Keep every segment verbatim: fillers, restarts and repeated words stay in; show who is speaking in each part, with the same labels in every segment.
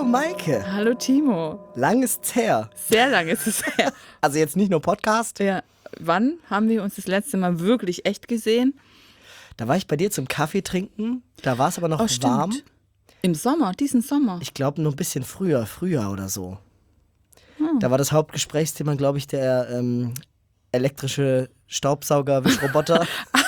Speaker 1: Maike.
Speaker 2: Hallo Timo.
Speaker 1: Lang ist's her.
Speaker 2: Sehr lange ist es her.
Speaker 1: Also jetzt nicht nur Podcast.
Speaker 2: Ja. Wann haben wir uns das letzte Mal wirklich echt gesehen?
Speaker 1: Da war ich bei dir zum Kaffee trinken. Da war es aber noch
Speaker 2: Oh, stimmt.
Speaker 1: warm.
Speaker 2: Im Sommer, diesen Sommer.
Speaker 1: Ich glaube nur ein bisschen früher, Frühjahr oder so.
Speaker 2: Hm.
Speaker 1: Da war das Hauptgesprächsthema, glaube ich, der ähm, elektrische Staubsauger-Wischroboter.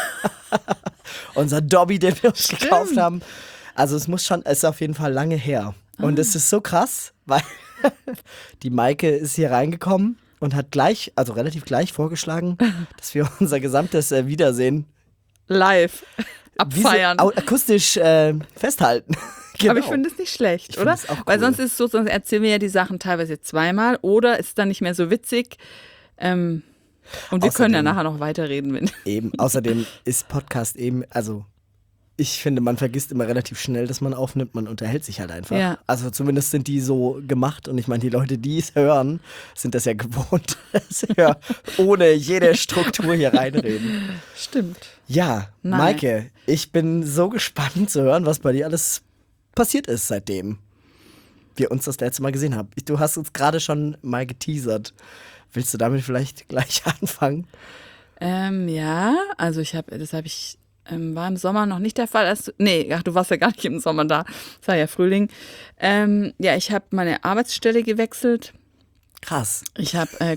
Speaker 1: Unser Dobby, den wir uns
Speaker 2: Stimmt.
Speaker 1: gekauft haben. Also es muss schon, es ist auf jeden Fall lange her. Und es ist so krass, weil die Maike ist hier reingekommen und hat gleich, also relativ gleich vorgeschlagen, dass wir unser gesamtes äh, Wiedersehen
Speaker 2: Live abfeiern.
Speaker 1: Visu- au- akustisch äh, festhalten. Genau.
Speaker 2: Aber ich finde es nicht schlecht,
Speaker 1: Ich
Speaker 2: oder?
Speaker 1: finde es auch
Speaker 2: Weil
Speaker 1: cool.
Speaker 2: sonst ist es so, sonst erzählen wir ja die Sachen teilweise zweimal oder ist dann nicht mehr so witzig. Ähm, und wir
Speaker 1: Außerdem-
Speaker 2: können ja nachher noch weiterreden. Wenn
Speaker 1: Eben, außerdem ist Podcast eben, also ich finde, man vergisst immer relativ schnell, dass man aufnimmt, man unterhält sich halt einfach.
Speaker 2: Ja.
Speaker 1: Also zumindest sind die so gemacht und ich meine, die Leute, die es hören, sind das ja gewohnt, dass wir ohne jede Struktur hier reinreden.
Speaker 2: Stimmt.
Speaker 1: Ja,
Speaker 2: Nein.
Speaker 1: Maike, ich bin so gespannt zu hören, was bei dir alles passiert ist, seitdem wir uns das letzte Mal gesehen haben. Du hast uns gerade schon mal geteasert. Willst du damit vielleicht gleich anfangen?
Speaker 2: Ähm, ja, also ich habe, das habe ich, ähm, war im Sommer noch nicht der Fall. Als du, nee, ach, du warst ja gar nicht im Sommer da. Es war ja Frühling. Ähm, ja, ich habe meine Arbeitsstelle gewechselt.
Speaker 1: Krass.
Speaker 2: Ich habe äh,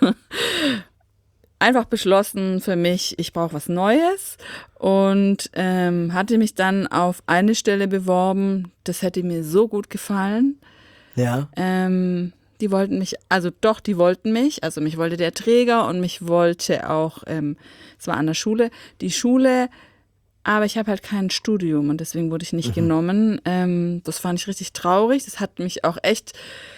Speaker 2: einfach beschlossen für mich, ich brauche was Neues und ähm, hatte mich dann auf eine Stelle beworben. Das hätte mir so gut gefallen.
Speaker 1: Ja.
Speaker 2: Ähm, die wollten mich, also doch, die wollten mich, also mich wollte der Träger und mich wollte auch, ähm, es war an der Schule, die Schule, aber ich habe halt kein Studium und deswegen wurde ich nicht
Speaker 1: Mhm.
Speaker 2: genommen. Ähm, das fand ich richtig traurig, das hat mich auch echt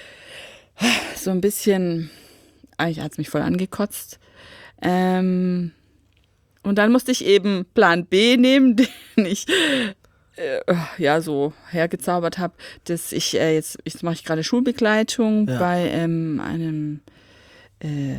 Speaker 2: so ein bisschen, eigentlich hat es mich voll angekotzt. Ähm, und dann musste ich eben Plan B nehmen, den ich äh, ja so hergezaubert habe, dass ich äh, jetzt, jetzt mache ich gerade Schulbegleitung
Speaker 1: Ja.
Speaker 2: bei ähm, einem äh,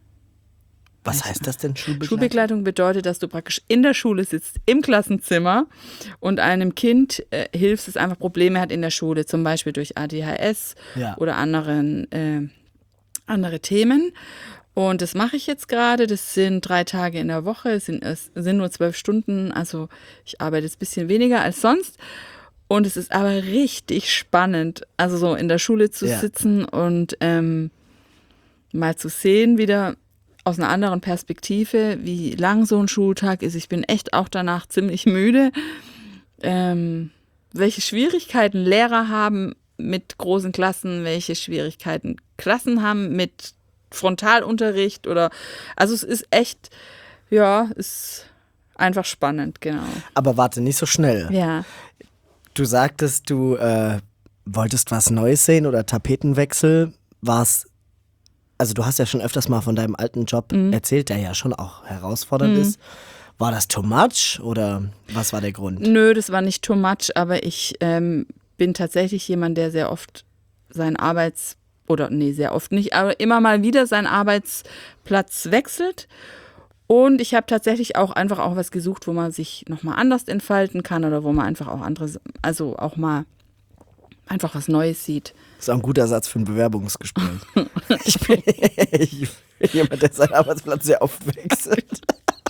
Speaker 1: Was heißt das denn, Schulbegleitung?
Speaker 2: Schulbegleitung bedeutet, dass du praktisch in der Schule sitzt, im Klassenzimmer und einem Kind äh, hilfst, das einfach Probleme hat in der Schule, zum Beispiel durch A D H S
Speaker 1: Ja.
Speaker 2: oder anderen, äh, andere Themen. Und das mache ich jetzt gerade. Das sind drei Tage in der Woche, es sind, es sind nur zwölf Stunden. Also ich arbeite jetzt ein bisschen weniger als sonst. Und es ist aber richtig spannend, also so in der Schule zu
Speaker 1: Ja.
Speaker 2: sitzen und ähm, mal zu sehen, wieder aus einer anderen Perspektive, wie lang so ein Schultag ist. Ich bin echt auch danach ziemlich müde. Ähm, welche Schwierigkeiten Lehrer haben mit großen Klassen, welche Schwierigkeiten Klassen haben mit Frontalunterricht oder, also es ist echt, ja, ist einfach spannend, genau.
Speaker 1: Aber warte, nicht so schnell.
Speaker 2: Ja,
Speaker 1: Du sagtest, du äh, wolltest was Neues sehen oder Tapetenwechsel. War's, also du hast ja schon öfters mal von deinem alten Job
Speaker 2: Mhm.
Speaker 1: erzählt, der ja schon auch herausfordernd ist. War das too much oder was war der Grund?
Speaker 2: nö, das war nicht too much, aber ich ähm, bin tatsächlich jemand, der sehr oft seinen Arbeits- oder nee, sehr oft nicht, aber immer mal wieder seinen Arbeitsplatz wechselt. Und ich habe tatsächlich auch einfach auch was gesucht, wo man sich nochmal anders entfalten kann oder wo man einfach auch andere, also auch mal einfach was Neues sieht.
Speaker 1: Das ist auch ein guter Satz für ein Bewerbungsgespräch. ich, bin, ich bin jemand, der seinen Arbeitsplatz sehr oft wechselt.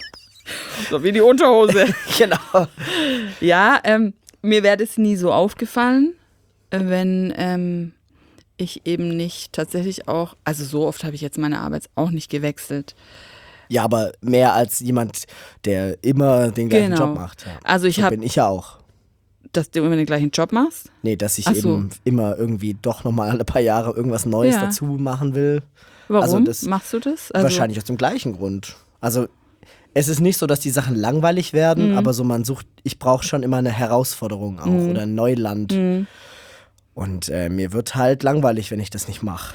Speaker 2: So wie die Unterhose.
Speaker 1: Genau.
Speaker 2: Ja, ähm, mir wäre das nie so aufgefallen, äh, wenn ähm, ich eben nicht tatsächlich auch, also so oft habe ich jetzt meine Arbeit auch nicht gewechselt.
Speaker 1: Ja, aber mehr als jemand, der immer den gleichen
Speaker 2: Genau.
Speaker 1: Job macht. Ja.
Speaker 2: Also ich
Speaker 1: so
Speaker 2: habe,
Speaker 1: bin ich ja auch.
Speaker 2: dass du immer den gleichen Job machst.
Speaker 1: Nee, dass ich
Speaker 2: Ach so.
Speaker 1: eben immer irgendwie doch nochmal alle paar Jahre irgendwas Neues
Speaker 2: Ja.
Speaker 1: dazu machen will.
Speaker 2: Warum
Speaker 1: Also das-
Speaker 2: machst du das? Also,
Speaker 1: Wahrscheinlich aus dem gleichen Grund. Also es ist nicht so, dass die Sachen langweilig werden,
Speaker 2: Mhm.
Speaker 1: aber so man sucht, ich brauche schon immer eine Herausforderung auch oder ein Neuland.
Speaker 2: Mhm.
Speaker 1: Und äh, mir wird halt langweilig, wenn ich das nicht mache.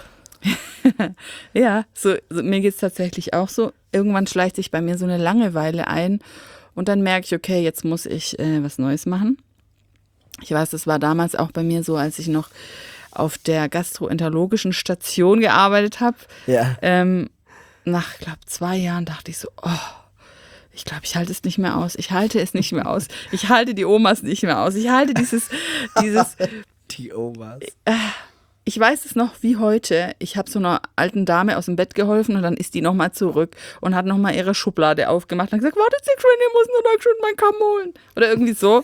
Speaker 2: Ja, so, so mir geht es tatsächlich auch so. Irgendwann schleicht sich bei mir so eine Langeweile ein und dann merke ich, okay, jetzt muss ich äh, was Neues machen. Ich weiß, das war damals auch bei mir so, als ich noch auf der gastroenterologischen Station gearbeitet habe.
Speaker 1: Ja.
Speaker 2: Ähm, nach, glaube zwei Jahren dachte ich so, oh, ich glaube, ich halte es nicht mehr aus. Ich halte es nicht mehr aus. Ich halte die Omas nicht mehr aus. Ich halte dieses, dieses,
Speaker 1: Die Omas.
Speaker 2: ich weiß es noch wie heute. Ich habe so einer alten Dame aus dem Bett geholfen und dann ist die nochmal zurück und hat nochmal ihre Schublade aufgemacht und hat gesagt, wartet Sie schön, ihr müsst nur noch schön meinen Kamm holen. Oder irgendwie so.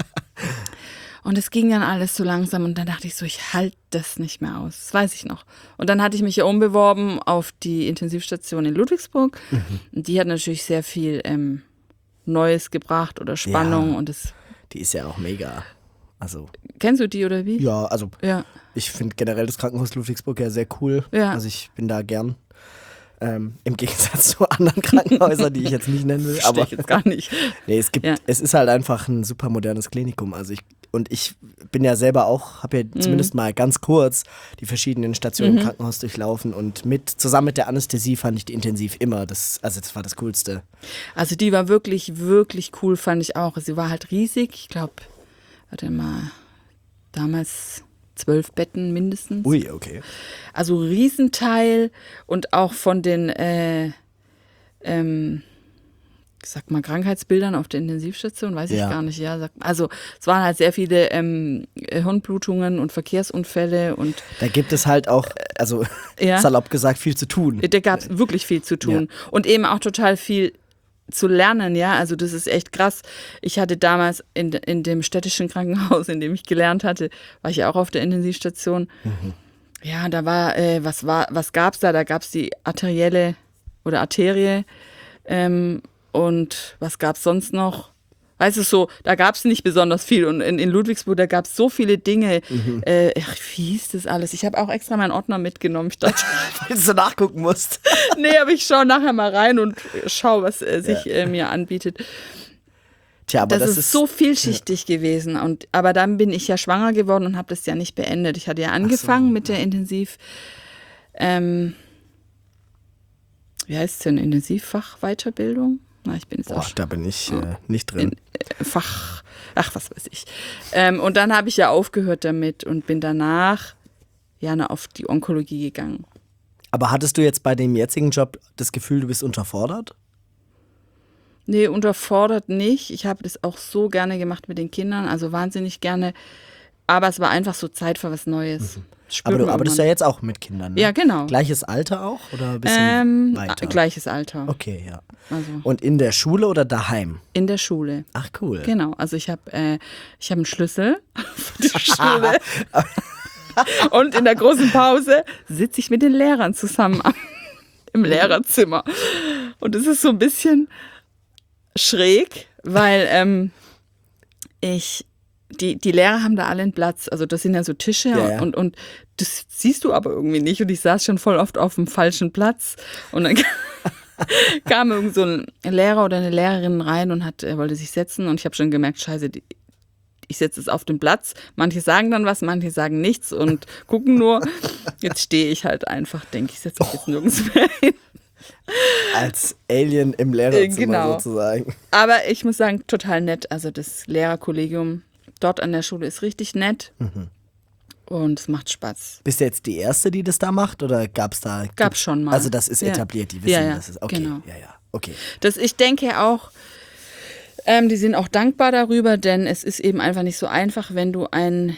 Speaker 2: Und es ging dann alles so langsam und dann dachte ich so, ich halte das nicht mehr aus. Das weiß ich noch. Und dann hatte ich mich ja umbeworben auf die Intensivstation in Ludwigsburg. Mhm. Und die hat natürlich sehr viel ähm, Neues gebracht oder Spannung.
Speaker 1: Ja,
Speaker 2: und das.
Speaker 1: Die ist ja auch mega. Also,
Speaker 2: kennst du die oder wie?
Speaker 1: Ja, also
Speaker 2: ja.
Speaker 1: Ich finde generell das Krankenhaus Ludwigsburg ja sehr cool.
Speaker 2: Ja.
Speaker 1: Also ich bin da gern. Ähm, Im Gegensatz zu anderen Krankenhäusern, die ich jetzt nicht nennen will.
Speaker 2: Verstehe
Speaker 1: Aber
Speaker 2: ich jetzt gar nicht.
Speaker 1: Nee, es gibt, ja. es ist halt einfach ein super modernes Klinikum. Also ich und ich bin ja selber auch, habe ja mhm. zumindest mal ganz kurz die verschiedenen Stationen mhm. im Krankenhaus durchlaufen und mit zusammen mit der Anästhesie fand ich die intensiv immer. Das, also das war das Coolste.
Speaker 2: Also die war wirklich, wirklich cool, fand ich auch. Sie war halt riesig. Ich glaube, warte mal, damals zwölf Betten mindestens.
Speaker 1: Ui, okay.
Speaker 2: Also Riesenteil und auch von den, äh, ähm, sag mal, Krankheitsbildern auf der Intensivstation, weiß ich ja. gar nicht. Ja, sag, also es waren halt sehr viele ähm, Hirnblutungen und Verkehrsunfälle. Und
Speaker 1: da gibt es halt auch, also ja. salopp gesagt, viel zu tun.
Speaker 2: Da gab es wirklich viel zu tun. Ja. Und eben auch total viel zu lernen, ja, also das ist echt krass. Ich hatte damals in, in dem städtischen Krankenhaus, in dem ich gelernt hatte, war ich auch auf der Intensivstation. Mhm. Ja, da war, äh, was war, was gab's da? Da gab's die arterielle oder Arterie ähm, und was gab's sonst noch? Weißt du, so, da gab's nicht besonders viel und in, in Ludwigsburg, da gab's so viele Dinge. Mhm. Äh, ach, wie hieß das alles? Ich habe auch extra meinen Ordner mitgenommen. Ich dachte,
Speaker 1: weil du so nachgucken musst.
Speaker 2: Nee, aber ich schaue nachher mal rein und schaue, was äh, sich ja. äh, mir anbietet.
Speaker 1: Tja, aber
Speaker 2: das,
Speaker 1: das
Speaker 2: ist,
Speaker 1: ist
Speaker 2: so vielschichtig ja. gewesen. Und, aber dann bin ich ja schwanger geworden und habe das ja nicht beendet. Ich hatte ja angefangen so. mit der Intensiv, ähm, wie heißt es denn, Intensivfachweiterbildung? Na, ich bin jetzt
Speaker 1: Boah,
Speaker 2: auch,
Speaker 1: da bin ich äh, nicht drin.
Speaker 2: In, äh, Fach, ach, was weiß ich. Ähm, und dann habe ich ja aufgehört damit und bin danach ja auf die Onkologie gegangen.
Speaker 1: Aber hattest du jetzt bei dem jetzigen Job das Gefühl, du bist unterfordert?
Speaker 2: Nee, unterfordert nicht. Ich habe das auch so gerne gemacht mit den Kindern, also wahnsinnig gerne. Aber es war einfach so Zeit für was Neues.
Speaker 1: Mhm. Aber du arbeitest ja jetzt auch mit Kindern, ne?
Speaker 2: Ja, genau.
Speaker 1: Gleiches Alter auch oder ein bisschen
Speaker 2: ähm,
Speaker 1: weiter?
Speaker 2: Gleiches Alter.
Speaker 1: Okay, ja.
Speaker 2: Also.
Speaker 1: Und in der Schule oder daheim?
Speaker 2: In der Schule.
Speaker 1: Ach, cool.
Speaker 2: Genau, also ich habe äh, ich hab einen Schlüssel für die Schule. Und in der großen Pause sitze ich mit den Lehrern zusammen im Lehrerzimmer. Und es ist so ein bisschen schräg, weil ähm, ich, die, die Lehrer haben da alle einen Platz. Also das sind ja so Tische
Speaker 1: ja, ja.
Speaker 2: Und, und das siehst du aber irgendwie nicht. Und ich saß schon voll oft auf dem falschen Platz. Und dann kam irgend so ein Lehrer oder eine Lehrerin rein und hat, er wollte sich setzen. Und ich habe schon gemerkt, scheiße, die, ich setze es auf den Platz. Manche sagen dann was, manche sagen nichts und gucken nur. Jetzt stehe ich halt einfach, denke ich, setze mich jetzt nirgends mehr hin.
Speaker 1: Als Alien im Lehrerzimmer
Speaker 2: genau.
Speaker 1: sozusagen.
Speaker 2: Aber ich muss sagen, total nett. Also das Lehrerkollegium dort an der Schule ist richtig nett. Mhm. Und es macht Spaß.
Speaker 1: Bist du jetzt die Erste, die das da macht? Oder gab es da?
Speaker 2: Gab es schon mal.
Speaker 1: Also das ist
Speaker 2: ja.
Speaker 1: etabliert, die wissen,
Speaker 2: ja, ja.
Speaker 1: das ist okay.
Speaker 2: Genau.
Speaker 1: Ja, ja, okay.
Speaker 2: Das, ich denke auch, ähm, die sind auch dankbar darüber, denn es ist eben einfach nicht so einfach, wenn du ein,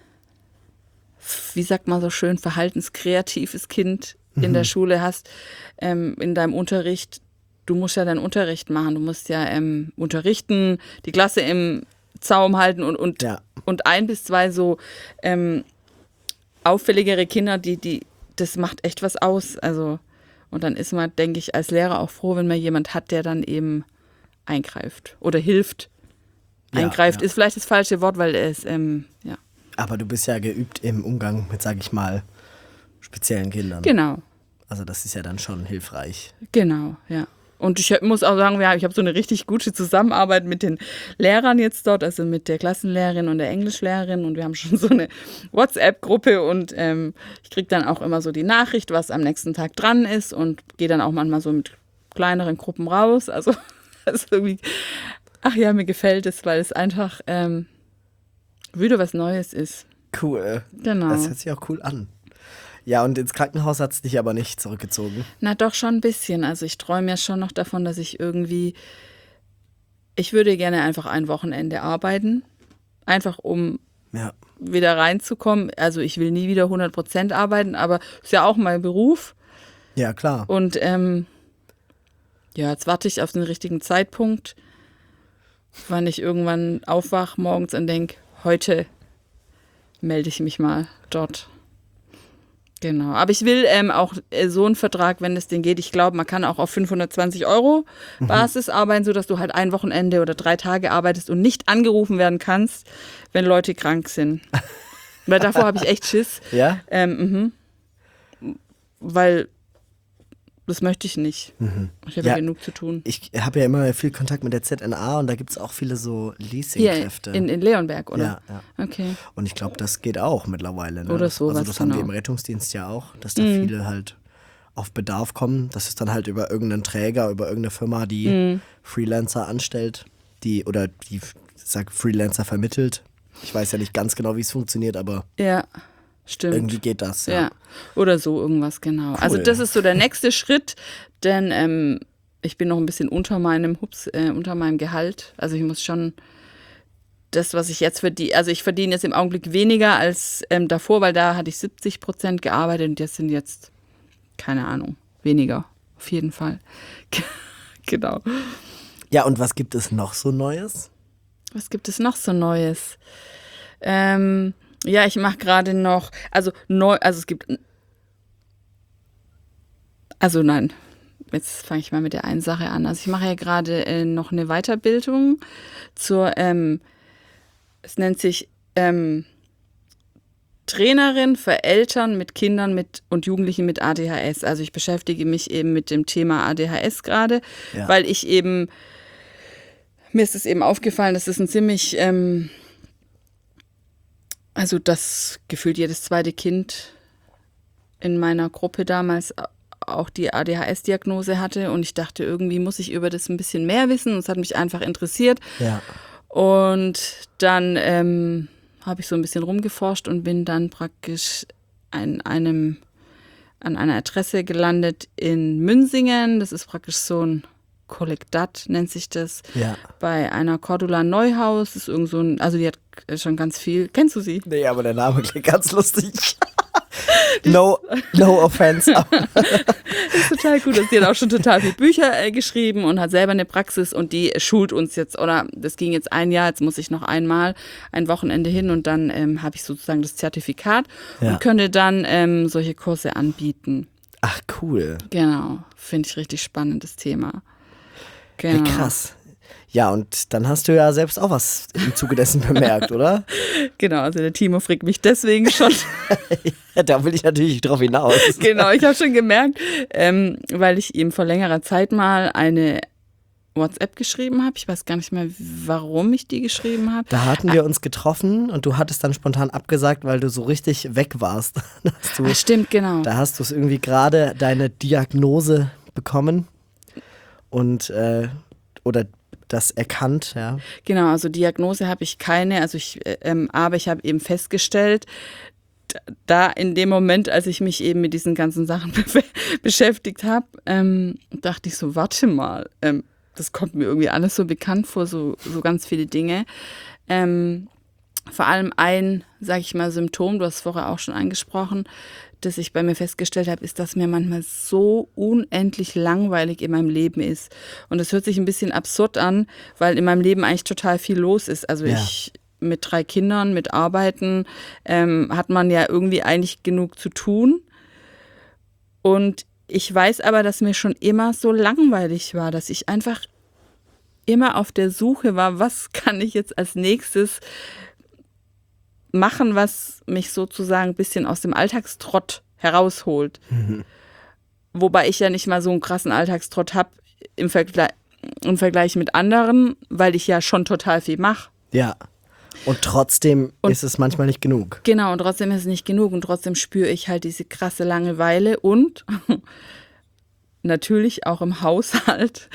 Speaker 2: wie sagt man so schön, verhaltenskreatives Kind in mhm. der Schule hast, ähm, in deinem Unterricht. Du musst ja deinen Unterricht machen, du musst ja ähm, unterrichten, die Klasse im Zaum halten und, und,
Speaker 1: ja.
Speaker 2: und ein bis zwei so ähm, auffälligere Kinder, die, die, das macht echt was aus. Also, und dann ist man, denke ich, als Lehrer auch froh, wenn man jemand hat, der dann eben eingreift oder hilft. Ja, eingreift ja. ist vielleicht das falsche Wort, weil es, ähm, ja.
Speaker 1: Aber du bist ja geübt im Umgang mit, sag ich mal, speziellen Kindern.
Speaker 2: Genau.
Speaker 1: Also das ist ja dann schon hilfreich.
Speaker 2: Genau, ja. Und ich muss auch sagen, ja, ich habe so eine richtig gute Zusammenarbeit mit den Lehrern jetzt dort, also mit der Klassenlehrerin und der Englischlehrerin. Und wir haben schon so eine WhatsApp-Gruppe und ähm, ich kriege dann auch immer so die Nachricht, was am nächsten Tag dran ist und gehe dann auch manchmal so mit kleineren Gruppen raus. Also das ist irgendwie, ach ja, mir gefällt es, weil es einfach ähm, wieder was Neues ist.
Speaker 1: Cool.
Speaker 2: Genau.
Speaker 1: Das hört sich auch cool an. Ja, und ins Krankenhaus hat es dich aber nicht zurückgezogen?
Speaker 2: Na doch, schon ein bisschen. Also ich träume ja schon noch davon, dass ich irgendwie, ich würde gerne einfach ein Wochenende arbeiten. Einfach um
Speaker 1: ja.
Speaker 2: wieder reinzukommen. Also ich will nie wieder hundert Prozent arbeiten, aber ist ja auch mein Beruf.
Speaker 1: Ja, klar.
Speaker 2: Und ähm, ja, jetzt warte ich auf den richtigen Zeitpunkt, wann ich irgendwann aufwache morgens und denke, heute melde ich mich mal dort. Genau, aber ich will ähm, auch äh, so einen Vertrag, wenn es den geht, ich glaube, man kann auch auf fünfhundertzwanzig Euro Basis mhm. arbeiten, sodass du halt ein Wochenende oder drei Tage arbeitest und nicht angerufen werden kannst, wenn Leute krank sind. Weil davor habe ich echt Schiss.
Speaker 1: Ja?
Speaker 2: Ähm, mhm. Weil das möchte ich nicht. Mhm. Ich habe ja genug zu tun.
Speaker 1: Ich habe ja immer viel Kontakt mit der Z N A und da gibt es auch viele so Leasingkräfte.
Speaker 2: Hier in, in Leonberg, oder?
Speaker 1: Ja, ja.
Speaker 2: Okay.
Speaker 1: Und ich glaube, das geht auch mittlerweile. Ne?
Speaker 2: Oder so.
Speaker 1: Also das haben
Speaker 2: genau.
Speaker 1: wir im Rettungsdienst ja auch, dass da
Speaker 2: mhm.
Speaker 1: viele halt auf Bedarf kommen. Das ist dann halt über irgendeinen Träger, über irgendeine Firma, die mhm. Freelancer anstellt, die oder die sag, Freelancer vermittelt. Ich weiß ja nicht ganz genau, wie es funktioniert, aber
Speaker 2: ja. Stimmt.
Speaker 1: Irgendwie geht das, ja.
Speaker 2: ja. Oder so irgendwas, genau. Cool. Also das ist so der nächste Schritt, denn ähm, ich bin noch ein bisschen unter meinem Hups, äh, unter meinem Gehalt. Also ich muss schon das, was ich jetzt verdiene, also ich verdiene jetzt im Augenblick weniger als ähm, davor, weil da hatte ich siebzig Prozent gearbeitet und das sind jetzt, keine Ahnung, weniger. Auf jeden Fall. Genau.
Speaker 1: Ja, und was gibt es noch so Neues?
Speaker 2: Was gibt es noch so Neues? Ähm... Ja, ich mache gerade noch, also neu, also es gibt, also nein, jetzt fange ich mal mit der einen Sache an. Also ich mache ja gerade äh, noch eine Weiterbildung zur, ähm, es nennt sich ähm, Trainerin für Eltern mit Kindern mit und Jugendlichen mit A D H S. Also ich beschäftige mich eben mit dem Thema A D H S gerade, ja. weil ich eben, mir ist es eben aufgefallen, dass es ein ziemlich... Ähm, Also das gefühlt jedes zweite Kind in meiner Gruppe damals auch die A D H S-Diagnose hatte und ich dachte, irgendwie muss ich über das ein bisschen mehr wissen und es hat mich einfach interessiert.
Speaker 1: Ja.
Speaker 2: Und dann ähm, habe ich so ein bisschen rumgeforscht und bin dann praktisch an einem, an einer Adresse gelandet in Münsingen. Das ist praktisch so ein Kollektat, nennt sich das,
Speaker 1: ja.
Speaker 2: bei einer Cordula Neuhaus. Das ist irgend so ein, also die hat schon ganz viel. Kennst du sie?
Speaker 1: Nee, aber der Name klingt ganz lustig. no, no offense.
Speaker 2: Das ist total gut. Sie hat auch schon total viele Bücher äh, geschrieben und hat selber eine Praxis und die schult uns jetzt, oder das ging jetzt ein Jahr, jetzt muss ich noch einmal ein Wochenende hin und dann ähm, habe ich sozusagen das Zertifikat ja. und könnte dann ähm, solche Kurse anbieten.
Speaker 1: Ach, cool.
Speaker 2: Genau, finde ich richtig spannendes Thema. Genau.
Speaker 1: Hey, krass. Ja, und dann hast du ja selbst auch was im Zuge dessen bemerkt, oder?
Speaker 2: Genau, also der Timo fragt mich deswegen schon.
Speaker 1: Ja, da will ich natürlich drauf hinaus.
Speaker 2: Genau, ich habe schon gemerkt, ähm, weil ich ihm vor längerer Zeit mal eine WhatsApp geschrieben habe. Ich weiß gar nicht mehr, warum ich die geschrieben habe.
Speaker 1: Da hatten wir uns getroffen und du hattest dann spontan abgesagt, weil du so richtig weg warst. Du,
Speaker 2: ah, stimmt, genau.
Speaker 1: Da hast du es irgendwie gerade deine Diagnose bekommen. Und, äh, oder das erkannt, ja.
Speaker 2: Genau, also Diagnose habe ich keine, also ich, ähm, aber ich habe eben festgestellt, da in dem Moment, als ich mich eben mit diesen ganzen Sachen be- beschäftigt habe, ähm, dachte ich so, warte mal, ähm, das kommt mir irgendwie alles so bekannt vor, so, so ganz viele Dinge. Ähm, vor allem ein, sage ich mal, Symptom, du hast es vorher auch schon angesprochen, das ich bei mir festgestellt habe, ist, dass mir manchmal so unendlich langweilig in meinem Leben ist. Und das hört sich ein bisschen absurd an, weil in meinem Leben eigentlich total viel los ist. Also ja. ich mit drei Kindern, mit Arbeiten, ähm, hat man ja irgendwie eigentlich genug zu tun. Und ich weiß aber, dass mir schon immer so langweilig war, dass ich einfach immer auf der Suche war, was kann ich jetzt als nächstes machen, was mich sozusagen ein bisschen aus dem Alltagstrott herausholt. Mhm. Wobei ich ja nicht mal so einen krassen Alltagstrott habe im, Vergle- im Vergleich mit anderen, weil ich ja schon total viel mache.
Speaker 1: Ja, und trotzdem und, ist es manchmal nicht genug.
Speaker 2: Genau, und trotzdem ist es nicht genug und trotzdem spüre ich halt diese krasse Langeweile und natürlich auch im Haushalt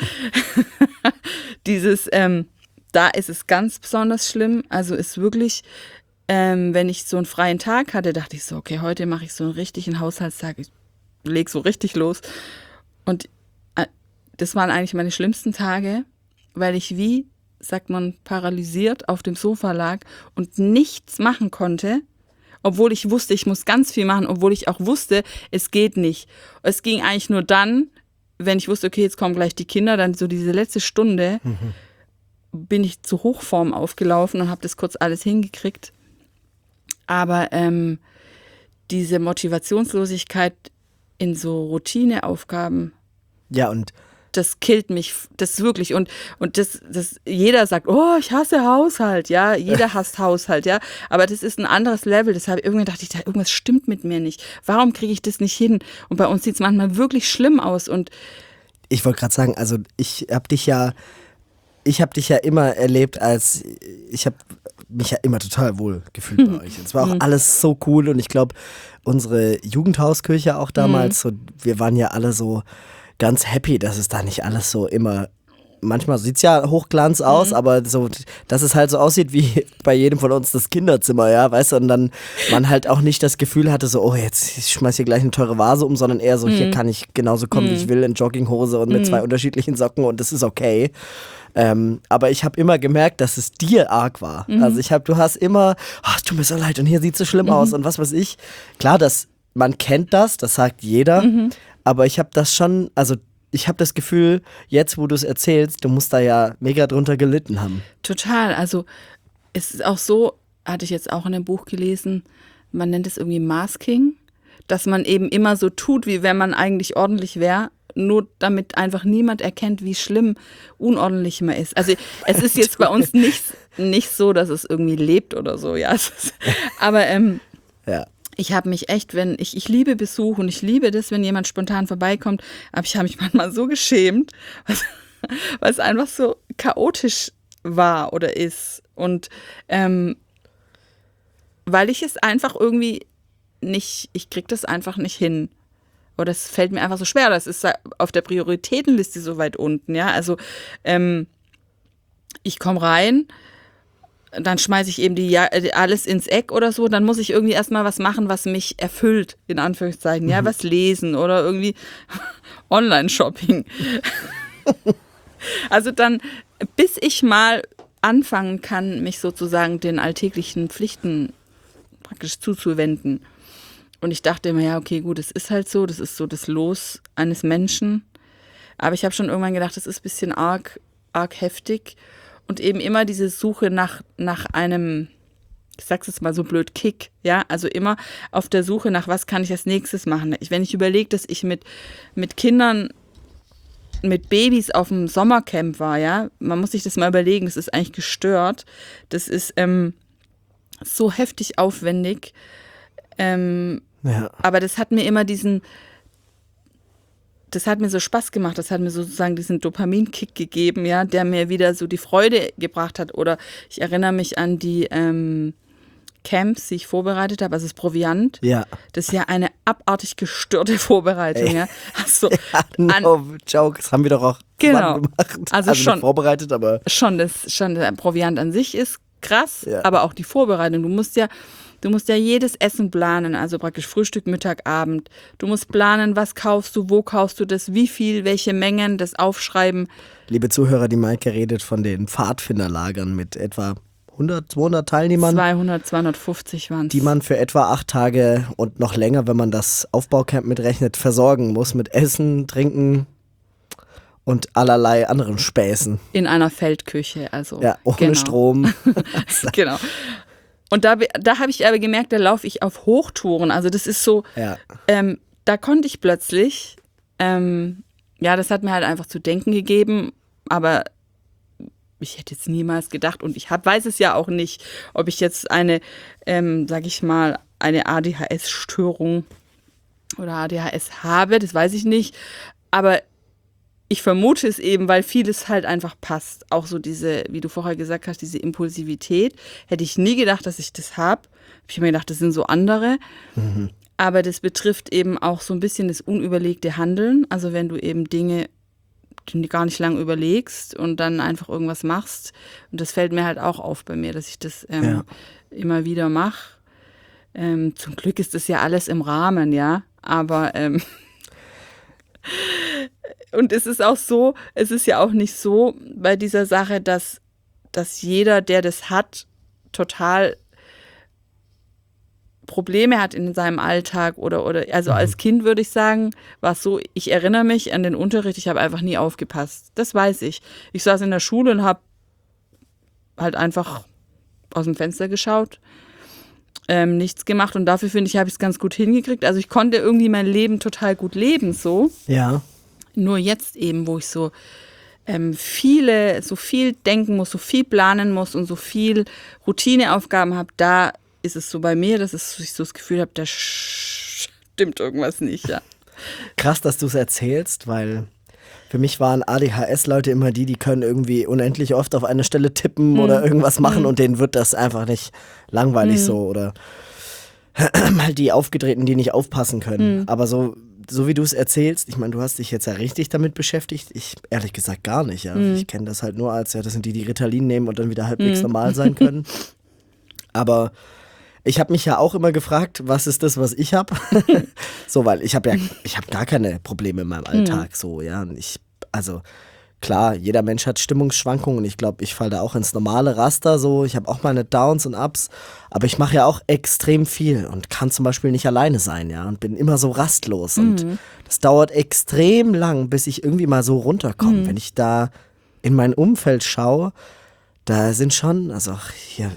Speaker 2: dieses, ähm, da ist es ganz besonders schlimm, also ist wirklich... Ähm, wenn ich so einen freien Tag hatte, dachte ich so, okay, heute mache ich so einen richtigen Haushaltstag, ich lege so richtig los. Und äh, das waren eigentlich meine schlimmsten Tage, weil ich wie sagt man, paralysiert auf dem Sofa lag und nichts machen konnte, obwohl ich wusste, ich muss ganz viel machen, obwohl ich auch wusste, es geht nicht. Es ging eigentlich nur dann, wenn ich wusste, okay, jetzt kommen gleich die Kinder, dann so diese letzte Stunde mhm. bin ich zu Hochform aufgelaufen und habe das kurz alles hingekriegt. Aber ähm, diese Motivationslosigkeit in so Routineaufgaben,
Speaker 1: ja, und
Speaker 2: das killt mich, das wirklich. Und, und das, das, jeder sagt, oh, ich hasse Haushalt, ja, jeder hasst Haushalt, ja. Aber das ist ein anderes Level. Deshalb irgendwie dachte ich, da irgendwas stimmt mit mir nicht. Warum kriege ich das nicht hin? Und bei uns sieht es manchmal wirklich schlimm aus. Und
Speaker 1: ich wollte gerade sagen, also ich habe dich ja, ich habe dich ja immer erlebt als, ich habe mich ja immer total wohl gefühlt bei euch. Es war auch alles so cool und ich glaube, unsere Jugendhauskirche auch damals, so, wir waren ja alle so ganz happy, dass es da nicht alles so immer, manchmal sieht es ja Hochglanz aus, mhm. aber so, dass es halt so aussieht wie bei jedem von uns das Kinderzimmer, ja, weißt du, und dann man halt auch nicht das Gefühl hatte, so, oh, jetzt ich schmeiß hier gleich eine teure Vase um, sondern eher so, mhm. hier kann ich genauso kommen, mhm. wie ich will, in Jogginghose und mit mhm. zwei unterschiedlichen Socken und das ist okay. Ähm, aber ich habe immer gemerkt, dass es dir arg war. Mhm. Also ich habe, du hast immer, oh, es tut mir so leid und hier sieht es so schlimm mhm. aus und was weiß ich. Klar, dass man kennt das, das sagt jeder, mhm. aber ich habe das schon, also ich habe das Gefühl, jetzt wo du es erzählst, du musst da ja mega drunter gelitten haben.
Speaker 2: Total, also es ist auch so, hatte ich jetzt auch in einem Buch gelesen, man nennt es irgendwie Masking, dass man eben immer so tut, wie wenn man eigentlich ordentlich wäre, nur damit einfach niemand erkennt, wie schlimm unordentlich man ist. Also es ist jetzt bei uns nicht, nicht so, dass es irgendwie lebt oder so, ja. Aber ähm,
Speaker 1: ja.
Speaker 2: ich habe mich echt, wenn ich, ich liebe Besuch und ich liebe das, wenn jemand spontan vorbeikommt, aber ich habe mich manchmal so geschämt, weil es einfach so chaotisch war oder ist. Und ähm, weil ich es einfach irgendwie nicht, ich kriege das einfach nicht hin. Oder es fällt mir einfach so schwer. Das ist auf der Prioritätenliste so weit unten, ja. Also ähm, ich komme rein, dann schmeiße ich eben die alles ins Eck oder so, dann muss ich irgendwie erstmal was machen, was mich erfüllt, in Anführungszeichen, ja, mhm. was lesen oder irgendwie Online-Shopping. Also dann, bis ich mal anfangen kann, mich sozusagen den alltäglichen Pflichten praktisch zuzuwenden. Und ich dachte immer, ja, okay, gut, es ist halt so, das ist so das Los eines Menschen. Aber ich habe schon irgendwann gedacht, das ist ein bisschen arg, arg heftig. Und eben immer diese Suche nach, nach einem, ich sag's jetzt mal so blöd, Kick, ja, also immer auf der Suche nach, was kann ich als nächstes machen. Ich, wenn ich überlege, dass ich mit, mit Kindern, mit Babys auf dem Sommercamp war, ja, man muss sich das mal überlegen, das ist eigentlich gestört. Das ist ähm, so heftig aufwendig. Ähm, ja. Aber das hat mir immer diesen, das hat mir so Spaß gemacht, das hat mir sozusagen diesen Dopaminkick gegeben, ja, der mir wieder so die Freude gebracht hat. Oder ich erinnere mich an die ähm, Camps, die ich vorbereitet habe, also das Proviant.
Speaker 1: Ja.
Speaker 2: Das ist ja eine abartig gestörte Vorbereitung,
Speaker 1: Ey.
Speaker 2: ja. Also,
Speaker 1: ja, no an, joke, das haben wir doch auch
Speaker 2: genau.
Speaker 1: zusammen gemacht.
Speaker 2: Also, also schon
Speaker 1: vorbereitet, aber
Speaker 2: schon das, schon der Proviant an sich ist krass, ja. aber auch die Vorbereitung. Du musst ja Du musst ja jedes Essen planen, also praktisch Frühstück, Mittag, Abend. Du musst planen, was kaufst du, wo kaufst du das, wie viel, welche Mengen, das aufschreiben.
Speaker 1: Liebe Zuhörer, die Maike redet von den Pfadfinderlagern mit etwa hundert, zweihundert Teilnehmern.
Speaker 2: zweihundert, zweihundertfünfzig waren es.
Speaker 1: Die man für etwa acht Tage und noch länger, wenn man das Aufbaucamp mitrechnet, versorgen muss mit Essen, Trinken und allerlei anderen Späßen.
Speaker 2: In einer Feldküche, also.
Speaker 1: Ja, ohne
Speaker 2: genau.
Speaker 1: Strom.
Speaker 2: Genau. Und da, da habe ich aber gemerkt, da laufe ich auf Hochtouren. Also das ist so,
Speaker 1: ja.
Speaker 2: ähm, da konnte ich plötzlich, ähm, ja, das hat mir halt einfach zu denken gegeben, aber ich hätte jetzt niemals gedacht und ich hab, weiß es ja auch nicht, ob ich jetzt eine, ähm, sag ich mal, eine A D H S-Störung oder A D H S habe, das weiß ich nicht, aber ich vermute es eben, weil vieles halt einfach passt. Auch so diese, wie du vorher gesagt hast, diese Impulsivität. Hätte ich nie gedacht, dass ich das habe. Habe ich mir gedacht, das sind so andere. Mhm. Aber das betrifft eben auch so ein bisschen das unüberlegte Handeln. Also wenn du eben Dinge die gar nicht lange überlegst und dann einfach irgendwas machst. Und das fällt mir halt auch auf bei mir, dass ich das ähm, ja. immer wieder mache. Ähm, zum Glück ist das ja alles im Rahmen, ja. Aber ähm, und es ist auch so, es ist ja auch nicht so bei dieser Sache, dass dass jeder, der das hat, total Probleme hat in seinem Alltag oder, oder also mhm. als Kind würde ich sagen, war es so, ich erinnere mich an den Unterricht, ich habe einfach nie aufgepasst. Das weiß ich. Ich saß in der Schule und habe halt einfach aus dem Fenster geschaut, ähm, nichts gemacht und dafür finde ich, habe ich es ganz gut hingekriegt. Also ich konnte irgendwie mein Leben total gut leben, so.
Speaker 1: Ja.
Speaker 2: Nur jetzt eben, wo ich so ähm, viele, so viel denken muss, so viel planen muss und so viel Routineaufgaben habe, da ist es so bei mir, dass ich so das Gefühl habe, da stimmt irgendwas nicht, ja.
Speaker 1: Krass, dass du es erzählst, weil für mich waren A D H S-Leute immer die, die können irgendwie unendlich oft auf eine Stelle tippen mhm. oder irgendwas machen mhm. und denen wird das einfach nicht langweilig mhm. so oder mal die Aufgedrehten, die nicht aufpassen können. Mhm. Aber so, so wie du es erzählst, ich meine, du hast dich jetzt ja richtig damit beschäftigt, ich ehrlich gesagt gar nicht. Ja. Mhm. Ich kenne das halt nur als, ja, das sind die, die Ritalin nehmen und dann wieder halbwegs mhm. normal sein können. Aber ich habe mich ja auch immer gefragt, was ist das, was ich habe? So, weil ich habe ja, ich habe gar keine Probleme in meinem Alltag, so, ja. Und ich, also klar, jeder Mensch hat Stimmungsschwankungen und ich glaube, ich falle da auch ins normale Raster, so. Ich habe auch meine Downs und Ups, aber ich mache ja auch extrem viel und kann zum Beispiel nicht alleine sein, ja, und bin immer so rastlos mhm. und das dauert extrem lang, bis ich irgendwie mal so runterkomme. Mhm. Wenn ich da in mein Umfeld schaue, da sind schon, also hier,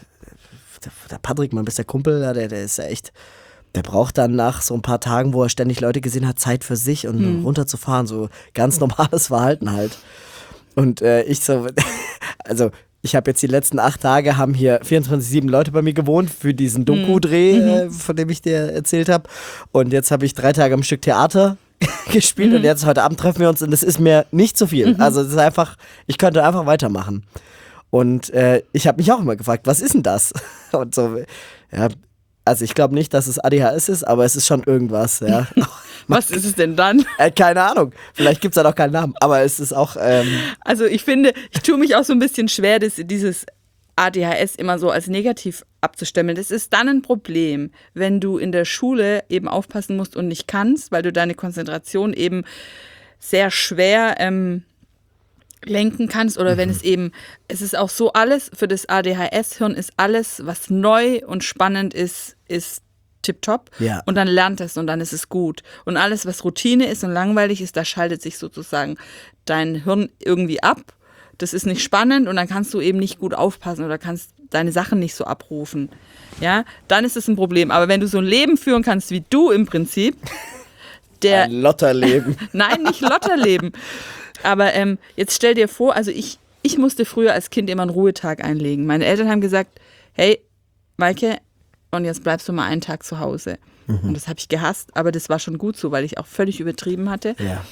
Speaker 1: der Patrick, mein bester Kumpel, der, der ist ja echt, der braucht dann nach so ein paar Tagen, wo er ständig Leute gesehen hat, Zeit für sich und mhm. runterzufahren, so ganz normales Verhalten halt. Und äh, ich so, also ich habe jetzt die letzten acht Tage, haben hier vierundzwanzig sieben Leute bei mir gewohnt für diesen Doku-Dreh, mhm. äh, von dem ich dir erzählt habe. Und jetzt habe ich drei Tage am Stück Theater gespielt mhm. und jetzt heute Abend treffen wir uns und das ist mir nicht zu viel. Mhm. Also es ist einfach, ich könnte einfach weitermachen. Und äh, ich habe mich auch immer gefragt, was ist denn das? Und so, ja, also ich glaube nicht, dass es A D H S ist, aber es ist schon irgendwas, ja.
Speaker 2: Was ist es denn dann?
Speaker 1: Äh, keine Ahnung, vielleicht gibt es da noch keinen Namen, aber es ist auch... Ähm
Speaker 2: also ich finde, ich tue mich auch so ein bisschen schwer, das, dieses A D H S immer so als negativ abzustemmeln. Das ist dann ein Problem, wenn du in der Schule eben aufpassen musst und nicht kannst, weil du deine Konzentration eben sehr schwer... Ähm, lenken kannst oder mhm. wenn es eben, es ist auch so alles, für das A D H S-Hirn ist alles, was neu und spannend ist, ist tipptopp
Speaker 1: ja.
Speaker 2: und dann lernt es und dann ist es gut. Und alles, was Routine ist und langweilig ist, da schaltet sich sozusagen dein Hirn irgendwie ab. Das ist nicht spannend und dann kannst du eben nicht gut aufpassen oder kannst deine Sachen nicht so abrufen. Ja, dann ist es ein Problem. Aber wenn du so ein Leben führen kannst wie du im Prinzip, der...
Speaker 1: Ein Lotterleben.
Speaker 2: Nein, nicht Lotterleben. Aber ähm, jetzt stell dir vor, also ich, ich musste früher als Kind immer einen Ruhetag einlegen. Meine Eltern haben gesagt, hey, Maike, und jetzt bleibst du mal einen Tag zu Hause. Mhm. Und das habe ich gehasst, aber das war schon gut so, weil ich auch völlig übertrieben hatte.
Speaker 1: Ja.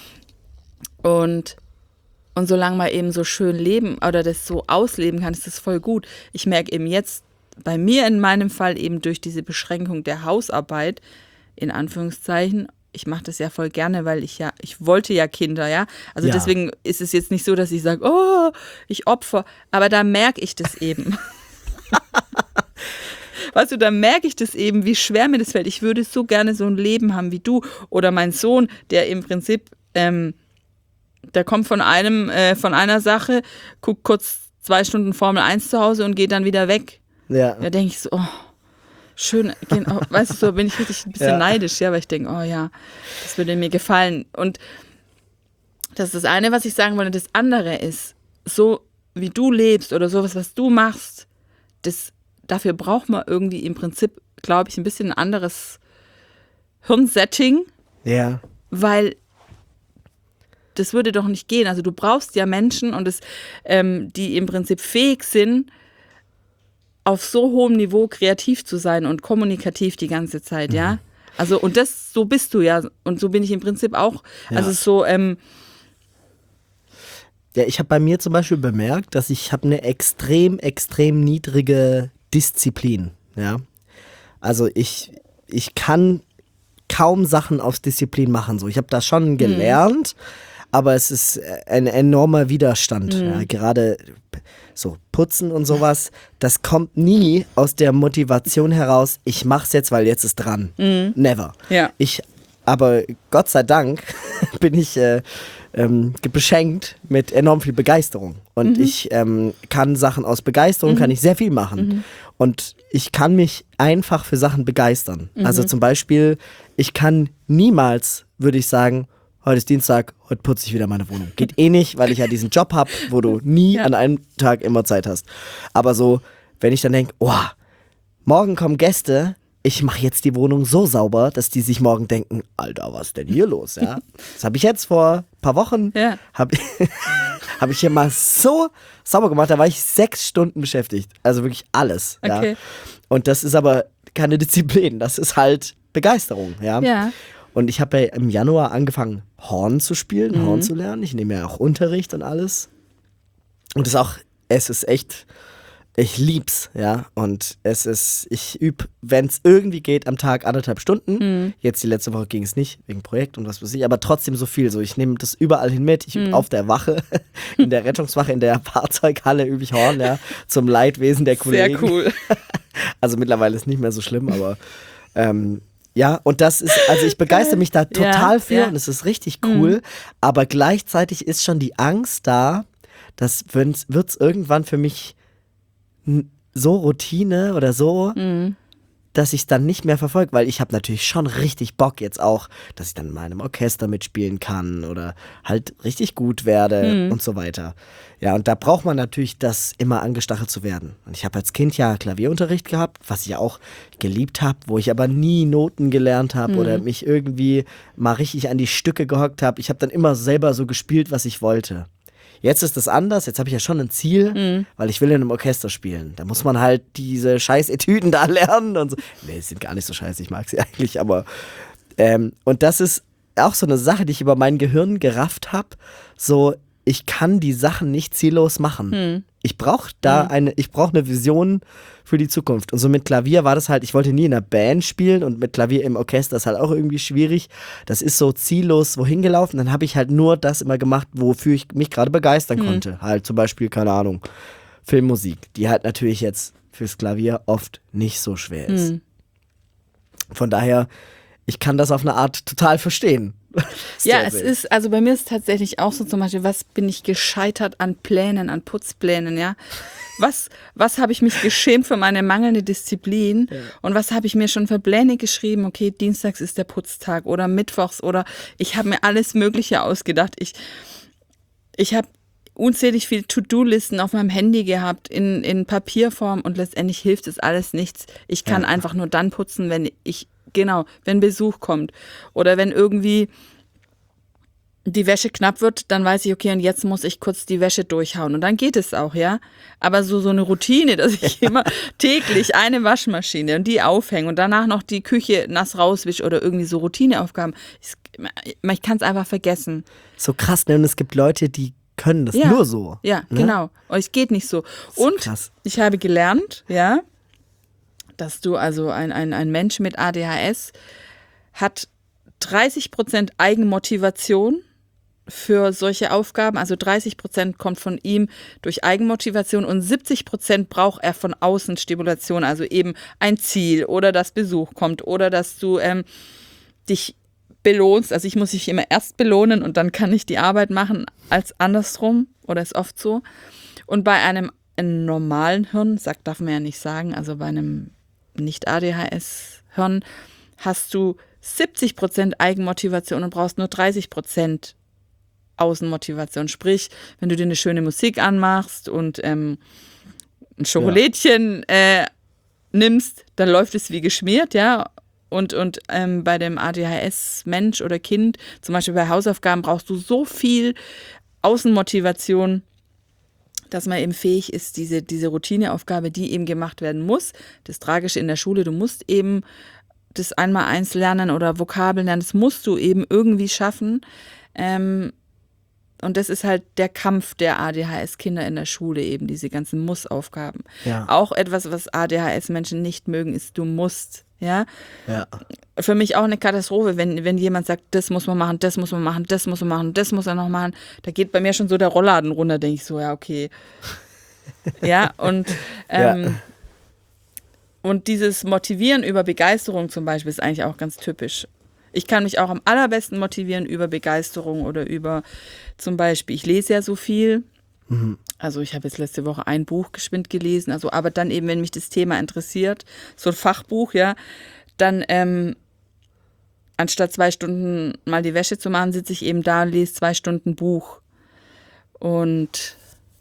Speaker 2: Und, und solange man eben so schön leben oder das so ausleben kann, ist das voll gut. Ich merke eben jetzt, bei mir in meinem Fall eben durch diese Beschränkung der Hausarbeit, in Anführungszeichen, ich mache das ja voll gerne, weil ich ja, ich wollte ja Kinder, ja. Also ja. deswegen ist es jetzt nicht so, dass ich sage, oh, ich opfer. Aber da merke ich das eben. Weißt du, da merke ich das eben, wie schwer mir das fällt. Ich würde so gerne so ein Leben haben wie du. Oder mein Sohn, der im Prinzip, ähm, der kommt von einem, äh, von einer Sache, guckt kurz zwei Stunden Formel eins zu Hause und geht dann wieder weg.
Speaker 1: Ja.
Speaker 2: Da denke ich so, oh. Schön, genau, weißt du, so bin ich richtig ein bisschen ja. neidisch, ja, weil ich denke, oh ja, das würde mir gefallen. Und das ist das eine, was ich sagen wollte. Das andere ist, so wie du lebst oder sowas, was du machst, das, dafür braucht man irgendwie im Prinzip, glaube ich, ein bisschen ein anderes Hirnsetting.
Speaker 1: Ja.
Speaker 2: Weil das würde doch nicht gehen. Also du brauchst ja Menschen, und das, ähm, die im Prinzip fähig sind, auf so hohem Niveau kreativ zu sein und kommunikativ die ganze Zeit, ja. Also und das, so bist du ja und so bin ich im Prinzip auch. Ja. Also so, ähm
Speaker 1: ja, ich habe bei mir zum Beispiel bemerkt, dass ich habe eine extrem, extrem niedrige Disziplin, ja. Also ich, ich kann kaum Sachen aus Disziplin machen, so. Ich habe das schon gelernt, mhm. aber es ist ein enormer Widerstand, mhm. ja, gerade so putzen und sowas, das kommt nie aus der Motivation heraus, ich mach's jetzt, weil jetzt ist dran. Mhm. Never.
Speaker 2: Ja.
Speaker 1: Ich, aber Gott sei Dank bin ich äh, ähm, beschenkt mit enorm viel Begeisterung. Und mhm. ich ähm, kann Sachen aus Begeisterung, mhm. kann ich sehr viel machen. Mhm. Und ich kann mich einfach für Sachen begeistern. Mhm. Also zum Beispiel, ich kann niemals, würde ich sagen, heute ist Dienstag, heute putze ich wieder meine Wohnung. Geht eh nicht, weil ich ja diesen Job habe, wo du nie ja. an einem Tag immer Zeit hast. Aber so, wenn ich dann denke, oh, morgen kommen Gäste, ich mache jetzt die Wohnung so sauber, dass die sich morgen denken, Alter, was ist denn hier los? Ja? Das habe ich jetzt vor ein paar Wochen, ja. habe hab ich hier mal so sauber gemacht, da war ich sechs Stunden beschäftigt. Also wirklich alles. Okay. Ja? Und das ist aber keine Disziplin, das ist halt Begeisterung. Ja.
Speaker 2: ja.
Speaker 1: Und ich habe ja im Januar angefangen, Horn zu spielen, mhm. Horn zu lernen. Ich nehme ja auch Unterricht und alles. Und das ist auch, es ist echt... Ich lieb's, ja, und es ist, ich übe, wenn es irgendwie geht, am Tag anderthalb Stunden. Mhm. Jetzt die letzte Woche ging es nicht, wegen Projekt und was weiß ich, aber trotzdem so viel. So, ich nehme das überall hin mit. Ich übe mhm. auf der Wache, in der Rettungswache, in der Fahrzeughalle übe ich Horn, ja, zum Leidwesen der Kollegen.
Speaker 2: Sehr cool.
Speaker 1: Also mittlerweile ist es nicht mehr so schlimm, aber ähm, ja, und das ist, also ich begeister mich da total ja, für ja. und es ist richtig cool, mhm. aber gleichzeitig ist schon die Angst da, dass wird es irgendwann für mich so Routine oder so, mhm. dass ich es dann nicht mehr verfolge, weil ich habe natürlich schon richtig Bock jetzt auch, dass ich dann in meinem Orchester mitspielen kann oder halt richtig gut werde mhm. und so weiter. Ja, und da braucht man natürlich das, immer angestachelt zu werden. Und ich habe als Kind ja Klavierunterricht gehabt, was ich ja auch geliebt habe, wo ich aber nie Noten gelernt habe mhm. oder mich irgendwie mal richtig an die Stücke gehockt habe. Ich habe dann immer selber so gespielt, was ich wollte. Jetzt ist das anders, jetzt habe ich ja schon ein Ziel, mhm. weil ich will in einem Orchester spielen. Da muss man halt diese scheiß Etüden da lernen und so. Nee, die sind gar nicht so scheiße, ich mag sie eigentlich, aber ähm, und das ist auch so eine Sache, die ich über mein Gehirn gerafft habe, so, ich kann die Sachen nicht ziellos machen. Mhm. Ich brauche da mhm. eine, ich brauche eine Vision für die Zukunft. Und so mit Klavier war das halt, ich wollte nie in einer Band spielen und mit Klavier im Orchester ist halt auch irgendwie schwierig. Das ist so ziellos wohin gelaufen. Dann habe ich halt nur das immer gemacht, wofür ich mich gerade begeistern mhm. konnte. Halt zum Beispiel, keine Ahnung, Filmmusik, die halt natürlich jetzt fürs Klavier oft nicht so schwer ist. Mhm. Von daher, ich kann das auf eine Art total verstehen.
Speaker 2: Ja, es ist, also bei mir ist es tatsächlich auch so, zum Beispiel, was bin ich gescheitert an Plänen, an Putzplänen, ja? Was, was habe ich mich geschämt für meine mangelnde Disziplin ja. und was habe ich mir schon für Pläne geschrieben, okay, dienstags ist der Putztag oder mittwochs oder ich habe mir alles Mögliche ausgedacht. Ich, ich habe unzählig viele To-Do-Listen auf meinem Handy gehabt, in, in Papierform und letztendlich hilft es alles nichts. Ich kann ja. einfach nur dann putzen, wenn ich Genau, wenn Besuch kommt oder wenn irgendwie die Wäsche knapp wird, dann weiß ich, okay, und jetzt muss ich kurz die Wäsche durchhauen und dann geht es auch, ja. Aber so, so eine Routine, dass ich immer täglich eine Waschmaschine und die aufhänge und danach noch die Küche nass rauswische oder irgendwie so Routineaufgaben, ich, ich kann es einfach vergessen.
Speaker 1: So krass, ne? Und es gibt Leute, die können das
Speaker 2: ja,
Speaker 1: nur so.
Speaker 2: Ja, ne? Genau. Und es geht nicht so. so und krass. Ich habe gelernt, ja, dass du, also ein, ein, ein Mensch mit A D H S hat dreißig Prozent Eigenmotivation für solche Aufgaben. Also dreißig Prozent kommt von ihm durch Eigenmotivation und siebzig Prozent braucht er von außen Stimulation. Also eben ein Ziel oder dass Besuch kommt oder dass du ähm, dich belohnst. Also ich muss mich immer erst belohnen und dann kann ich die Arbeit machen als andersrum oder ist oft so. Und bei einem, einem normalen Hirn, sagt, darf man ja nicht sagen, also bei einem nicht-A D H S-Hirn, hast du siebzig Prozent Eigenmotivation und brauchst nur dreißig Prozent Außenmotivation. Sprich, wenn du dir eine schöne Musik anmachst und ähm, ein Schokolädchen ja. äh, nimmst, dann läuft es wie geschmiert, ja. Und, und ähm, bei dem A D H S-Mensch oder Kind, zum Beispiel bei Hausaufgaben, brauchst du so viel Außenmotivation, dass man eben fähig ist, diese, diese Routineaufgabe, die eben gemacht werden muss. Das Tragische in der Schule, du musst eben das Einmaleins lernen oder Vokabeln lernen, das musst du eben irgendwie schaffen. Ähm, und das ist halt der Kampf der A D H S-Kinder in der Schule, eben diese ganzen Muss-Aufgaben. Ja. Auch etwas, was A D H S-Menschen nicht mögen, ist, du musst. Ja?
Speaker 1: Ja.
Speaker 2: Für mich auch eine Katastrophe, wenn, wenn jemand sagt, das muss man machen, das muss man machen, das muss man machen, das muss er noch machen. Da geht bei mir schon so der Rollladen runter, denke ich so, ja, okay. Ja, und, ähm, ja. und dieses Motivieren über Begeisterung zum Beispiel ist eigentlich auch ganz typisch. Ich kann mich auch am allerbesten motivieren über Begeisterung oder über zum Beispiel, ich lese ja so viel. Mhm. Also ich habe jetzt letzte Woche ein Buch geschwind gelesen, also aber dann eben, wenn mich das Thema interessiert, so ein Fachbuch, ja, dann ähm, anstatt zwei Stunden mal die Wäsche zu machen, sitze ich eben da und lese zwei Stunden Buch. Und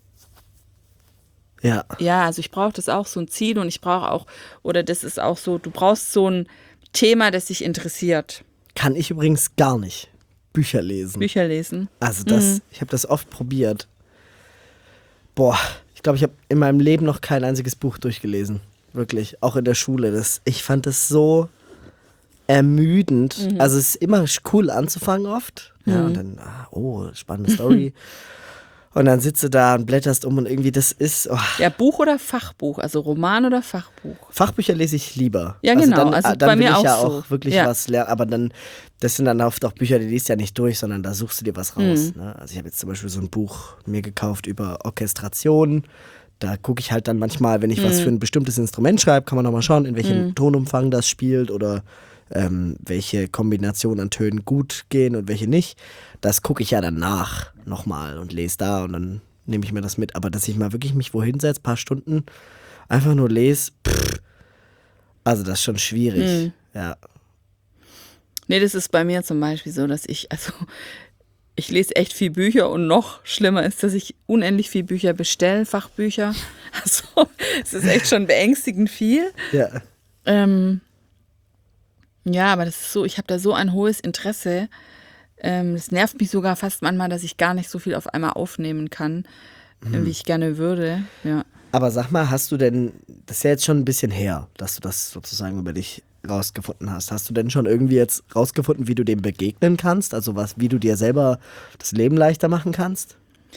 Speaker 1: ja,
Speaker 2: ja, also ich brauche das auch, so ein Ziel und ich brauche auch, oder das ist auch so, du brauchst so ein Thema, das dich interessiert.
Speaker 1: Kann ich übrigens gar nicht. Bücher lesen.
Speaker 2: Bücher lesen.
Speaker 1: Also das, mhm. ich habe das oft probiert. Boah, ich glaube, ich habe in meinem Leben noch kein einziges Buch durchgelesen. Wirklich, auch in der Schule. Das, ich fand das so ermüdend. Mhm. Also es ist immer cool anzufangen oft. Ja, mhm. und dann, oh, spannende Story. Und dann sitzt du da und blätterst um und irgendwie das ist... Oh.
Speaker 2: Ja, Buch oder Fachbuch? Also Roman oder Fachbuch?
Speaker 1: Fachbücher lese ich lieber.
Speaker 2: Ja, genau.
Speaker 1: Also dann,
Speaker 2: also
Speaker 1: dann
Speaker 2: bei mir
Speaker 1: will ich
Speaker 2: auch
Speaker 1: ja
Speaker 2: so.
Speaker 1: auch wirklich
Speaker 2: ja.
Speaker 1: was lernen. Aber dann, das sind dann oft auch Bücher, die liest ja nicht durch, sondern da suchst du dir was raus. Mhm. Ne? Also ich habe jetzt zum Beispiel so ein Buch mir gekauft über Orchestration. Da gucke ich halt dann manchmal, wenn ich mhm. was für ein bestimmtes Instrument schreibe, kann man nochmal schauen, in welchem mhm. Tonumfang das spielt oder ähm, welche Kombinationen an Tönen gut gehen und welche nicht. Das gucke ich ja danach nochmal und lese da und dann nehme ich mir das mit. Aber dass ich mal wirklich mich wohin setze, ein paar Stunden, einfach nur lese, pff, also das ist schon schwierig. Mhm. Ja.
Speaker 2: Nee, das ist bei mir zum Beispiel so, dass ich, also ich lese echt viel Bücher und noch schlimmer ist, dass ich unendlich viel Bücher bestelle, Fachbücher. Also es ist echt schon beängstigend viel.
Speaker 1: Ja.
Speaker 2: Ähm, ja, aber das ist so, ich habe da so ein hohes Interesse. Ähm, das nervt mich sogar fast manchmal, dass ich gar nicht so viel auf einmal aufnehmen kann, mhm. wie ich gerne würde. Ja.
Speaker 1: Aber sag mal, hast du denn, das ist ja jetzt schon ein bisschen her, dass du das sozusagen über dich rausgefunden hast. Hast du denn schon irgendwie jetzt rausgefunden, wie du dem begegnen kannst? Also was, wie du dir selber das Leben leichter machen kannst?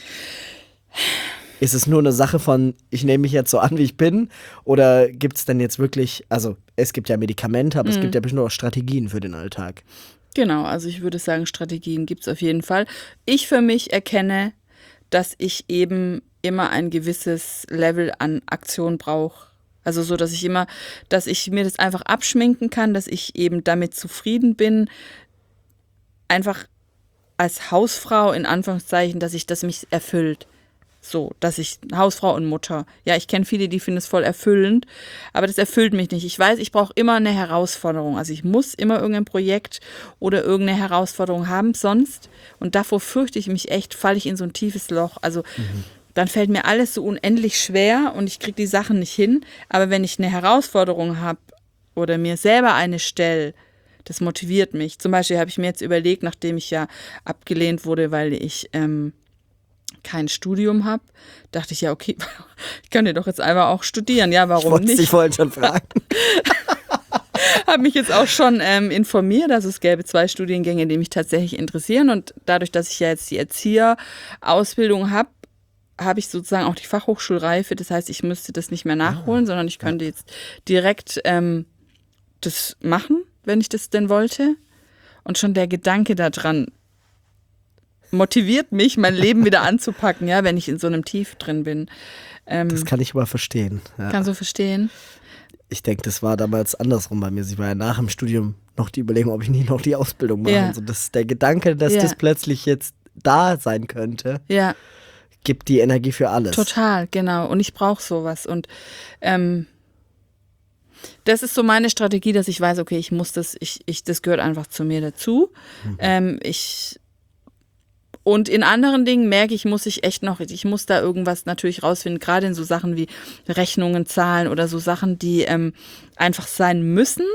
Speaker 1: Ist es nur eine Sache von, ich nehme mich jetzt so an, wie ich bin? Oder gibt es denn jetzt wirklich, also es gibt ja Medikamente, aber mhm. es gibt ja bestimmt auch Strategien für den Alltag.
Speaker 2: Genau, also ich würde sagen, Strategien gibt es auf jeden Fall. Ich für mich erkenne, dass ich eben immer ein gewisses Level an Aktion brauche. Also so, dass ich immer, dass ich mir das einfach abschminken kann, dass ich eben damit zufrieden bin, einfach als Hausfrau in Anführungszeichen, dass ich das mich erfüllt. So, dass ich Hausfrau und Mutter. Ja, ich kenne viele, die finden es voll erfüllend, aber das erfüllt mich nicht. Ich weiß, ich brauche immer eine Herausforderung. Also ich muss immer irgendein Projekt oder irgendeine Herausforderung haben, sonst, und davor fürchte ich mich echt, falle ich in so ein tiefes Loch. Also mhm. dann fällt mir alles so unendlich schwer und ich kriege die Sachen nicht hin. Aber wenn ich eine Herausforderung habe oder mir selber eine stelle, das motiviert mich. Zum Beispiel habe ich mir jetzt überlegt, nachdem ich ja abgelehnt wurde, weil ich ähm, kein Studium habe, dachte ich ja, okay, ich kann ja doch jetzt einfach auch studieren. Ja, warum
Speaker 1: ich
Speaker 2: nicht?
Speaker 1: Ich wollte schon fragen.
Speaker 2: Habe mich jetzt auch schon ähm, informiert, also es gäbe zwei Studiengänge, die mich tatsächlich interessieren. Und dadurch, dass ich ja jetzt die Erzieherausbildung habe, habe ich sozusagen auch die Fachhochschulreife. Das heißt, ich müsste das nicht mehr nachholen, ah, sondern ich könnte ja. jetzt direkt ähm, das machen, wenn ich das denn wollte. Und schon der Gedanke daran motiviert mich, mein Leben wieder anzupacken, ja, wenn ich in so einem Tief drin bin. Ähm,
Speaker 1: das kann ich aber verstehen. Ja.
Speaker 2: Kannst du verstehen?
Speaker 1: Ich denke, das war damals andersrum bei mir. Sie war ja nach dem Studium noch die Überlegung, ob ich nicht noch die Ausbildung mache. Ja. So, das, der Gedanke, dass ja. das plötzlich jetzt da sein könnte,
Speaker 2: ja.
Speaker 1: gibt die Energie für alles.
Speaker 2: Total, genau. Und ich brauche sowas. Und ähm, das ist so meine Strategie, dass ich weiß, okay, ich muss das, ich, ich, das gehört einfach zu mir dazu. Mhm. Ähm, ich Und in anderen Dingen merke ich, muss ich echt noch, ich muss da irgendwas natürlich rausfinden, gerade in so Sachen wie Rechnungen, Zahlen oder so Sachen, die ähm, einfach sein müssen,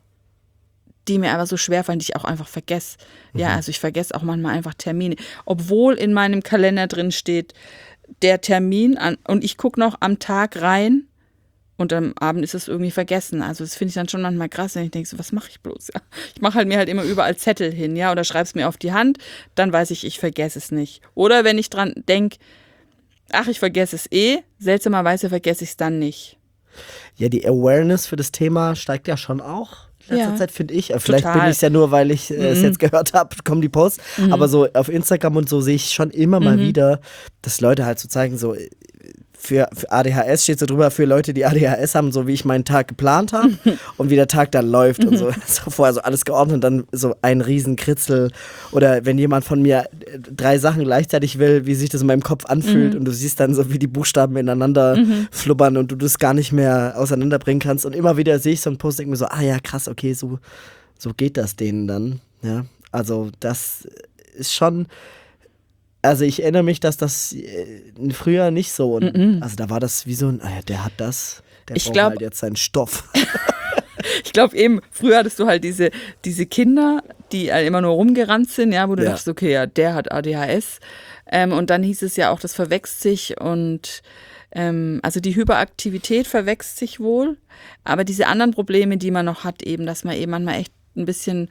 Speaker 2: die mir aber so schwerfallen, die ich auch einfach vergesse. Mhm. Ja, also ich vergesse auch manchmal einfach Termine, obwohl in meinem Kalender drin steht, der Termin an, und ich gucke noch am Tag rein und am Abend ist es irgendwie vergessen. Also das finde ich dann schon manchmal krass, wenn ich denke, so, was mache ich bloß? Ja, ich mache halt mir halt immer überall Zettel hin, ja, oder schreibe es mir auf die Hand, dann weiß ich, ich vergesse es nicht. Oder wenn ich dran denke, ach, ich vergesse es eh, seltsamerweise vergesse ich es dann nicht.
Speaker 1: Ja, die Awareness für das Thema steigt ja schon auch in letzter
Speaker 2: Ja.
Speaker 1: Zeit, finde ich. Vielleicht
Speaker 2: Total.
Speaker 1: bin ich es ja nur, weil ich äh, es
Speaker 2: Mhm.
Speaker 1: jetzt gehört habe, kommen die Posts.
Speaker 2: Mhm.
Speaker 1: Aber so auf Instagram und so sehe ich schon immer mal
Speaker 2: Mhm.
Speaker 1: wieder, dass Leute halt so zeigen, so für, für A D H S steht so drüber, für Leute, die A D H S haben, so wie ich meinen Tag geplant habe und wie der Tag dann läuft und so. so. Vorher so alles geordnet und dann so ein Riesenkritzel. Oder wenn jemand von mir drei Sachen gleichzeitig will, wie sich das in meinem Kopf anfühlt, mhm. und du siehst dann so, wie die Buchstaben ineinander mhm. flubbern und du das gar nicht mehr auseinanderbringen kannst. Und immer wieder sehe ich so einen Post und denke mir so, ah ja, krass, okay, so, so geht das denen dann. Ja, also das ist schon... Also ich erinnere mich, dass das früher nicht so, und mm-mm. also da war das wie so ein, ah ja, der hat das, der
Speaker 2: ich
Speaker 1: braucht
Speaker 2: glaub,
Speaker 1: halt jetzt seinen Stoff.
Speaker 2: Ich glaube eben, früher hattest du halt diese, diese Kinder, die halt immer nur rumgerannt sind, ja, wo du ja. dachtest, okay, ja, der hat A D H S. Ähm, und dann hieß es ja auch, das verwechselt sich und ähm, also die Hyperaktivität verwechselt sich wohl, aber diese anderen Probleme, die man noch hat, eben, dass man eben manchmal echt ein bisschen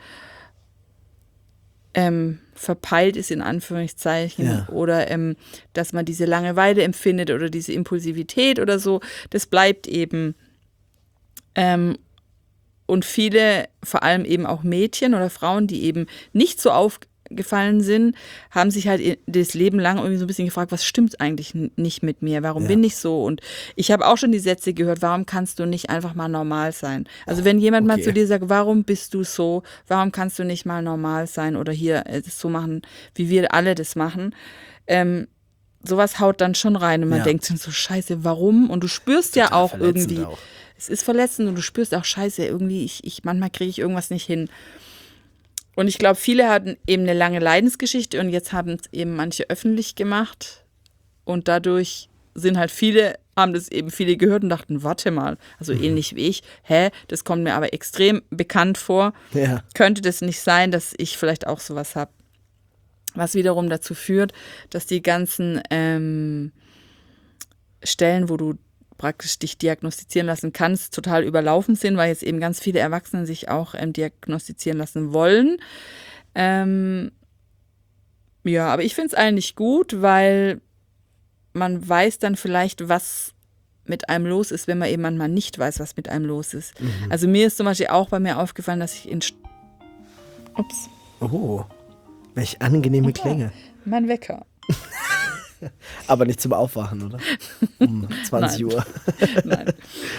Speaker 2: Ähm, verpeilt ist, in Anführungszeichen, ja. oder ähm, dass man diese Langeweile empfindet oder diese Impulsivität oder so, das bleibt eben. Ähm, und viele, vor allem eben auch Mädchen oder Frauen, die eben nicht so aufgefallen sind, haben sich halt das Leben lang irgendwie so ein bisschen gefragt, was stimmt eigentlich nicht mit mir, warum ja. bin ich so? Und ich habe auch schon die Sätze gehört, warum kannst du nicht einfach mal normal sein? Also wenn jemand okay. mal zu dir sagt, warum bist du so, warum kannst du nicht mal normal sein oder hier das so machen, wie wir alle das machen, ähm, sowas haut dann schon rein und man ja. denkt sich so, scheiße, warum? Und du spürst Total ja auch irgendwie, auch. es ist verletzend und du spürst auch, scheiße, irgendwie, ich, ich manchmal kriege ich irgendwas nicht hin. Und ich glaube, viele hatten eben eine lange Leidensgeschichte und jetzt haben es eben manche öffentlich gemacht und dadurch sind halt viele, haben das eben viele gehört und dachten, warte mal, also mhm. ähnlich wie ich, hä, das kommt mir aber extrem bekannt vor. Ja. Könnte das nicht sein, dass ich vielleicht auch sowas habe? Was wiederum dazu führt, dass die ganzen ähm, Stellen, wo du praktisch dich diagnostizieren lassen kannst, total überlaufen sind, weil jetzt eben ganz viele Erwachsene sich auch ähm, diagnostizieren lassen wollen. Ähm, ja, aber ich finde es eigentlich gut, weil man weiß dann vielleicht, was mit einem los ist, wenn man eben manchmal nicht weiß, was mit einem los ist. Mhm. Also mir ist zum Beispiel auch bei mir aufgefallen, dass ich in... St- Ups.
Speaker 1: Oh, welch angenehme
Speaker 2: oh,
Speaker 1: Klänge.
Speaker 2: Mein Wecker.
Speaker 1: Aber nicht zum Aufwachen, oder? Um zwanzig Uhr.
Speaker 2: Nein.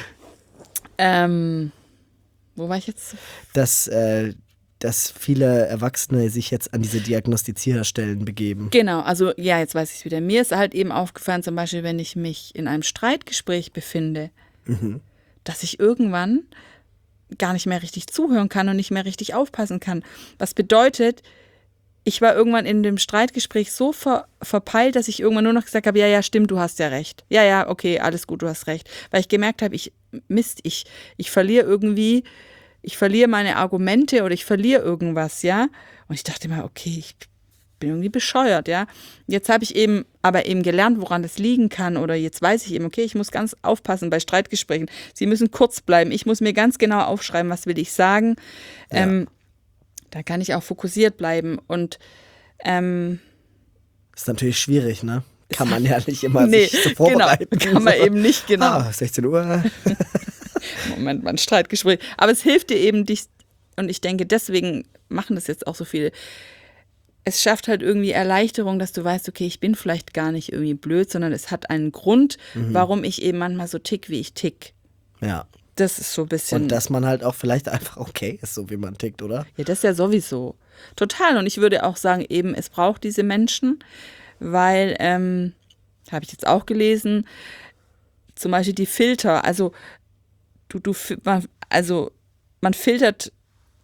Speaker 2: Ähm, wo war ich jetzt?
Speaker 1: Dass, äh, dass viele Erwachsene sich jetzt an diese Diagnostizierstellen begeben.
Speaker 2: Genau, also ja, jetzt weiß ich es wieder. Mir ist halt eben aufgefallen, zum Beispiel, wenn ich mich in einem Streitgespräch befinde, mhm. dass ich irgendwann gar nicht mehr richtig zuhören kann und nicht mehr richtig aufpassen kann. Was bedeutet, ich war irgendwann in dem Streitgespräch so ver- verpeilt, dass ich irgendwann nur noch gesagt habe, ja, ja, stimmt, du hast ja recht. Ja, ja, okay, alles gut, du hast recht. Weil ich gemerkt habe, ich, Mist, ich, ich verliere irgendwie, ich verliere meine Argumente oder ich verliere irgendwas, ja. Und ich dachte immer, okay, ich bin irgendwie bescheuert, ja. Jetzt habe ich eben, aber eben gelernt, woran das liegen kann oder jetzt weiß ich eben, okay, ich muss ganz aufpassen bei Streitgesprächen. Sie müssen kurz bleiben. Ich muss mir ganz genau aufschreiben, was will ich sagen. Ja. Ähm, Da kann ich auch fokussiert bleiben und ähm,
Speaker 1: ist natürlich schwierig, ne? Kann man ja nicht immer nee, sich so vorbereiten.
Speaker 2: Genau, kann man so. Eben nicht, genau.
Speaker 1: Ah, sechzehn Uhr.
Speaker 2: Moment, mein Streitgespräch. Aber es hilft dir eben, dich, und ich denke, deswegen machen das jetzt auch so viele. Es schafft halt irgendwie Erleichterung, dass du weißt, okay, ich bin vielleicht gar nicht irgendwie blöd, sondern es hat einen Grund, mhm. warum ich eben manchmal so tick, wie ich tick.
Speaker 1: Ja.
Speaker 2: Das ist so ein bisschen...
Speaker 1: Und dass man halt auch vielleicht einfach okay ist, so wie man tickt, oder?
Speaker 2: Ja, das ist ja sowieso. Total. Und ich würde auch sagen, eben, es braucht diese Menschen, weil, ähm, habe ich jetzt auch gelesen, zum Beispiel die Filter, also du, du, man, also man filtert,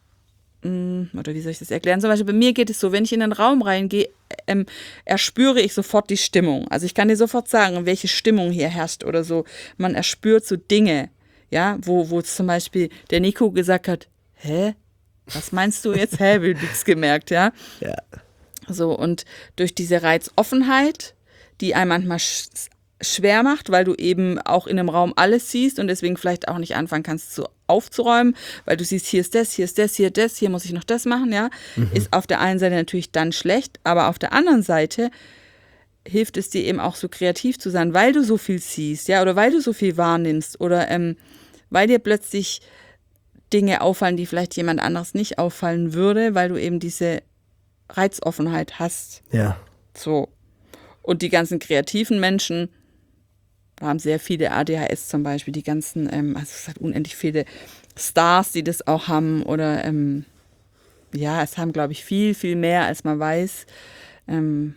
Speaker 2: mh, oder wie soll ich das erklären? Zum Beispiel bei mir geht es so, wenn ich in den Raum reingehe, ähm, erspüre ich sofort die Stimmung. Also ich kann dir sofort sagen, welche Stimmung hier herrscht oder so. Man erspürt so Dinge. Ja, wo, wo zum Beispiel der Nico gesagt hat, hä, was meinst du jetzt? Hä, wir haben nichts gemerkt, ja?
Speaker 1: Ja.
Speaker 2: So, und durch diese Reizoffenheit, die einem manchmal sch- schwer macht, weil du eben auch in einem Raum alles siehst und deswegen vielleicht auch nicht anfangen kannst zu aufzuräumen, weil du siehst, hier ist das, hier ist das, hier das, hier muss ich noch das machen, ja? Mhm. Ist auf der einen Seite natürlich dann schlecht, aber auf der anderen Seite hilft es dir eben auch so kreativ zu sein, weil du so viel siehst, ja, oder weil du so viel wahrnimmst oder ähm, weil dir plötzlich Dinge auffallen, die vielleicht jemand anderes nicht auffallen würde, weil du eben diese Reizoffenheit hast.
Speaker 1: Ja.
Speaker 2: So. Und die ganzen kreativen Menschen, haben sehr viele A D H S zum Beispiel, die ganzen, ähm, also es hat unendlich viele Stars, die das auch haben oder ähm, ja, es haben, glaube ich, viel, viel mehr, als man weiß. Ähm,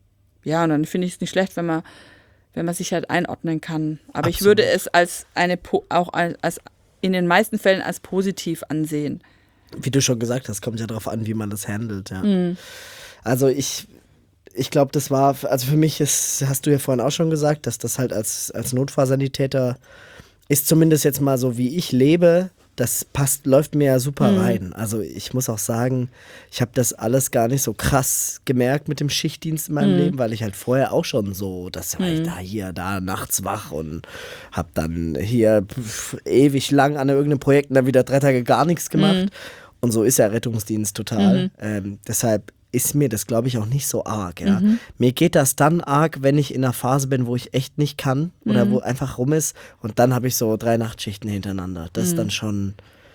Speaker 2: ja, und dann finde ich es nicht schlecht, wenn man, wenn man sich halt einordnen kann. Aber Absolut. Ich würde es als eine, auch als in den meisten Fällen als positiv ansehen.
Speaker 1: Wie du schon gesagt hast, kommt ja darauf an, wie man das handelt. Ja.
Speaker 2: Mhm.
Speaker 1: Also ich, ich glaube, das war, also für mich ist, hast du ja vorhin auch schon gesagt, dass das halt als, als Notfallsanitäter ist zumindest jetzt mal so, wie ich lebe, das passt, läuft mir ja super mhm. rein. Also ich muss auch sagen, ich habe das alles gar nicht so krass gemerkt mit dem Schichtdienst in meinem mhm. Leben, weil ich halt vorher auch schon so, das war ich mhm. da, hier, da, nachts wach und habe dann hier pf, ewig lang an irgendeinem Projekt und dann wieder drei Tage gar nichts gemacht. Mhm. Und so ist ja Rettungsdienst total. Mhm. Ähm, deshalb ist mir das, glaube ich, auch nicht so arg. Ja. Mhm. Mir geht das dann arg, wenn ich in einer Phase bin, wo ich echt nicht kann oder mhm. wo einfach rum ist. Und dann habe ich so drei Nachtschichten hintereinander. Das mhm. ist dann schon...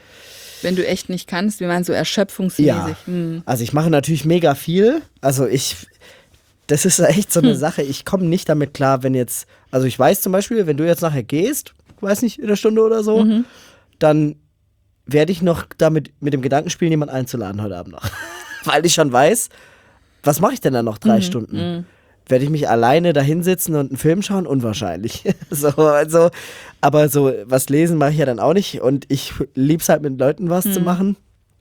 Speaker 2: Wenn du echt nicht kannst, wie man so erschöpfungsmäßig.
Speaker 1: Ja,
Speaker 2: mhm.
Speaker 1: also ich mache natürlich mega viel. Also ich... Das ist echt so eine hm. Sache. Ich komme nicht damit klar, wenn jetzt... Also ich weiß zum Beispiel, wenn du jetzt nachher gehst, weiß nicht, in einer Stunde oder so, mhm. dann werde ich noch damit mit dem Gedanken spielen, jemanden einzuladen heute Abend noch. Weil ich schon weiß, was mache ich denn dann noch drei mhm, Stunden? Mhm. Werde ich mich alleine da hinsetzen und einen Film schauen? Unwahrscheinlich. so, also, aber so was lesen mache ich ja dann auch nicht. Und ich lieb's halt mit Leuten was mhm. zu machen.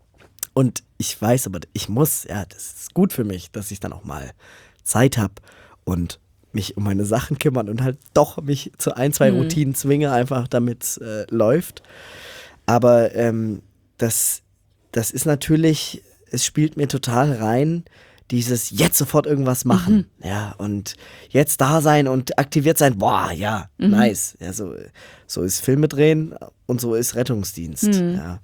Speaker 1: Und ich weiß aber, ich muss, ja, das ist gut für mich, dass ich dann auch mal Zeit habe und mich um meine Sachen kümmern und halt doch mich zu ein, zwei mhm. Routinen zwinge, einfach damit es äh, läuft. Aber ähm, das, das ist natürlich... Es spielt mir total rein, dieses jetzt sofort irgendwas machen. Mhm. Ja, und jetzt da sein und aktiviert sein. Boah, ja, mhm. nice. Ja, so, so ist Filme drehen und so ist Rettungsdienst. Mhm. Ja.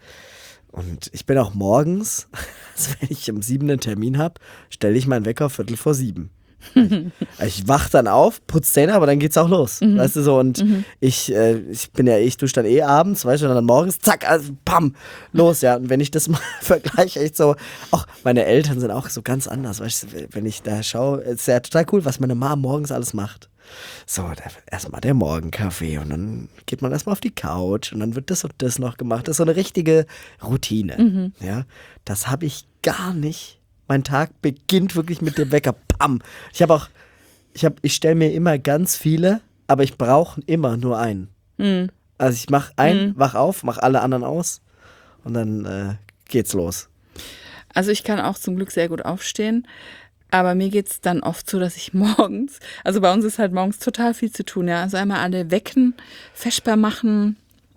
Speaker 1: Und ich bin auch morgens, also wenn ich um sieben einen Termin habe, stelle ich meinen Wecker viertel vor sieben. Ich, ich wach dann auf, putz Zähne, aber dann geht's auch los. Mhm. Weißt du so, und mhm. ich, äh, ich bin ja, ich dusche dann eh abends, weißt du, und dann morgens, zack, also, pam, los, ja. Und wenn ich das mal vergleiche, echt so, auch meine Eltern sind auch so ganz anders, weißt du, wenn ich da schaue, ist ja total cool, was meine Mama morgens alles macht. So, erstmal der Morgenkaffee und dann geht man erstmal auf die Couch und dann wird das und das noch gemacht. Das ist so eine richtige Routine. Mhm. Ja, das habe ich gar nicht. Mein Tag beginnt wirklich mit dem Wecker. Pam. Ich habe auch, ich habe, ich stelle mir immer ganz viele, aber ich brauche immer nur einen. Mhm. Also ich mache einen, mhm. wach auf, mache alle anderen aus und dann äh, geht's los.
Speaker 2: Also ich kann auch zum Glück sehr gut aufstehen, aber mir geht's dann oft so, dass ich morgens, also bei uns ist halt morgens total viel zu tun, ja. Also einmal alle wecken, feschbar machen,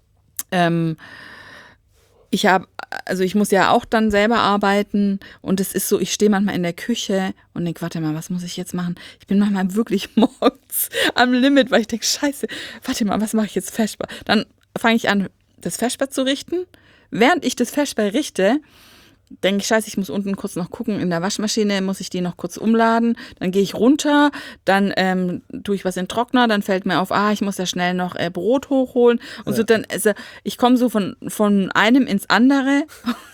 Speaker 2: ähm, Ich habe, also ich muss ja auch dann selber arbeiten und es ist so, ich stehe manchmal in der Küche und denke, warte mal, was muss ich jetzt machen? Ich bin manchmal wirklich morgens am Limit, weil ich denke, scheiße, warte mal, was mache ich jetzt feschbar? Dann fange ich an, das feschbar zu richten. Während ich das feschbar richte, denke ich, scheiße, ich muss unten kurz noch gucken, in der Waschmaschine muss ich die noch kurz umladen, dann gehe ich runter, dann ähm, tue ich was in den Trockner, dann fällt mir auf, ah, ich muss ja schnell noch äh, Brot hochholen und ja. so dann, also ich komme so von, von einem ins andere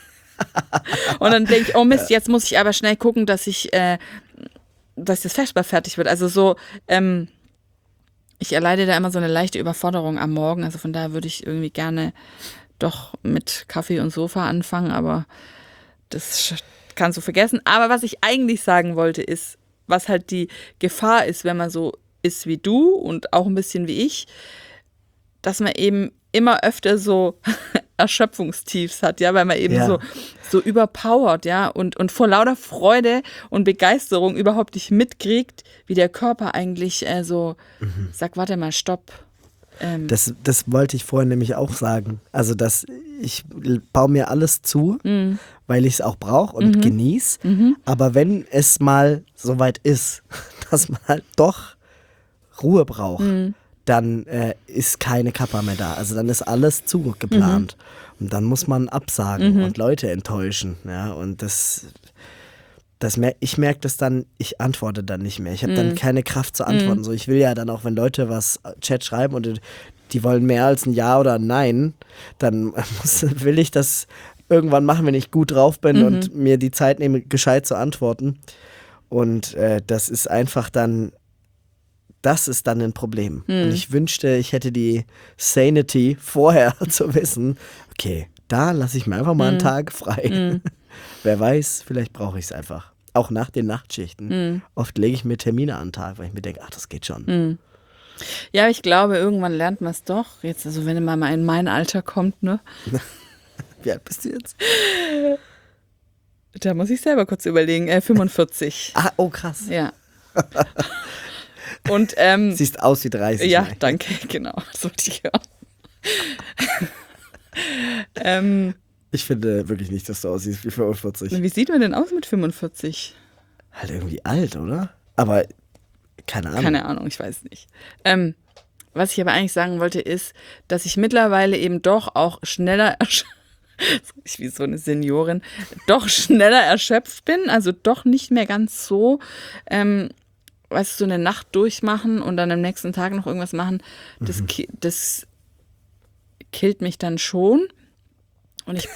Speaker 2: und dann denke ich, oh Mist, jetzt muss ich aber schnell gucken, dass ich, äh, dass das Feschbar fertig wird, also so, ähm, ich erleide da immer so eine leichte Überforderung am Morgen, also von daher würde ich irgendwie gerne doch mit Kaffee und Sofa anfangen, aber das kannst du vergessen. Aber was ich eigentlich sagen wollte, ist, was halt die Gefahr ist, wenn man so ist wie du und auch ein bisschen wie ich, dass man eben immer öfter so Erschöpfungstiefs hat, ja, weil man eben ja. so, so überpowert, ja, und, und vor lauter Freude und Begeisterung überhaupt nicht mitkriegt, wie der Körper eigentlich äh, so mhm. sagt, warte mal, stopp. Ähm,
Speaker 1: das, das wollte ich vorhin nämlich auch sagen. Also, dass ich baue mir alles zu, mhm. weil ich es auch brauche und mhm. genieße. Mhm. Aber wenn es mal so weit ist, dass man halt doch Ruhe braucht, mhm. dann äh, ist keine Kappa mehr da. Also dann ist alles zugeplant. Mhm. Und dann muss man absagen mhm. und Leute enttäuschen. Ja, und das... Das mer- ich merke das dann, ich antworte dann nicht mehr. Ich habe mm. dann keine Kraft zu antworten. Mm. So, ich will ja dann auch, wenn Leute was Chat schreiben und die wollen mehr als ein Ja oder ein Nein, dann muss, will ich das irgendwann machen, wenn ich gut drauf bin mm-hmm. und mir die Zeit nehme, gescheit zu antworten. Und äh, das ist einfach dann, das ist dann ein Problem. Mhm. Und ich wünschte, ich hätte die Sanity vorher zu wissen, okay, da lasse ich mir einfach mal einen mhm. Tag frei. Mhm. Wer weiß, vielleicht brauche ich es einfach. Auch nach den Nachtschichten. Mhm. Oft lege ich mir Termine an den Tag, weil ich mir denke, ach, das geht schon.
Speaker 2: Mhm. Ja, ich glaube, irgendwann lernt man es doch. Jetzt, also wenn man mal in mein Alter kommt, ne?
Speaker 1: Wie alt bist du jetzt?
Speaker 2: Da muss ich selber kurz überlegen. Äh, fünfundvierzig.
Speaker 1: Ah, oh krass.
Speaker 2: Ja. Und, ähm,
Speaker 1: siehst aus wie dreißig.
Speaker 2: Ja, danke, genau. Das wollte ich hören. ähm,
Speaker 1: ich finde wirklich nicht, dass du aussiehst wie fünfundvierzig.
Speaker 2: Wie sieht man denn aus mit fünfundvierzig?
Speaker 1: Halt irgendwie alt, oder? Aber keine Ahnung.
Speaker 2: Keine Ahnung, ich weiß nicht. Ähm, was ich aber eigentlich sagen wollte, ist, dass ich mittlerweile eben doch auch schneller, ersch- ich wie so eine Seniorin, doch schneller erschöpft bin. Also doch nicht mehr ganz so, ähm, weißt du, so eine Nacht durchmachen und dann am nächsten Tag noch irgendwas machen. Das, mhm. ki- das killt mich dann schon. Und ich...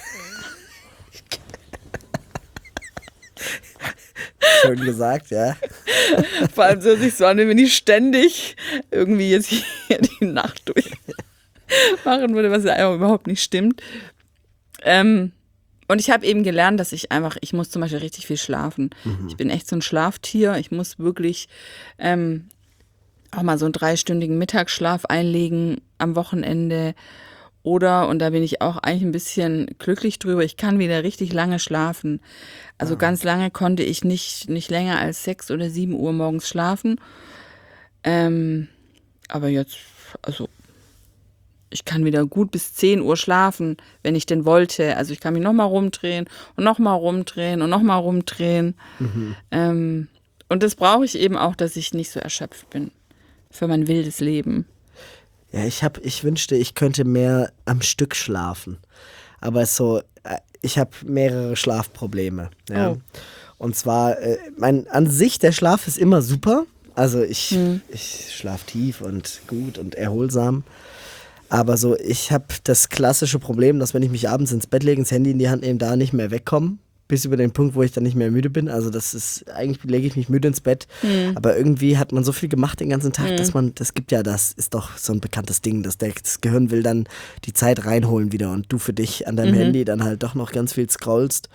Speaker 1: Schön gesagt, ja.
Speaker 2: Vor allem so sich so an, wenn ich ständig irgendwie jetzt hier die Nacht durchmachen würde, was ja einfach überhaupt nicht stimmt. Ähm, und ich habe eben gelernt, dass ich einfach, ich muss zum Beispiel richtig viel schlafen. Mhm. Ich bin echt so ein Schlaftier. Ich muss wirklich ähm, auch mal so einen dreistündigen Mittagsschlaf einlegen am Wochenende. Oder, und da bin ich auch eigentlich ein bisschen glücklich drüber, ich kann wieder richtig lange schlafen. Also ah. ganz lange konnte ich nicht, nicht länger als sechs oder sieben Uhr morgens schlafen. Ähm, aber jetzt, also ich kann wieder gut bis zehn Uhr schlafen, wenn ich denn wollte. Also ich kann mich nochmal rumdrehen und nochmal rumdrehen und nochmal rumdrehen. Mhm. Ähm, und das brauche ich eben auch, dass ich nicht so erschöpft bin für mein wildes Leben.
Speaker 1: Ja, ich hab, ich wünschte, ich könnte mehr am Stück schlafen. Aber so, ich habe mehrere Schlafprobleme. Ja. Oh. Und zwar, mein, an sich, der Schlaf ist immer super. Also ich, hm. ich schlafe tief und gut und erholsam. Aber so, ich habe das klassische Problem, dass wenn ich mich abends ins Bett lege, das Handy in die Hand nehme, da nicht mehr wegkomme. Bis über den Punkt, wo ich dann nicht mehr müde bin. Also das ist, eigentlich lege ich mich müde ins Bett. Mhm. Aber irgendwie hat man so viel gemacht den ganzen Tag, mhm. dass man, das gibt ja, das ist doch so ein bekanntes Ding, dass der, das Gehirn will dann die Zeit reinholen wieder und du für dich an deinem mhm. Handy dann halt doch noch ganz viel scrollst.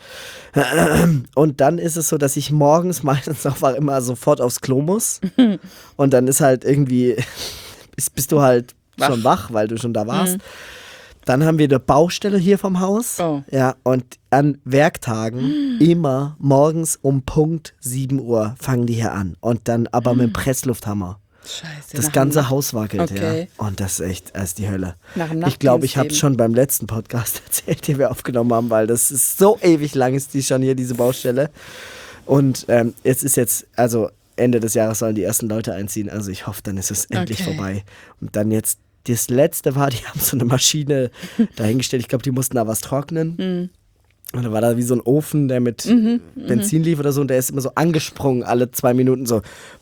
Speaker 1: Und dann ist es so, dass ich morgens meistens auch immer sofort aufs Klo muss. Mhm. Und dann ist halt irgendwie, bist, bist du halt wach. schon wach, weil du schon da warst. Mhm. Dann haben wir eine Baustelle hier vom Haus. Oh. Ja, und an Werktagen mm. immer morgens um Punkt sieben Uhr fangen die hier an. Und dann aber mm. mit dem Presslufthammer.
Speaker 2: Scheiße.
Speaker 1: Das ganze
Speaker 2: dem...
Speaker 1: Haus wackelt,
Speaker 2: okay.
Speaker 1: ja. Und das ist echt, das ist die Hölle.
Speaker 2: Nach dem
Speaker 1: ich glaube, ich habe es schon beim letzten Podcast erzählt, den wir aufgenommen haben, weil das ist so ewig lang ist die schon hier, diese Baustelle. Und ähm, es ist jetzt, also Ende des Jahres sollen die ersten Leute einziehen. Also ich hoffe, dann ist es endlich okay. vorbei. Und dann jetzt das letzte war, die haben so eine Maschine dahingestellt. Ich glaube, die mussten da was trocknen. Mhm. Und da war da wie so ein Ofen, der mit mhm, Benzin lief oder so. Und der ist immer so angesprungen, alle zwei Minuten so. Und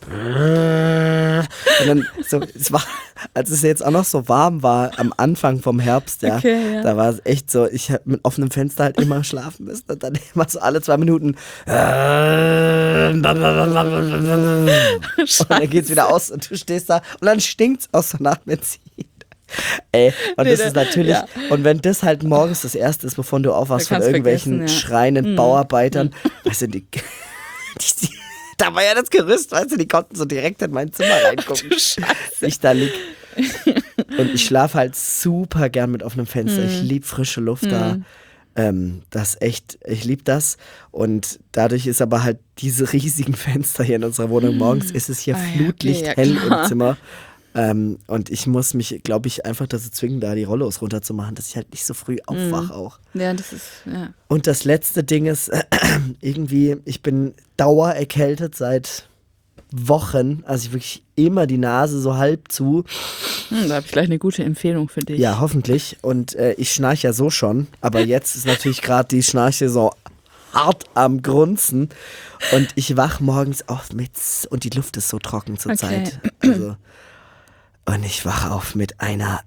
Speaker 1: dann, so, es war, als es jetzt auch noch so warm war, am Anfang vom Herbst, ja, okay, ja. da war es echt so, ich habe mit offenem Fenster halt immer schlafen müssen. Und dann immer so alle zwei Minuten. Und dann geht's wieder aus und du stehst da und dann stinkt's aus so nach Benzin. Ey, und nee, das ist natürlich, ja. und wenn das halt morgens das Erste ist, bevor du aufwachst von irgendwelchen ja. schreienden mhm. Bauarbeitern, mhm. weißt du, die, die, die, da war ja das Gerüst, weißt du, die konnten so direkt in mein Zimmer reingucken. Ich da lieg. Und ich schlafe halt super gern mit offenem Fenster. Mhm. Ich liebe frische Luft mhm. da. Ähm, das echt, ich liebe das. Und dadurch ist aber halt diese riesigen Fenster hier in unserer Wohnung, morgens ist es hier ah, Flutlicht okay, ja, hell klar. im Zimmer. Ähm, und ich muss mich, glaube ich, einfach dazu zwingen, da die Rollos runterzumachen, dass ich halt nicht so früh aufwache mm. auch.
Speaker 2: Ja, das ist, ja.
Speaker 1: Und das letzte Ding ist, äh, irgendwie, ich bin dauererkältet seit Wochen, also ich wirklich immer die Nase so halb zu.
Speaker 2: Hm, da habe ich gleich eine gute Empfehlung für dich.
Speaker 1: Ja, hoffentlich. Und äh, ich schnarche ja so schon, aber jetzt ist natürlich gerade die Schnarche so hart am Grunzen. Und ich wach morgens auf mit, und die Luft ist so trocken zur okay. Zeit. Also... Und ich wache auf mit einer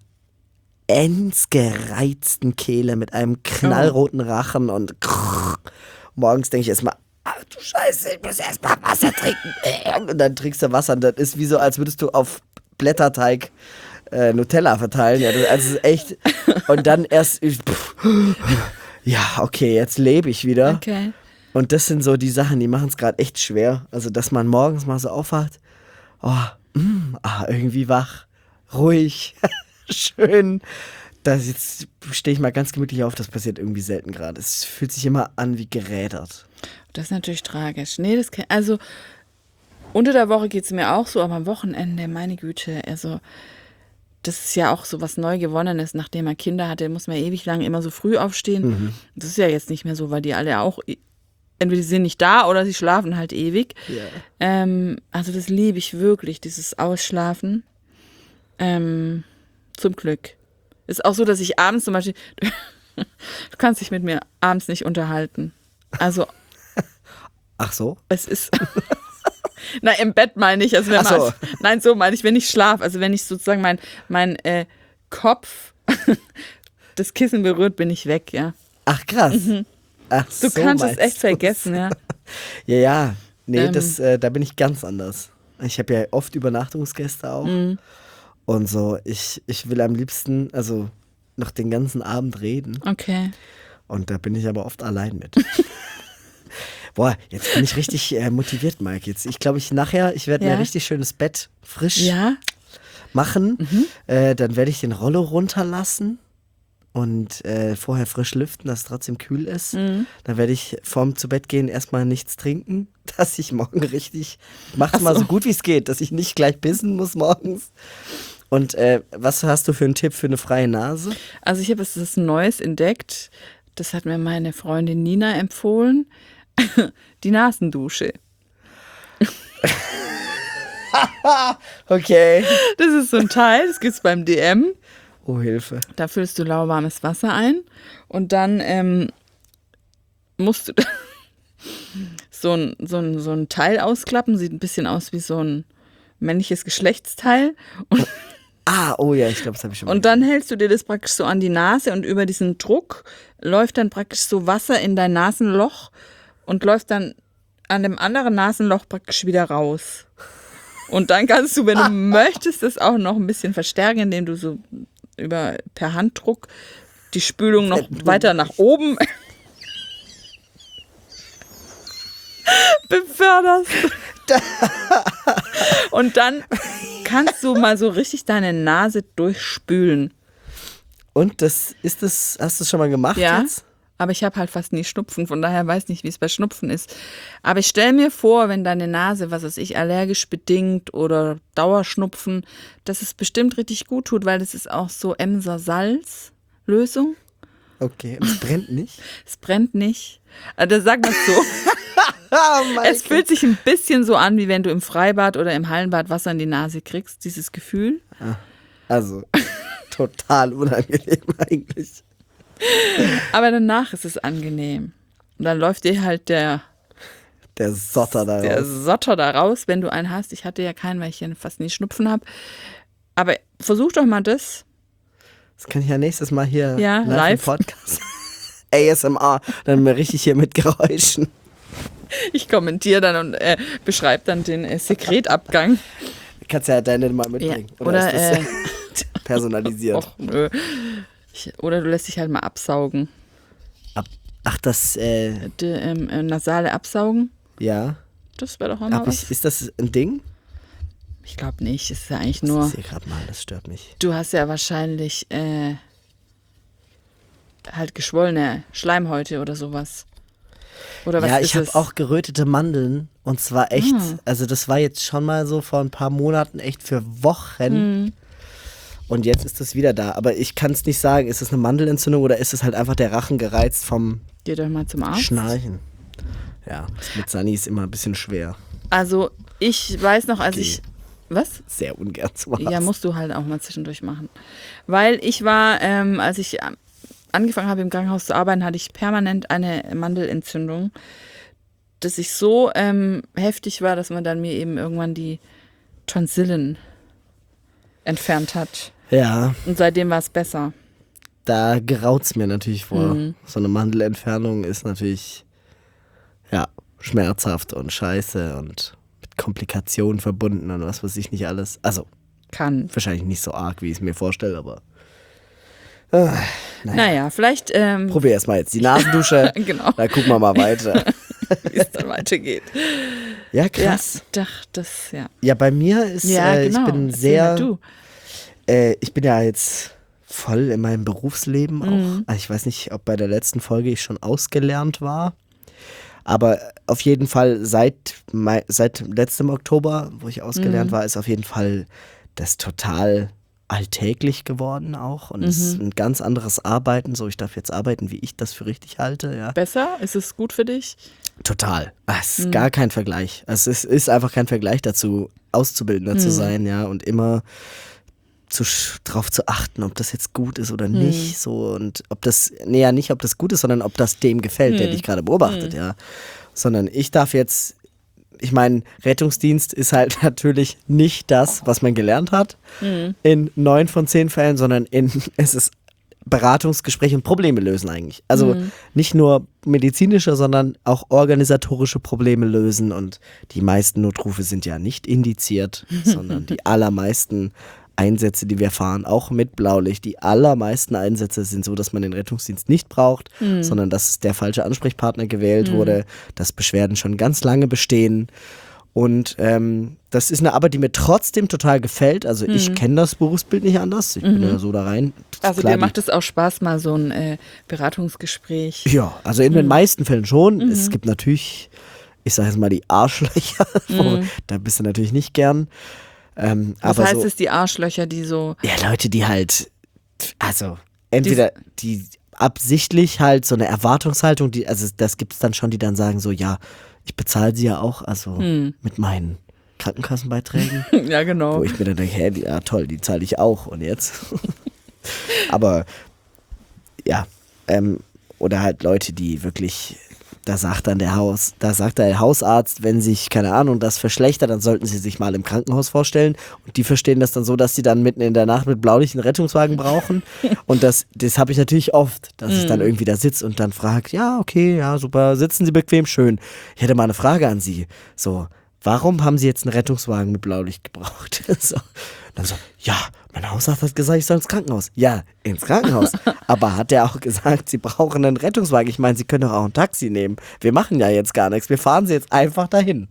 Speaker 1: ends gereizten Kehle, mit einem knallroten Rachen und krrr. Morgens denke ich erstmal, ach du Scheiße, ich muss erst mal Wasser trinken. Und dann trinkst du Wasser und das ist wie so, als würdest du auf Blätterteig äh, Nutella verteilen. Ja, das, also das ist echt. Und dann erst, pff, ja, okay, jetzt lebe ich wieder.
Speaker 2: Okay.
Speaker 1: Und das sind so die Sachen, die machen es gerade echt schwer. Also, dass man morgens mal so aufwacht, oh, mh, ah, irgendwie wach, ruhig, schön. Das jetzt stehe ich mal ganz gemütlich auf, das passiert irgendwie selten gerade. Es fühlt sich immer an wie gerädert.
Speaker 2: Das ist natürlich tragisch. Nee, das kann, also unter der Woche geht es mir auch so, aber am Wochenende, meine Güte, also das ist ja auch so was Neugewonnenes, nachdem man Kinder hatte, muss man ewig lang immer so früh aufstehen. Mhm. Das ist ja jetzt nicht mehr so, weil die alle auch, entweder sie sind nicht da oder sie schlafen halt ewig.
Speaker 1: Ja.
Speaker 2: Ähm, also das liebe ich wirklich, dieses Ausschlafen. Ähm, zum Glück. Ist auch so, dass ich abends zum Beispiel, du kannst dich mit mir abends nicht unterhalten. Also.
Speaker 1: Ach so?
Speaker 2: Es ist, na im Bett meine ich, also wenn
Speaker 1: Ach so.
Speaker 2: man, nein, so meine ich, wenn ich schlafe, also wenn ich sozusagen mein, mein äh, Kopf das Kissen berührt, bin ich weg, ja.
Speaker 1: Ach krass.
Speaker 2: Mhm.
Speaker 1: Ach,
Speaker 2: Du
Speaker 1: so
Speaker 2: kannst es
Speaker 1: meinst
Speaker 2: echt
Speaker 1: du's.
Speaker 2: vergessen, ja.
Speaker 1: Ja, ja. Nee,
Speaker 2: Ähm.
Speaker 1: das, äh, da bin ich ganz anders. Ich habe ja oft Übernachtungsgäste auch.
Speaker 2: Mhm.
Speaker 1: Und so, ich, ich will am liebsten, also noch den ganzen Abend reden.
Speaker 2: Okay.
Speaker 1: Und da bin ich aber oft allein mit. Boah, jetzt bin ich richtig äh, motiviert, Mike. Jetzt, ich glaube, ich nachher, ich werde
Speaker 2: Ja.
Speaker 1: mir ein richtig schönes Bett frisch
Speaker 2: Ja.
Speaker 1: machen.
Speaker 2: Mhm.
Speaker 1: Äh, dann werde ich den Rollo runterlassen und äh, vorher frisch lüften, dass es trotzdem kühl ist.
Speaker 2: Mhm.
Speaker 1: Dann werde ich vorm zu Bett gehen erstmal nichts trinken, dass ich morgen richtig, ich mache es
Speaker 2: Ach
Speaker 1: mal
Speaker 2: so.
Speaker 1: so gut wie es geht, dass ich nicht gleich pissen muss morgens. Und äh, was hast du für einen Tipp für eine freie Nase?
Speaker 2: Also ich habe jetzt das Neues entdeckt, das hat mir meine Freundin Nina empfohlen, die Nasendusche.
Speaker 1: Okay.
Speaker 2: Das ist so ein Teil, das gibt's beim D M.
Speaker 1: Oh, Hilfe.
Speaker 2: Da füllst du lauwarmes Wasser ein und dann ähm, musst du so ein, so, ein, so ein Teil ausklappen. Sieht ein bisschen aus wie so ein männliches Geschlechtsteil. Und,
Speaker 1: Ah, oh ja, ich glaube, das habe ich schon mal.
Speaker 2: und dann hältst du dir das praktisch so an die Nase und über diesen Druck läuft dann praktisch so Wasser in dein Nasenloch und läuft dann an dem anderen Nasenloch praktisch wieder raus. Und dann kannst du, wenn du möchtest, das auch noch ein bisschen verstärken, indem du so über per Handdruck die Spülung noch weiter nach oben beförderst. Und dann kannst du mal so richtig deine Nase durchspülen.
Speaker 1: Und das ist das, hast du es schon mal gemacht
Speaker 2: Ja,
Speaker 1: jetzt?
Speaker 2: aber ich habe halt fast nie Schnupfen, von daher weiß nicht, wie es bei Schnupfen ist. Aber ich stelle mir vor, wenn deine Nase, was weiß ich, allergisch bedingt oder Dauerschnupfen, dass es bestimmt richtig gut tut, weil das ist auch so Emser Salzlösung.
Speaker 1: Okay, und es brennt nicht?
Speaker 2: Es brennt nicht. Also sag mal so.
Speaker 1: Oh mein
Speaker 2: Es fühlt sich ein bisschen so an, wie wenn du im Freibad oder im Hallenbad Wasser in die Nase kriegst, dieses Gefühl.
Speaker 1: Also, total unangenehm eigentlich.
Speaker 2: Aber danach ist es angenehm. Und dann läuft dir halt der,
Speaker 1: Der Sotter da
Speaker 2: der
Speaker 1: raus.
Speaker 2: Sotter da raus, wenn du einen hast. Ich hatte ja keinen, weil ich hier fast nie Schnupfen habe. Aber versuch doch mal das.
Speaker 1: Das kann ich ja nächstes Mal hier
Speaker 2: Ja,
Speaker 1: live,
Speaker 2: live.
Speaker 1: im Podcast. A S M R, dann mal richtig hier mit Geräuschen.
Speaker 2: Ich kommentiere dann und äh, beschreibe dann den äh, Sekretabgang.
Speaker 1: Du kannst ja deine mal mitbringen.
Speaker 2: Ja, oder,
Speaker 1: ist
Speaker 2: äh,
Speaker 1: das personalisiert?
Speaker 2: Och, nö. Ich, oder du lässt dich halt mal absaugen.
Speaker 1: Ab, ach, das, äh,
Speaker 2: Die, ähm, äh, nasale Absaugen,
Speaker 1: ja.
Speaker 2: das wäre doch auch mal
Speaker 1: Aber
Speaker 2: was.
Speaker 1: ich, ist das ein Ding?
Speaker 2: Ich glaube nicht, es ist ja eigentlich
Speaker 1: Ich
Speaker 2: nur,
Speaker 1: sehe gerade mal, das stört mich.
Speaker 2: du hast ja wahrscheinlich äh, halt geschwollene Schleimhäute oder sowas. Oder was
Speaker 1: Ja,
Speaker 2: ist
Speaker 1: ich habe
Speaker 2: es?
Speaker 1: auch gerötete Mandeln und zwar echt,
Speaker 2: Ah.
Speaker 1: also das war jetzt schon mal so vor ein paar Monaten echt für Wochen.
Speaker 2: Mhm.
Speaker 1: Und jetzt ist es wieder da. Aber ich kann es nicht sagen, ist es eine Mandelentzündung oder ist es halt einfach der Rachen gereizt vom
Speaker 2: Geh doch mal zum Arzt.
Speaker 1: Schnarchen? Ja, das mit Sani ist immer ein bisschen schwer.
Speaker 2: Also ich weiß noch, als
Speaker 1: Okay.
Speaker 2: ich, was?
Speaker 1: Sehr ungern zum Arzt.
Speaker 2: Ja, musst du halt auch mal zwischendurch machen. Weil ich war, ähm, als ich ähm, angefangen habe im Krankenhaus zu arbeiten, hatte ich permanent eine Mandelentzündung, dass ich so ähm, heftig war, dass man dann mir eben irgendwann die Tonsillen entfernt hat.
Speaker 1: Ja,
Speaker 2: Und seitdem war es besser.
Speaker 1: da graut's mir natürlich vor.
Speaker 2: Mhm.
Speaker 1: So eine Mandelentfernung ist natürlich, ja, schmerzhaft und scheiße und mit Komplikationen verbunden und was weiß ich nicht alles. Also
Speaker 2: Kann.
Speaker 1: wahrscheinlich nicht so arg, wie ich es mir vorstelle, aber ah, naja.
Speaker 2: Naja, vielleicht. Ähm,
Speaker 1: Probier erst mal jetzt die Nasendusche.
Speaker 2: Genau.
Speaker 1: Dann gucken wir mal weiter.
Speaker 2: Wie es dann weitergeht.
Speaker 1: Ja, krass.
Speaker 2: Ja, doch, das, ja.
Speaker 1: Ja, bei mir ist,
Speaker 2: Ja,
Speaker 1: äh,
Speaker 2: genau.
Speaker 1: ich bin
Speaker 2: Erzähl
Speaker 1: sehr,
Speaker 2: mal du.
Speaker 1: äh, ich bin ja jetzt voll in meinem Berufsleben auch.
Speaker 2: Mhm.
Speaker 1: Also ich weiß nicht, ob bei der letzten Folge ich schon ausgelernt war, aber auf jeden Fall seit, Mai, seit letztem Oktober, wo ich ausgelernt
Speaker 2: Mhm.
Speaker 1: war, ist auf jeden Fall das total alltäglich geworden auch und es
Speaker 2: Mhm.
Speaker 1: ist ein ganz anderes Arbeiten, so ich darf jetzt arbeiten, wie ich das für richtig halte, ja.
Speaker 2: Besser? Ist es gut für dich?
Speaker 1: Total. Es ist
Speaker 2: Mhm.
Speaker 1: gar kein Vergleich. Es ist, ist einfach kein Vergleich dazu, Auszubildender
Speaker 2: Mhm.
Speaker 1: zu sein, ja, und immer zu, drauf zu achten, ob das jetzt gut ist oder
Speaker 2: Mhm.
Speaker 1: nicht, so und ob das, nee, ja, nicht, ob das gut ist, sondern ob das dem gefällt, der
Speaker 2: Mhm.
Speaker 1: dich gerade beobachtet,
Speaker 2: Mhm.
Speaker 1: ja. Sondern ich darf jetzt, ich meine, Rettungsdienst ist halt natürlich nicht das, was man gelernt hat
Speaker 2: Mhm.
Speaker 1: in neun von zehn Fällen, sondern in, es ist Beratungsgespräche und Probleme lösen eigentlich. Also
Speaker 2: Mhm.
Speaker 1: nicht nur medizinische, sondern auch organisatorische Probleme lösen und die meisten Notrufe sind ja nicht indiziert, sondern die allermeisten Einsätze, die wir fahren, auch mit Blaulicht, die allermeisten Einsätze sind so, dass man den Rettungsdienst nicht braucht,
Speaker 2: Mhm.
Speaker 1: sondern dass der falsche Ansprechpartner gewählt
Speaker 2: Mhm.
Speaker 1: wurde, dass Beschwerden schon ganz lange bestehen. Und ähm, das ist eine Arbeit, die mir trotzdem total gefällt. Also ich
Speaker 2: Mhm.
Speaker 1: kenne das Berufsbild nicht anders. Ich bin
Speaker 2: Mhm.
Speaker 1: ja so da rein.
Speaker 2: Also
Speaker 1: Klar,
Speaker 2: dir
Speaker 1: die-
Speaker 2: macht es auch Spaß, mal so ein äh, Beratungsgespräch.
Speaker 1: Ja, also in den
Speaker 2: Mhm.
Speaker 1: meisten Fällen schon.
Speaker 2: Mhm.
Speaker 1: Es gibt natürlich, ich sage jetzt mal, die Arschlöcher. wo-
Speaker 2: Mhm.
Speaker 1: Da bist du natürlich nicht gern. Ähm,
Speaker 2: Was
Speaker 1: aber
Speaker 2: heißt
Speaker 1: so,
Speaker 2: es, die Arschlöcher, die so.
Speaker 1: ja, Leute, die halt, also entweder die absichtlich halt so eine Erwartungshaltung, die, also das gibt es dann schon, die dann sagen so, ja, ich bezahle sie ja auch, also
Speaker 2: Hm.
Speaker 1: mit meinen Krankenkassenbeiträgen.
Speaker 2: Ja, genau.
Speaker 1: Wo ich mir dann denke, hä, die- ja toll, die zahle ich auch und jetzt. Aber ja, ähm, oder halt Leute, die wirklich, da sagt dann der Haus, da sagt der Hausarzt, wenn sich, keine Ahnung, das verschlechtert, dann sollten sie sich mal im Krankenhaus vorstellen. Und die verstehen das dann so, dass sie dann mitten in der Nacht mit Blaulicht einen Rettungswagen brauchen. Und das, das habe ich natürlich oft, dass ich dann
Speaker 2: Mhm.
Speaker 1: irgendwie da sitze und dann frage, ja, okay, ja, super, sitzen Sie bequem, schön. Ich hätte mal eine Frage an Sie. So, warum haben Sie jetzt einen Rettungswagen mit Blaulicht gebraucht? So. Dann so, ja, mein Hausarzt hat gesagt, ich soll ins Krankenhaus. Ja, ins Krankenhaus. Aber hat er auch gesagt, Sie brauchen einen Rettungswagen? Ich meine, Sie können doch auch ein Taxi nehmen. Wir machen ja jetzt gar nichts. Wir fahren Sie jetzt einfach dahin.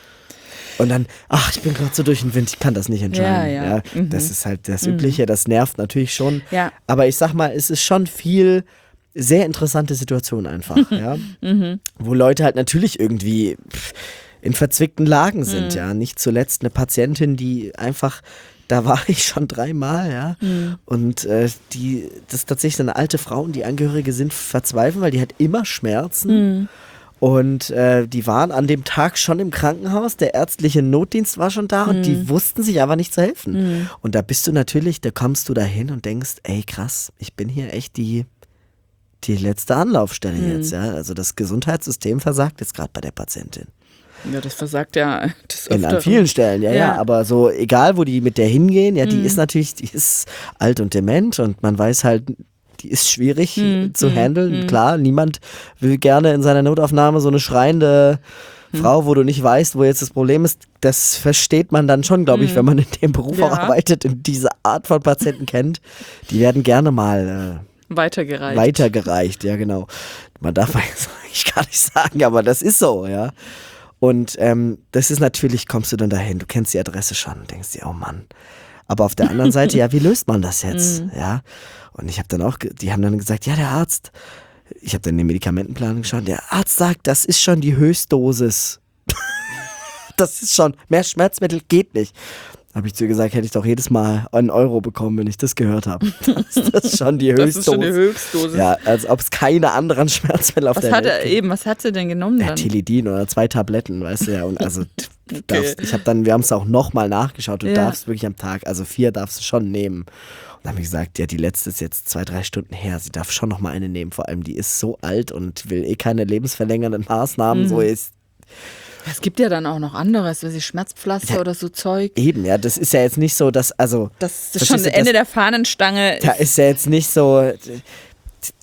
Speaker 1: Und dann, ach, ich bin gerade so durch den Wind, ich kann das nicht entscheiden.
Speaker 2: Ja, ja. Mhm.
Speaker 1: Das ist halt das
Speaker 2: Mhm.
Speaker 1: Übliche, das nervt natürlich schon.
Speaker 2: Ja.
Speaker 1: Aber ich sag mal, es ist schon viel sehr interessante Situation einfach, ja.
Speaker 2: Mhm.
Speaker 1: Wo Leute halt natürlich irgendwie pff, in verzwickten Lagen sind,
Speaker 2: Mhm.
Speaker 1: ja. Nicht zuletzt eine Patientin, die einfach, da war ich schon dreimal, ja.
Speaker 2: Mhm.
Speaker 1: Und äh, die, das ist tatsächlich eine alte Frau und die Angehörige sind verzweifeln, weil die hat immer Schmerzen.
Speaker 2: Mhm.
Speaker 1: Und äh, die waren an dem Tag schon im Krankenhaus, der ärztliche Notdienst war schon da und die wussten sich aber nicht zu helfen.
Speaker 2: Mhm.
Speaker 1: Und da bist du natürlich, da kommst du da hin und denkst, ey krass, ich bin hier echt die, die letzte Anlaufstelle
Speaker 2: Mhm.
Speaker 1: jetzt. Ja? Also das Gesundheitssystem versagt jetzt gerade bei der Patientin.
Speaker 2: Ja, das versagt ja des
Speaker 1: In an
Speaker 2: Öfteren.
Speaker 1: vielen Stellen, ja, ja,
Speaker 2: Ja.
Speaker 1: aber so egal, wo die mit der hingehen, ja, die
Speaker 2: Mhm.
Speaker 1: ist natürlich, die ist alt und dement und man weiß halt, die ist schwierig
Speaker 2: Mhm.
Speaker 1: zu
Speaker 2: Mhm.
Speaker 1: handeln.
Speaker 2: Mhm.
Speaker 1: Klar, niemand will gerne in seiner Notaufnahme so eine schreiende
Speaker 2: Mhm.
Speaker 1: Frau, wo du nicht weißt, wo jetzt das Problem ist. Das versteht man dann schon, glaube ich,
Speaker 2: Mhm.
Speaker 1: wenn man in dem Beruf
Speaker 2: Ja.
Speaker 1: auch arbeitet und diese Art von Patienten kennt. Die werden gerne mal äh,
Speaker 2: Weitergereicht.
Speaker 1: weitergereicht, ja genau. Man darf jetzt eigentlich gar nicht sagen, aber das ist so, ja. Und ähm, das ist natürlich, kommst du dann dahin, du kennst die Adresse schon und denkst dir, oh Mann. Aber auf der anderen Seite, ja, wie löst man das jetzt?
Speaker 2: Mhm.
Speaker 1: Ja. Und ich habe dann auch, ge- die haben dann gesagt, ja, der Arzt, ich habe dann den Medikamentenplan geschaut, der Arzt sagt, das ist schon die Höchstdosis. Das ist schon, mehr Schmerzmittel geht nicht. Habe ich zu ihr gesagt, hätte ich doch jedes Mal einen Euro bekommen, wenn ich das gehört habe. Das ist schon die
Speaker 2: Das ist schon die
Speaker 1: Höchstdosis.
Speaker 2: Höchstdosis.
Speaker 1: Ja, als ob es keine anderen Schmerzmittel auf
Speaker 2: Was
Speaker 1: der
Speaker 2: hat
Speaker 1: Welt
Speaker 2: er
Speaker 1: gibt.
Speaker 2: eben, was hat sie denn genommen
Speaker 1: Ja,
Speaker 2: dann?
Speaker 1: Tilidin oder zwei Tabletten, weißt du ja. Und also, t- du
Speaker 2: Okay.
Speaker 1: darfst, ich habe dann, wir haben es auch nochmal nachgeschaut, du
Speaker 2: Ja.
Speaker 1: darfst wirklich am Tag, also vier darfst du schon nehmen. Und dann habe ich gesagt, ja, die letzte ist jetzt zwei, drei Stunden her, sie darf schon nochmal eine nehmen. Vor allem, die ist so alt und will eh keine lebensverlängernden Maßnahmen.
Speaker 2: Mhm.
Speaker 1: So ist
Speaker 2: Es gibt ja dann auch noch anderes, weiß ich, Schmerzpflaster
Speaker 1: Ja.
Speaker 2: oder so Zeug.
Speaker 1: eben, ja, das ist ja jetzt nicht so, dass, also,
Speaker 2: Das ist
Speaker 1: Verstehst
Speaker 2: schon
Speaker 1: du,
Speaker 2: das Ende
Speaker 1: das-
Speaker 2: der Fahnenstange.
Speaker 1: da ist ja jetzt nicht so,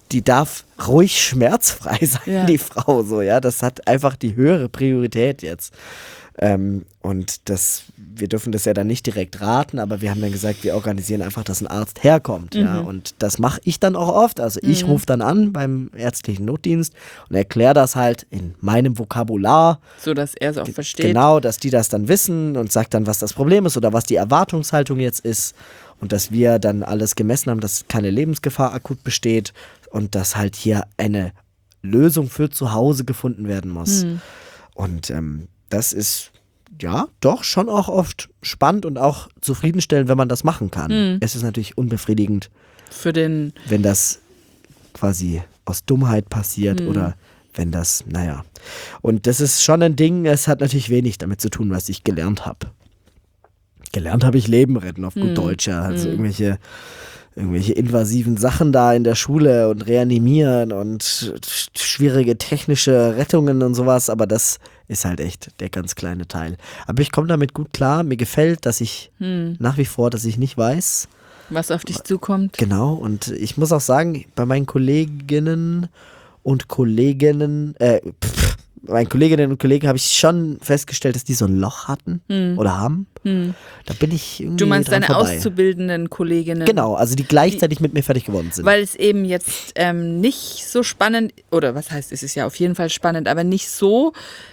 Speaker 1: die darf ruhig schmerzfrei sein,
Speaker 2: Ja.
Speaker 1: die Frau, so, ja. Das hat einfach die höhere Priorität jetzt. Ähm, und das, wir dürfen das ja dann nicht direkt raten, aber wir haben dann gesagt, wir organisieren einfach, dass ein Arzt herkommt. Ja? Und das mache ich dann auch oft. Also ich rufe dann an beim ärztlichen Notdienst und erkläre das halt in meinem Vokabular.
Speaker 2: So, dass er es auch versteht.
Speaker 1: Genau, dass die das dann wissen und sagt dann, was das Problem ist oder was die Erwartungshaltung jetzt ist. Und dass wir dann alles gemessen haben, dass keine Lebensgefahr akut besteht und dass halt hier eine Lösung für zu Hause gefunden werden muss. Und ähm, das ist ja doch schon auch oft spannend und auch zufriedenstellend, wenn man das machen kann.
Speaker 2: Mhm.
Speaker 1: Es ist natürlich unbefriedigend,
Speaker 2: Für den,
Speaker 1: wenn das quasi aus Dummheit passiert
Speaker 2: Mhm.
Speaker 1: oder wenn das, naja. Und das ist schon ein Ding, es hat natürlich wenig damit zu tun, was ich gelernt habe. Gelernt habe ich Leben retten, auf gut
Speaker 2: Mhm.
Speaker 1: Deutsch, ja. Also
Speaker 2: Mhm.
Speaker 1: irgendwelche, irgendwelche invasiven Sachen da in der Schule und reanimieren und sch- schwierige technische Rettungen und sowas, aber das ist halt echt der ganz kleine Teil. Aber ich komme damit gut klar, mir gefällt, dass ich
Speaker 2: hm,
Speaker 1: nach wie vor, dass ich nicht weiß,
Speaker 2: was auf dich zukommt.
Speaker 1: genau, und ich muss auch sagen, bei meinen Kolleginnen und Kolleginnen, äh, pff, meinen Kolleginnen und Kollegen habe ich schon festgestellt, dass die so ein Loch hatten oder haben.
Speaker 2: Hm.
Speaker 1: Da bin ich irgendwie
Speaker 2: Du meinst
Speaker 1: dran
Speaker 2: deine
Speaker 1: vorbei.
Speaker 2: auszubildenden Kolleginnen?
Speaker 1: Genau, also die gleichzeitig mit mir fertig geworden sind.
Speaker 2: Weil es eben jetzt ähm, nicht so spannend, oder was heißt, es ist ja auf jeden Fall spannend, aber nicht so,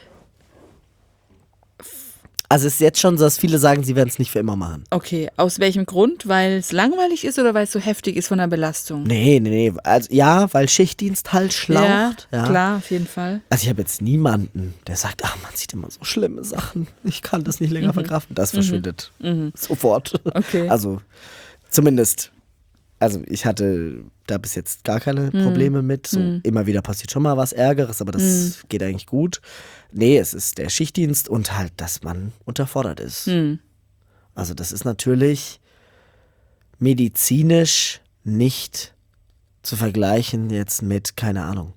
Speaker 1: Also es ist jetzt schon so, dass viele sagen, sie werden es nicht für immer machen.
Speaker 2: okay, aus welchem Grund? Weil es langweilig ist oder weil es so heftig ist von der Belastung?
Speaker 1: Nee, nee, nee. Also ja, weil Schichtdienst halt schlaucht.
Speaker 2: Ja,
Speaker 1: Ja,
Speaker 2: klar, auf jeden Fall.
Speaker 1: Also ich habe jetzt niemanden, der sagt, ach, man sieht immer so schlimme Sachen. Ich kann das nicht länger verkraften. Das verschwindet sofort.
Speaker 2: Okay.
Speaker 1: Also zumindest, also ich hatte da bis jetzt gar keine Probleme mit. So immer wieder passiert schon mal was Ärgeres, aber das geht eigentlich gut. Nee, es ist der Schichtdienst und halt, dass man unterfordert ist.
Speaker 2: Hm.
Speaker 1: Also das ist natürlich medizinisch nicht zu vergleichen jetzt mit, keine Ahnung.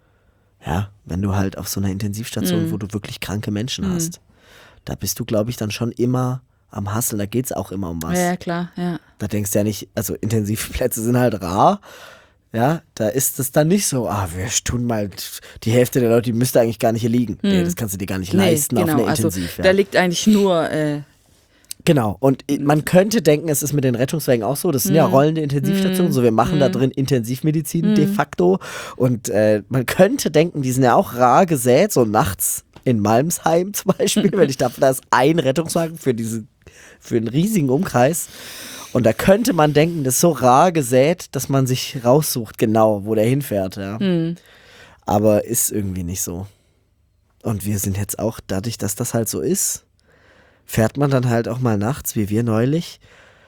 Speaker 1: Ja, wenn du halt auf so einer Intensivstation, wo du wirklich kranke Menschen hast, da bist du, glaube ich, dann schon immer am Hasseln, da geht es auch immer um was.
Speaker 2: Ja, ja, klar, ja.
Speaker 1: Da denkst du ja nicht, also Intensivplätze sind halt rar. Ja, da ist es dann nicht so, ah, wir tun mal, die Hälfte der Leute, die müsste eigentlich gar nicht hier liegen. Nee, das kannst du dir gar nicht leisten
Speaker 2: nee,
Speaker 1: auf
Speaker 2: genau,
Speaker 1: einer
Speaker 2: also
Speaker 1: Intensiv.
Speaker 2: da
Speaker 1: Ja.
Speaker 2: liegt eigentlich nur, äh,
Speaker 1: Genau, und man könnte denken, es ist mit den Rettungswagen auch so, das sind ja rollende Intensivstationen, so wir machen da drin Intensivmedizin de facto und äh, man könnte denken, die sind ja auch rar gesät, so nachts in Malmsheim zum Beispiel, weil ich dachte, da ist ein Rettungswagen für, diese, für einen riesigen Umkreis und da könnte man denken, das ist so rar gesät, dass man sich raussucht, genau, wo der hinfährt, ja. Aber ist irgendwie nicht so. Und wir sind jetzt auch, dadurch, dass das halt so ist, fährt man dann halt auch mal nachts, wie wir neulich,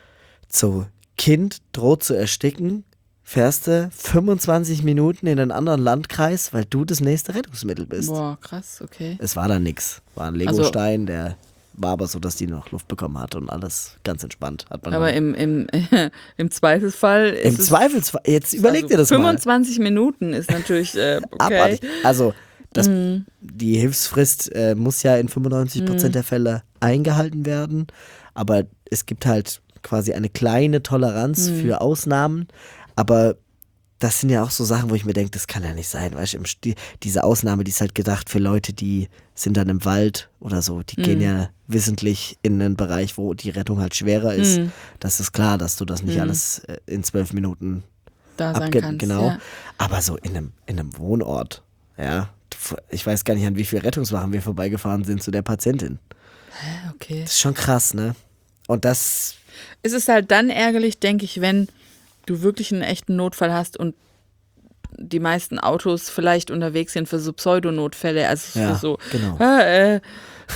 Speaker 1: so Kind droht zu ersticken, fährst du fünfundzwanzig Minuten in einen anderen Landkreis, weil du das nächste Rettungsmittel bist.
Speaker 2: boah, krass, okay.
Speaker 1: Es war dann nix. War ein Legostein, der war aber so, dass die noch Luft bekommen hat und alles ganz entspannt. Hat man
Speaker 2: Aber
Speaker 1: dann.
Speaker 2: im, im, im Zweifelsfall ist
Speaker 1: Im
Speaker 2: es,
Speaker 1: Zweifelsfall, jetzt überleg dir das mal.
Speaker 2: fünfundzwanzig Minuten ist natürlich, äh, okay.
Speaker 1: Abartig. Also das, die Hilfsfrist äh, muss ja in fünfundneunzig Prozent der Fälle eingehalten werden, aber es gibt halt quasi eine kleine Toleranz für Ausnahmen, aber das sind ja auch so Sachen, wo ich mir denke, das kann ja nicht sein, weißt du, im Sti- diese Ausnahme, die ist halt gedacht für Leute, die sind dann im Wald oder so, die gehen ja wissentlich in einen Bereich, wo die Rettung halt schwerer ist. Das ist klar, dass du das nicht alles äh, in zwölf Minuten
Speaker 2: da sein
Speaker 1: abge
Speaker 2: kannst.
Speaker 1: genau,
Speaker 2: Ja.
Speaker 1: aber so in einem, in einem Wohnort, ja, ich weiß gar nicht, an wie viele Rettungswachen wir vorbeigefahren sind zu der Patientin.
Speaker 2: Okay.
Speaker 1: Das ist schon krass, ne? Und das,
Speaker 2: Es ist halt dann ärgerlich, denke ich, wenn du wirklich einen echten Notfall hast und die meisten Autos vielleicht unterwegs sind für so Pseudonotfälle, also
Speaker 1: Ja,
Speaker 2: für so,
Speaker 1: genau.
Speaker 2: äh, äh,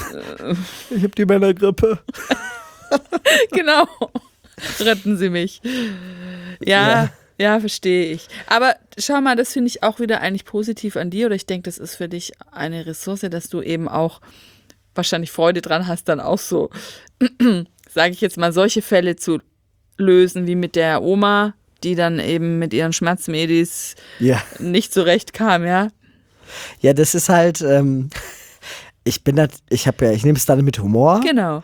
Speaker 1: ich hab die Männergrippe.
Speaker 2: genau, retten Sie mich. Ja,
Speaker 1: Ja.
Speaker 2: ja, verstehe ich. Aber schau mal, das finde ich auch wieder eigentlich positiv an dir oder ich denke, das ist für dich eine Ressource, dass du eben auch wahrscheinlich Freude dran hast, dann auch so, sage ich jetzt mal, solche Fälle zu lösen, wie mit der Oma, die dann eben mit ihren Schmerzmedis
Speaker 1: Ja.
Speaker 2: nicht zurechtkam, ja.
Speaker 1: Ja, das ist halt, ähm, ich bin da, ich habe ja, ich nehme es dann mit Humor.
Speaker 2: Genau.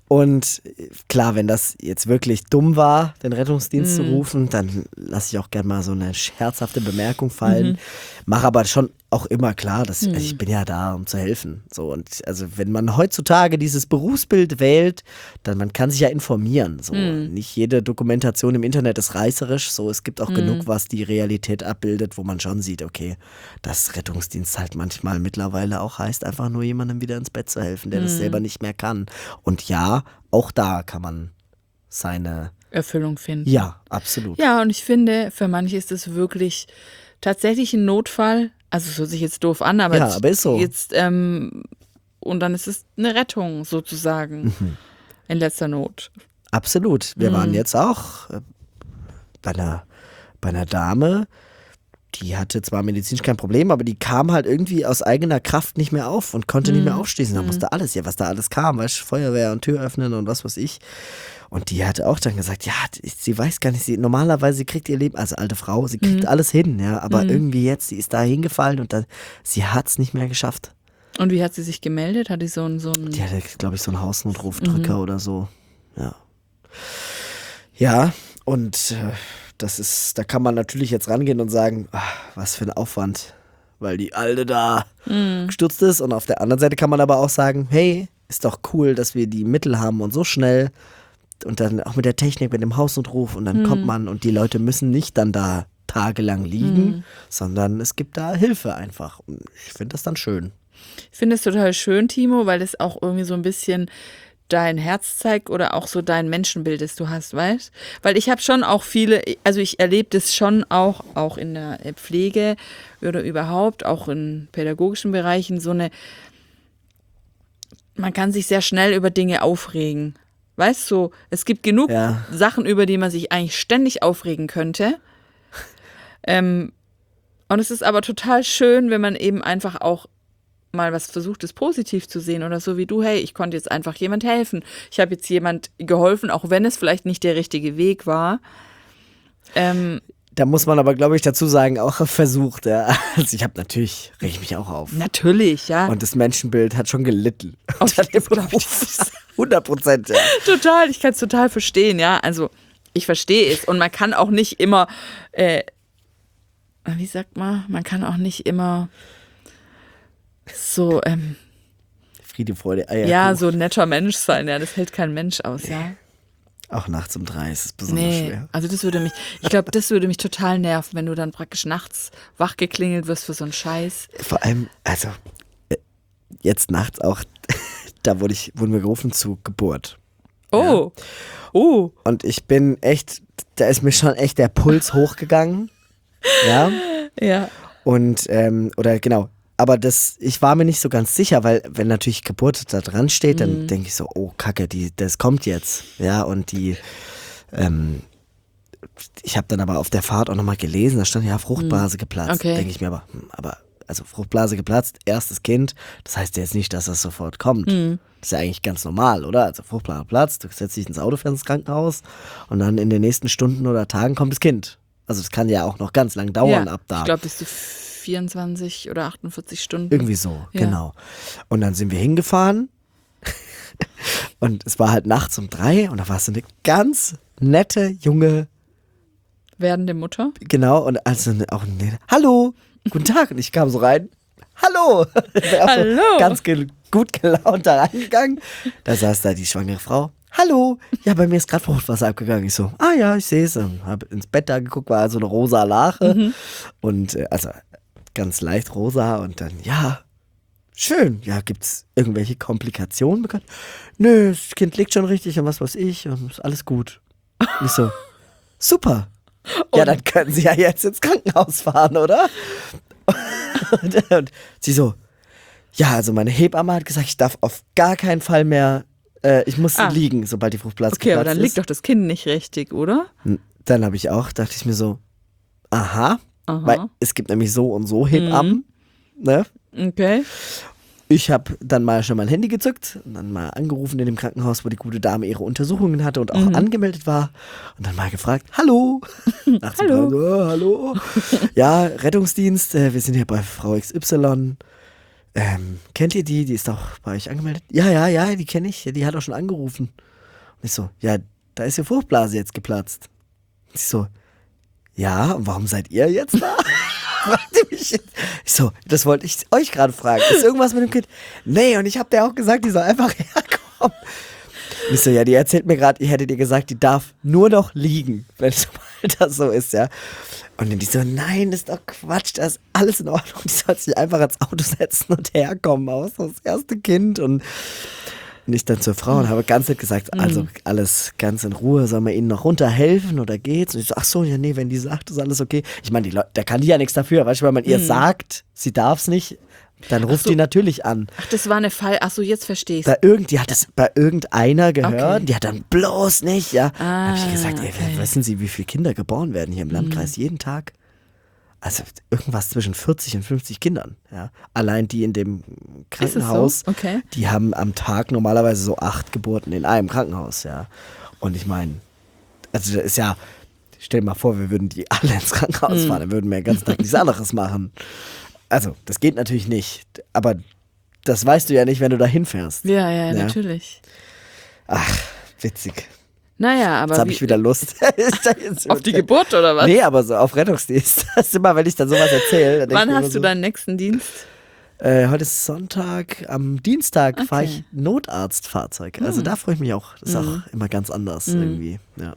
Speaker 1: Und klar, wenn das jetzt wirklich dumm war, den Rettungsdienst
Speaker 2: Mhm.
Speaker 1: zu rufen, dann lasse ich auch gerne mal so eine scherzhafte Bemerkung fallen.
Speaker 2: Mhm.
Speaker 1: Mache aber schon auch immer klar, dass
Speaker 2: Mhm.
Speaker 1: ich bin ja da, um zu helfen. So, und also wenn man heutzutage dieses Berufsbild wählt, dann man kann sich ja informieren. So.
Speaker 2: Mhm.
Speaker 1: Nicht jede Dokumentation im Internet ist reißerisch. So, es gibt auch
Speaker 2: Mhm.
Speaker 1: genug, was die Realität abbildet, wo man schon sieht, okay, dass Rettungsdienst halt manchmal mittlerweile auch heißt, einfach nur jemandem wieder ins Bett zu helfen, der das
Speaker 2: Mhm.
Speaker 1: selber nicht mehr kann. Und ja, auch da kann man seine,
Speaker 2: Erfüllung finden.
Speaker 1: ja, absolut.
Speaker 2: Ja, und ich finde, für manche ist es wirklich tatsächlich ein Notfall. Also es hört sich jetzt doof an, aber,
Speaker 1: Ja,
Speaker 2: jetzt,
Speaker 1: aber ist so.
Speaker 2: jetzt ähm, und dann ist es eine Rettung sozusagen
Speaker 1: Mhm.
Speaker 2: in letzter Not.
Speaker 1: Absolut. Wir
Speaker 2: Mhm.
Speaker 1: waren jetzt auch äh, bei einer, bei einer Dame, die hatte zwar medizinisch kein Problem, aber die kam halt irgendwie aus eigener Kraft nicht mehr auf und konnte nicht mehr aufstehen. Da musste alles, ja, was da alles kam, weißt du, Feuerwehr und Tür öffnen und was weiß ich. Und die hatte auch dann gesagt, ja, sie weiß gar nicht, sie normalerweise sie kriegt ihr Leben, also alte Frau, sie kriegt alles hin, ja, aber irgendwie jetzt, sie ist da hingefallen und dann, sie hat es nicht mehr geschafft.
Speaker 2: Und wie hat sie sich gemeldet? Hat die so ein, so ein
Speaker 1: Die hatte, glaube ich, so einen Hausnotrufdrücker oder so. Ja. Ja, und äh, das ist, da kann man natürlich jetzt rangehen und sagen, ach, was für ein Aufwand, weil die Alte da gestürzt ist. Und auf der anderen Seite kann man aber auch sagen, hey, ist doch cool, dass wir die Mittel haben und so schnell und dann auch mit der Technik, mit dem Hausnotruf und dann kommt man und die Leute müssen nicht dann da tagelang liegen, sondern es gibt da Hilfe einfach. Und ich finde das dann schön.
Speaker 2: Ich finde es total schön, Timo, weil es auch irgendwie so ein bisschen dein Herz zeigt oder auch so dein Menschenbild, das du hast, weißt? Weil ich habe schon auch viele, also ich erlebe das schon auch, auch in der Pflege oder überhaupt, auch in pädagogischen Bereichen, so eine, man kann sich sehr schnell über Dinge aufregen. Weißt du, es gibt genug
Speaker 1: Ja.
Speaker 2: Sachen, über die man sich eigentlich ständig aufregen könnte. Ähm, und es ist aber total schön, wenn man eben einfach auch mal was versucht, es positiv zu sehen oder so wie du, hey, ich konnte jetzt einfach jemand helfen. Ich habe jetzt jemand geholfen, auch wenn es vielleicht nicht der richtige Weg war. Ähm,
Speaker 1: Da muss man aber, glaube ich, dazu sagen, auch versucht. Ja. Also ich habe natürlich, reg ich mich auch auf.
Speaker 2: natürlich, ja.
Speaker 1: Und das Menschenbild hat schon gelitten.
Speaker 2: Oh,
Speaker 1: Unter dem
Speaker 2: das glaub ich.
Speaker 1: Beruf. hundert Prozent, ja.
Speaker 2: Total, ich kann es total verstehen, ja. Also ich verstehe es und man kann auch nicht immer, äh, wie sagt man, man kann auch nicht immer so, ähm,
Speaker 1: Friede, Freude, Eier.
Speaker 2: ja, so ein netter Mensch sein, ja, das hält kein Mensch aus, ja.
Speaker 1: Auch nachts um drei ist es besonders
Speaker 2: Nee,
Speaker 1: schwer.
Speaker 2: also das würde mich, ich glaube, das würde mich total nerven, wenn du dann praktisch nachts wachgeklingelt wirst für so einen Scheiß.
Speaker 1: Vor allem, also äh, jetzt nachts auch, da wurde ich, wurden wir gerufen zu Geburt.
Speaker 2: Oh, oh,
Speaker 1: Und ich bin echt, da ist mir schon echt der Puls hochgegangen. Ja.
Speaker 2: ja.
Speaker 1: Und, ähm, oder genau, aber das, ich war mir nicht so ganz sicher, weil wenn natürlich Geburt da dran steht, dann denke ich so, oh Kacke, die, das kommt jetzt. Ja, und die, ähm, ich habe dann aber auf der Fahrt auch nochmal gelesen, da stand ja Fruchtblase geplatzt.
Speaker 2: Okay.
Speaker 1: Denke ich mir aber, hm, aber, also Fruchtblase geplatzt, erstes Kind, das heißt jetzt nicht, dass das sofort kommt. Das ist ja eigentlich ganz normal, oder? Also Fruchtblase platzt, du setzt dich ins Auto, fährst ins Krankenhaus und dann in den nächsten Stunden oder Tagen kommt das Kind. Also es kann ja auch noch ganz lang dauern
Speaker 2: ja.
Speaker 1: ab da.
Speaker 2: Ich glaube, bis zu vierundzwanzig oder achtundvierzig Stunden.
Speaker 1: Irgendwie so,
Speaker 2: Ja.
Speaker 1: genau. Und dann sind wir hingefahren und es war halt nachts um drei und da war so eine ganz nette junge,
Speaker 2: Werdende Mutter.
Speaker 1: genau, und also eine- auch eine, hallo, guten Tag. Und ich kam so rein, hallo. Ich bin auch
Speaker 2: Hallo.
Speaker 1: So ganz ge gut gelaunt da reingegangen. Da saß da die schwangere Frau. Hallo, ja, bei mir ist gerade Fruchtwasser abgegangen. Ich so, ah ja, ich sehe es. Habe ins Bett da geguckt, war also eine rosa Lache. Und äh, also ganz leicht rosa und dann, ja, schön. Ja, gibt's irgendwelche Komplikationen bekannt? Nö, das Kind liegt schon richtig und was weiß ich und ist alles gut. Und ich so, super. Ja, dann können Sie ja jetzt ins Krankenhaus fahren, oder? Und, und sie so, ja, also meine Hebamme hat gesagt, ich darf auf gar keinen Fall mehr, äh, ich muss
Speaker 2: Ah.
Speaker 1: liegen, sobald die Fruchtblase
Speaker 2: Okay, aber
Speaker 1: geplatzt
Speaker 2: dann
Speaker 1: ist.
Speaker 2: liegt doch das Kind nicht richtig, oder?
Speaker 1: Dann habe ich auch, dachte ich mir so, aha,
Speaker 2: Aha.
Speaker 1: weil es gibt nämlich so und so Hebammen, ne?
Speaker 2: Okay.
Speaker 1: Ich habe dann mal schon mein Handy gezückt und dann mal angerufen in dem Krankenhaus, wo die gute Dame ihre Untersuchungen hatte und auch angemeldet war. Und dann mal gefragt, hallo. Nachts um
Speaker 2: Hallo.
Speaker 1: drei, so, hallo. Ja, Rettungsdienst, äh, wir sind hier bei Frau X Y. ähm, kennt ihr die? Die ist doch bei euch angemeldet. Ja, ja, ja, die kenne ich. Die hat auch schon angerufen. Und ich so, ja, da ist ihr Fruchtblase jetzt geplatzt. Und ich so, ja, und warum seid ihr jetzt da? Fragte mich jetzt. Ich so, das wollte ich euch gerade fragen. Ist irgendwas mit dem Kind? Nee, und ich habe der auch gesagt, die soll einfach herkommen. Und ich so, ja, die erzählt mir gerade, ich hätte dir gesagt, die darf nur noch liegen, wenn das so ist, ja. Und dann die so, nein, das ist doch Quatsch, da ist alles in Ordnung. Die soll sich einfach ins Auto setzen und herkommen, aus das erste Kind. Und ich dann zur Frau und habe ganz nett gesagt, also alles ganz in Ruhe, soll man ihnen noch runterhelfen oder geht's? Und ich so, ach so, ja nee, wenn die sagt, ist alles okay. Ich meine, die Leute, da kann die ja nichts dafür, weißt du, wenn man ihr sagt, sie darf's nicht, dann ruft
Speaker 2: so.
Speaker 1: die natürlich an.
Speaker 2: Ach, das war eine Fall, ach so, jetzt verstehe ich.
Speaker 1: Bei irgend, die hat es bei irgendeiner gehört,
Speaker 2: Okay.
Speaker 1: die hat dann bloß nicht, ja.
Speaker 2: Ah,
Speaker 1: habe ich gesagt, ey,
Speaker 2: okay.
Speaker 1: wissen Sie, wie viele Kinder geboren werden hier im Landkreis jeden Tag? Also irgendwas zwischen vierzig und fünfzig Kindern, ja. Allein die in dem Krankenhaus,
Speaker 2: so? Okay.
Speaker 1: die haben am Tag normalerweise so acht Geburten in einem Krankenhaus, ja. Und ich meine, also das ist ja, stell dir mal vor, wir würden die alle ins Krankenhaus fahren, dann würden wir den ganzen Tag nichts anderes machen. Also, das geht natürlich nicht, aber das weißt du ja nicht, wenn du da hinfährst.
Speaker 2: Ja, ja,
Speaker 1: Ja.
Speaker 2: natürlich.
Speaker 1: Ach, witzig.
Speaker 2: Naja, aber
Speaker 1: Jetzt habe
Speaker 2: wie,
Speaker 1: ich wieder Lust.
Speaker 2: auf die Geburt oder was?
Speaker 1: Nee, aber so auf Rettungsdienst. Das ist immer, wenn ich dann sowas erzähle.
Speaker 2: Wann hast du so, deinen nächsten Dienst?
Speaker 1: Äh, heute ist Sonntag. Am Dienstag
Speaker 2: Okay.
Speaker 1: fahre ich Notarztfahrzeug. Also da freue ich mich auch. Das ist auch immer ganz anders irgendwie. Ja.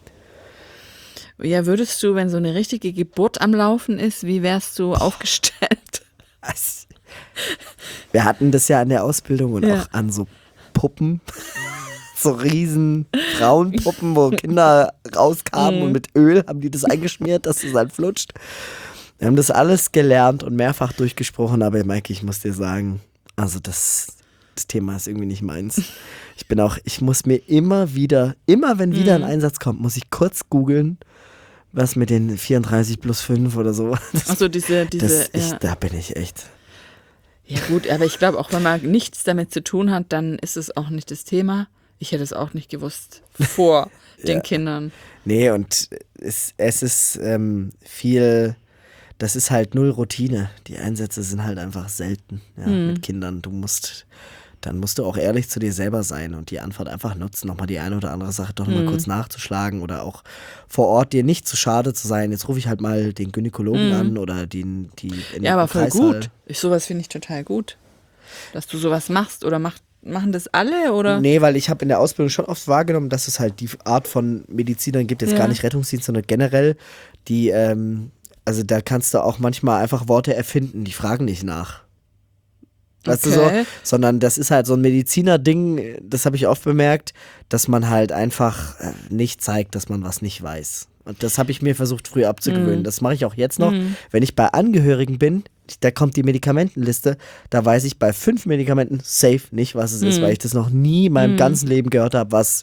Speaker 2: Ja, würdest du, wenn so eine richtige Geburt am Laufen ist, wie wärst du aufgestellt?
Speaker 1: Also, wir hatten das ja an der Ausbildung und
Speaker 2: Ja.
Speaker 1: auch an so Puppen. So riesen Frauenpuppen, wo Kinder rauskamen und mit Öl haben die das eingeschmiert, dass es halt flutscht. Wir haben das alles gelernt und mehrfach durchgesprochen, aber Maike, ich muss dir sagen, also das, das Thema ist irgendwie nicht meins. Ich bin auch, ich muss mir immer wieder, immer wenn wieder ein Einsatz kommt, muss ich kurz googeln, was mit den vierunddreißig plus fünf oder so. Das,
Speaker 2: Achso, diese, diese,
Speaker 1: das, ich,
Speaker 2: ja.
Speaker 1: Da bin ich echt.
Speaker 2: Ja gut, aber ich glaube auch, wenn man nichts damit zu tun hat, dann ist es auch nicht das Thema. Ich hätte es auch nicht gewusst vor den
Speaker 1: Ja.
Speaker 2: Kindern.
Speaker 1: Nee, und es, es ist ähm, viel, das ist halt null Routine. Die Einsätze sind halt einfach selten, ja, mit Kindern. Du musst, dann musst du auch ehrlich zu dir selber sein und die Antwort einfach nutzen, nochmal die eine oder andere Sache doch nochmal kurz nachzuschlagen oder auch vor Ort dir nicht zu schade zu sein. Jetzt rufe ich halt mal den Gynäkologen an oder den, die in
Speaker 2: Ja, aber
Speaker 1: im
Speaker 2: voll
Speaker 1: Kreissaal.
Speaker 2: gut. Ich, sowas finde ich total gut. Dass du sowas machst oder macht, machen das alle oder?
Speaker 1: Nee, weil ich habe in der Ausbildung schon oft wahrgenommen, dass es halt die Art von Medizinern gibt, jetzt
Speaker 2: Ja.
Speaker 1: gar nicht Rettungsdienst, sondern generell, die, ähm, also da kannst du auch manchmal einfach Worte erfinden, die fragen nicht nach. Weißt du so?
Speaker 2: Okay.
Speaker 1: Sondern das ist halt so ein Mediziner-Ding, das habe ich oft bemerkt, dass man halt einfach äh, nicht zeigt, dass man was nicht weiß. Und das habe ich mir versucht früher abzugewöhnen.
Speaker 2: Mhm.
Speaker 1: Das mache ich auch jetzt noch. Wenn ich bei Angehörigen bin, da kommt die Medikamentenliste, da weiß ich bei fünf Medikamenten safe nicht, was es ist, weil ich das noch nie in meinem ganzen Leben gehört habe, was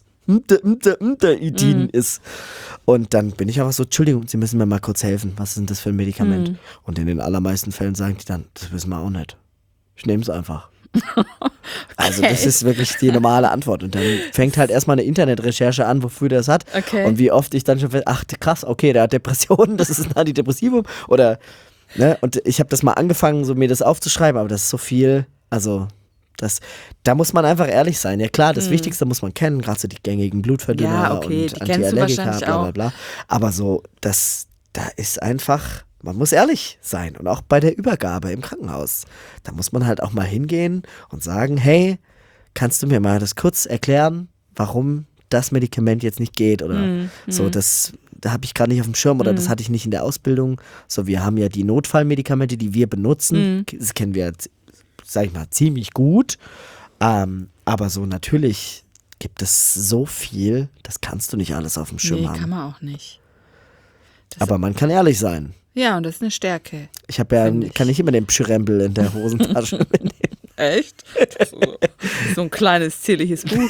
Speaker 1: Idin ist. Und dann bin ich einfach so, Entschuldigung, Sie müssen mir mal kurz helfen. Was ist denn das für ein Medikament? Und in den allermeisten Fällen sagen die dann, das wissen wir auch nicht. Ich nehme es einfach. Also das ist wirklich die normale Antwort. Und dann fängt halt erstmal eine Internetrecherche an, wofür der das hat.
Speaker 2: Okay.
Speaker 1: Und wie oft ich dann schon fest, ach krass, okay, der hat Depressionen, das ist ein Antidepressivum. Oder, ne, und ich habe das mal angefangen, so mir das aufzuschreiben, aber das ist so viel, also das, da muss man einfach ehrlich sein. Ja klar, das Wichtigste muss man kennen, gerade so die gängigen Blutverdünner
Speaker 2: Ja, okay, die
Speaker 1: und
Speaker 2: kennst du
Speaker 1: Antiallergika,
Speaker 2: wahrscheinlich
Speaker 1: bla bla
Speaker 2: auch.
Speaker 1: bla. Aber so, das, da ist einfach, man muss ehrlich sein. Und auch bei der Übergabe im Krankenhaus. Da muss man halt auch mal hingehen und sagen, hey, kannst du mir mal das kurz erklären, warum das Medikament jetzt nicht geht? Oder
Speaker 2: Mm,
Speaker 1: so, das, da habe ich gerade nicht auf dem Schirm oder das hatte ich nicht in der Ausbildung. So, wir haben ja die Notfallmedikamente, die wir benutzen. Das kennen wir, sag ich mal, ziemlich gut. Ähm, aber so natürlich gibt es so viel, das kannst du nicht alles auf dem Schirm
Speaker 2: Nee,
Speaker 1: haben.
Speaker 2: kann man auch nicht. Das,
Speaker 1: Aber man kann ehrlich sein.
Speaker 2: ja, und das ist eine Stärke.
Speaker 1: Ich habe ja,
Speaker 2: Find ich.
Speaker 1: kann nicht immer den Pschyrembel in der Hosentasche mitnehmen.
Speaker 2: Echt? Das ist so, so ein kleines, zierliches Buch.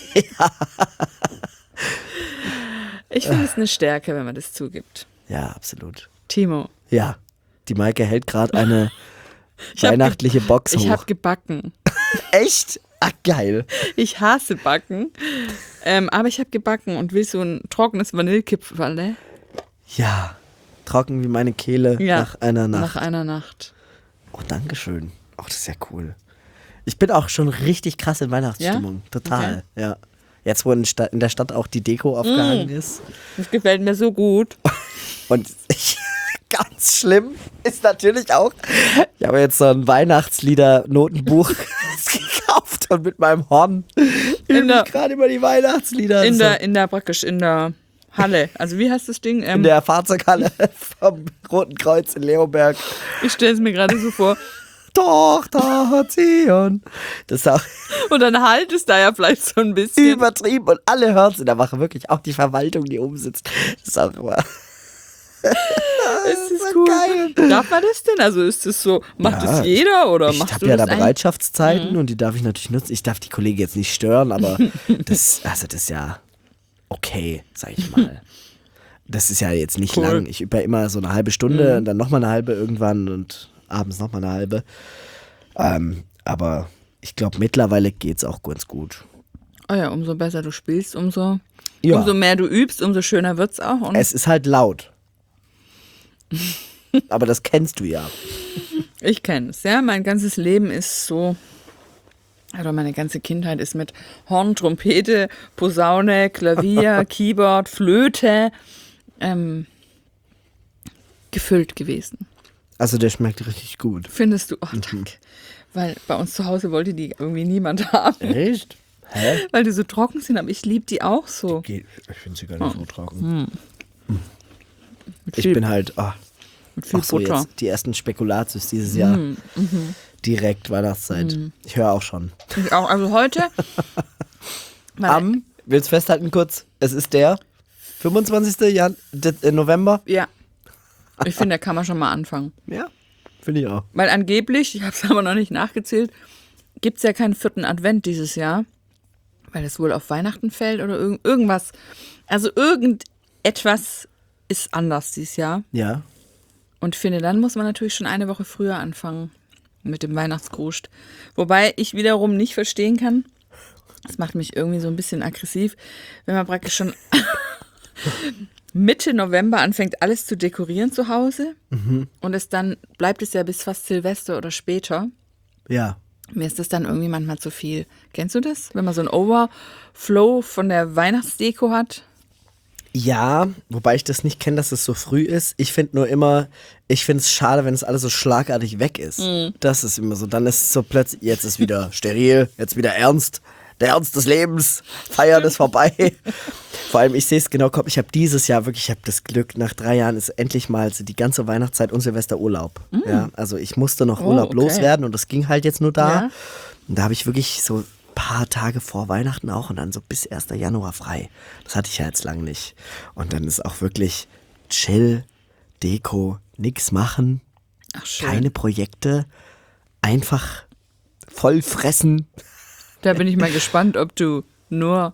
Speaker 2: Ich finde es eine Stärke, wenn man das zugibt.
Speaker 1: Ja, absolut.
Speaker 2: Timo,
Speaker 1: Ja, die Maike hält gerade eine
Speaker 2: Ich hab
Speaker 1: weihnachtliche Box
Speaker 2: ich
Speaker 1: hoch.
Speaker 2: habe gebacken.
Speaker 1: Echt? Ach, geil.
Speaker 2: Ich hasse Backen. Ähm, aber ich habe gebacken und will so ein trockenes Vanillekipferl.
Speaker 1: Ja, trocken wie meine Kehle
Speaker 2: Ja,
Speaker 1: nach einer Nacht.
Speaker 2: Nach einer Nacht.
Speaker 1: Oh, Dankeschön. Oh, das ist ja cool. Ich bin auch schon richtig krass in Weihnachtsstimmung. Ja? Total, okay. Ja. Jetzt, wo in, Sta- in der Stadt auch die Deko aufgehangen mm. ist.
Speaker 2: Das gefällt mir so gut.
Speaker 1: Und ich, ganz schlimm ist natürlich auch, ich habe jetzt so ein Weihnachtslieder-Notenbuch gekauft und mit meinem Horn übe ich gerade über die Weihnachtslieder.
Speaker 2: In
Speaker 1: so.
Speaker 2: der, in der, praktisch in der Halle. Also wie heißt das Ding? Ähm,
Speaker 1: in der Fahrzeughalle vom Roten Kreuz in Leoberg.
Speaker 2: Ich stelle es mir gerade so vor.
Speaker 1: Tochter Zion. Das ist auch
Speaker 2: und dann halt es da ja vielleicht so ein bisschen.
Speaker 1: Übertrieben und alle hören es in der Wache. Wirklich, auch die Verwaltung, die oben sitzt. Das ist auch immer...
Speaker 2: Das ist so cool. Geil. Darf man das denn? Also ist das so, macht
Speaker 1: ja,
Speaker 2: das jeder oder
Speaker 1: ich
Speaker 2: machst
Speaker 1: hab
Speaker 2: du
Speaker 1: ja
Speaker 2: das?
Speaker 1: Ich habe ja da Bereitschaftszeiten mhm. und die darf ich natürlich nutzen. Ich darf die Kollegen jetzt nicht stören, aber das, also das ist ja okay, sag ich mal. Das ist ja jetzt nicht cool. lang. Ich übe ja immer so eine halbe Stunde mhm. und dann nochmal eine halbe irgendwann und abends nochmal eine halbe. Ähm, aber ich glaube, mittlerweile geht es auch ganz gut.
Speaker 2: Oh ja, umso besser du spielst, umso, ja. umso mehr du übst, umso schöner wird es auch. Und
Speaker 1: es ist halt laut. Aber das kennst du ja.
Speaker 2: Ich kenne es, ja. Mein ganzes Leben ist so, oder meine ganze Kindheit ist mit Horn, Trompete, Posaune, Klavier, Keyboard, Flöte ähm, gefüllt gewesen.
Speaker 1: Also der schmeckt richtig gut.
Speaker 2: Findest du? Oh, danke. Mhm. Weil bei uns zu Hause wollte die irgendwie niemand haben.
Speaker 1: Echt? Hä?
Speaker 2: Weil die so trocken sind, aber ich liebe die auch so.
Speaker 1: Die geht, ich finde sie gar nicht oh. so trocken. Hm. Hm. Ich viel, bin halt, oh,
Speaker 2: mit viel
Speaker 1: auch so
Speaker 2: Butter.
Speaker 1: Jetzt die ersten Spekulatius dieses Jahr.
Speaker 2: Mm, mhm.
Speaker 1: Direkt Weihnachtszeit. Mm. Ich höre auch schon.
Speaker 2: Ich auch, also heute.
Speaker 1: Am, willst du festhalten kurz, es ist der fünfundzwanzigsten Jan- De- November?
Speaker 2: Ja. Ich finde, da kann man schon mal anfangen.
Speaker 1: Ja, finde ich auch.
Speaker 2: Weil angeblich, ich habe es aber noch nicht nachgezählt, gibt es ja keinen vierten Advent dieses Jahr. Weil es wohl auf Weihnachten fällt oder irg- irgendwas. Also irgendetwas ist anders dieses Jahr.
Speaker 1: Ja.
Speaker 2: Und ich finde, dann muss man natürlich schon eine Woche früher anfangen mit dem Weihnachtsgrusch. Wobei ich wiederum nicht verstehen kann, das macht mich irgendwie so ein bisschen aggressiv, wenn man praktisch schon Mitte November anfängt, alles zu dekorieren zu Hause mhm. und es dann bleibt es ja bis fast Silvester oder später.
Speaker 1: Ja.
Speaker 2: Mir ist das dann irgendwie manchmal zu viel. Kennst du das? Wenn man so einen Overflow von der Weihnachtsdeko hat?
Speaker 1: Ja, wobei ich das nicht kenne, dass es so früh ist. Ich finde nur immer, ich finde es schade, wenn es alles so schlagartig weg ist. Mm. Das ist immer so. Dann ist es so plötzlich, jetzt ist wieder steril, jetzt wieder ernst. Der Ernst des Lebens, Feiern ist vorbei. Vor allem, ich sehe es genau, ich habe dieses Jahr wirklich, ich habe das Glück, nach drei Jahren ist endlich mal so die ganze Weihnachtszeit und Silvester Urlaub. Mm. Ja, also ich musste noch Urlaub oh, okay. loswerden und das ging halt jetzt nur da. Ja. Und da habe ich wirklich so paar Tage vor Weihnachten auch und dann so bis ersten Januar frei. Das hatte ich ja jetzt lang nicht. Und dann ist auch wirklich chill, Deko, nix machen,
Speaker 2: Ach, schön.
Speaker 1: Keine Projekte, einfach voll fressen.
Speaker 2: Da bin ich mal gespannt, ob du nur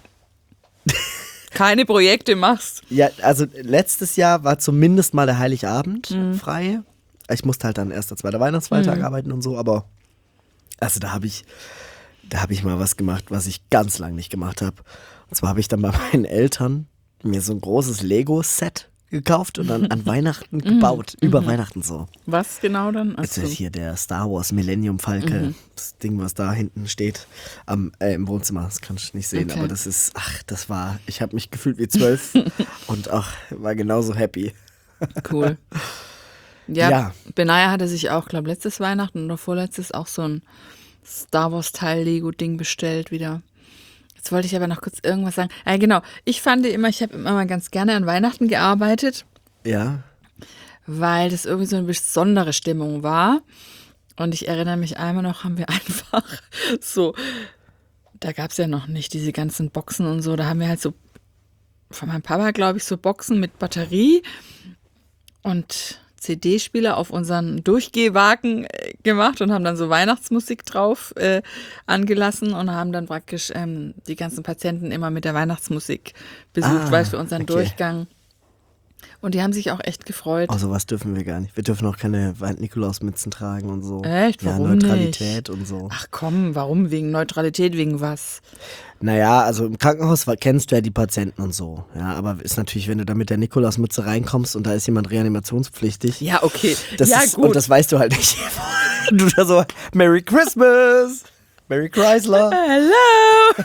Speaker 2: keine Projekte machst.
Speaker 1: Ja, also letztes Jahr war zumindest mal der Heiligabend mhm. frei. Ich musste halt dann erster, zweiter Weihnachtsfeiertag mhm. arbeiten und so, aber also da habe ich Da habe ich mal was gemacht, was ich ganz lang nicht gemacht habe. Und zwar habe ich dann bei meinen Eltern mir so ein großes Lego-Set gekauft und dann an Weihnachten gebaut.
Speaker 2: Mhm.
Speaker 1: über Weihnachten so.
Speaker 2: Was genau dann?
Speaker 1: Jetzt ist hier der Star Wars Millennium Falke. Mhm. Das Ding, was da hinten steht am, äh, im Wohnzimmer. Das kannst du nicht sehen, okay. aber das ist, ach, das war, ich habe mich gefühlt wie zwölf und ach, war genauso happy.
Speaker 2: Cool. Ja,
Speaker 1: ja.
Speaker 2: Benaya hatte sich auch, glaube letztes Weihnachten oder vorletztes auch so ein Star Wars Teil Lego Ding bestellt wieder. Jetzt wollte ich aber noch kurz irgendwas sagen. Ja, genau. Ich fand immer, ich habe immer mal ganz gerne an Weihnachten gearbeitet.
Speaker 1: Ja.
Speaker 2: Weil das irgendwie so eine besondere Stimmung war. Und ich erinnere mich einmal noch, haben wir einfach so, da gab es ja noch nicht diese ganzen Boxen und so. Da haben wir halt so, von meinem Papa, glaube ich, so Boxen mit Batterie und C D-Spieler auf unseren Durchgehwagen äh, gemacht und haben dann so Weihnachtsmusik drauf äh, angelassen und haben dann praktisch ähm, die ganzen Patienten immer mit der Weihnachtsmusik besucht,
Speaker 1: ah,
Speaker 2: weil für unseren
Speaker 1: okay.
Speaker 2: Durchgang Und die haben sich auch echt gefreut.
Speaker 1: Oh, sowas dürfen wir gar nicht. Wir dürfen auch keine Weihnachts-Nikolaus-Mützen tragen und so.
Speaker 2: Echt?
Speaker 1: Ja,
Speaker 2: Warum
Speaker 1: Neutralität
Speaker 2: nicht?
Speaker 1: und so.
Speaker 2: Ach komm, warum? Wegen Neutralität, wegen was?
Speaker 1: Naja, also im Krankenhaus kennst du ja die Patienten und so. Ja, aber ist natürlich, wenn du da mit der Nikolausmütze reinkommst und da ist jemand reanimationspflichtig.
Speaker 2: Ja, okay.
Speaker 1: Das
Speaker 2: ja,
Speaker 1: ist,
Speaker 2: gut.
Speaker 1: Und das weißt du halt nicht. Du da so, Merry Christmas! Merry Chrysler!
Speaker 2: Hello!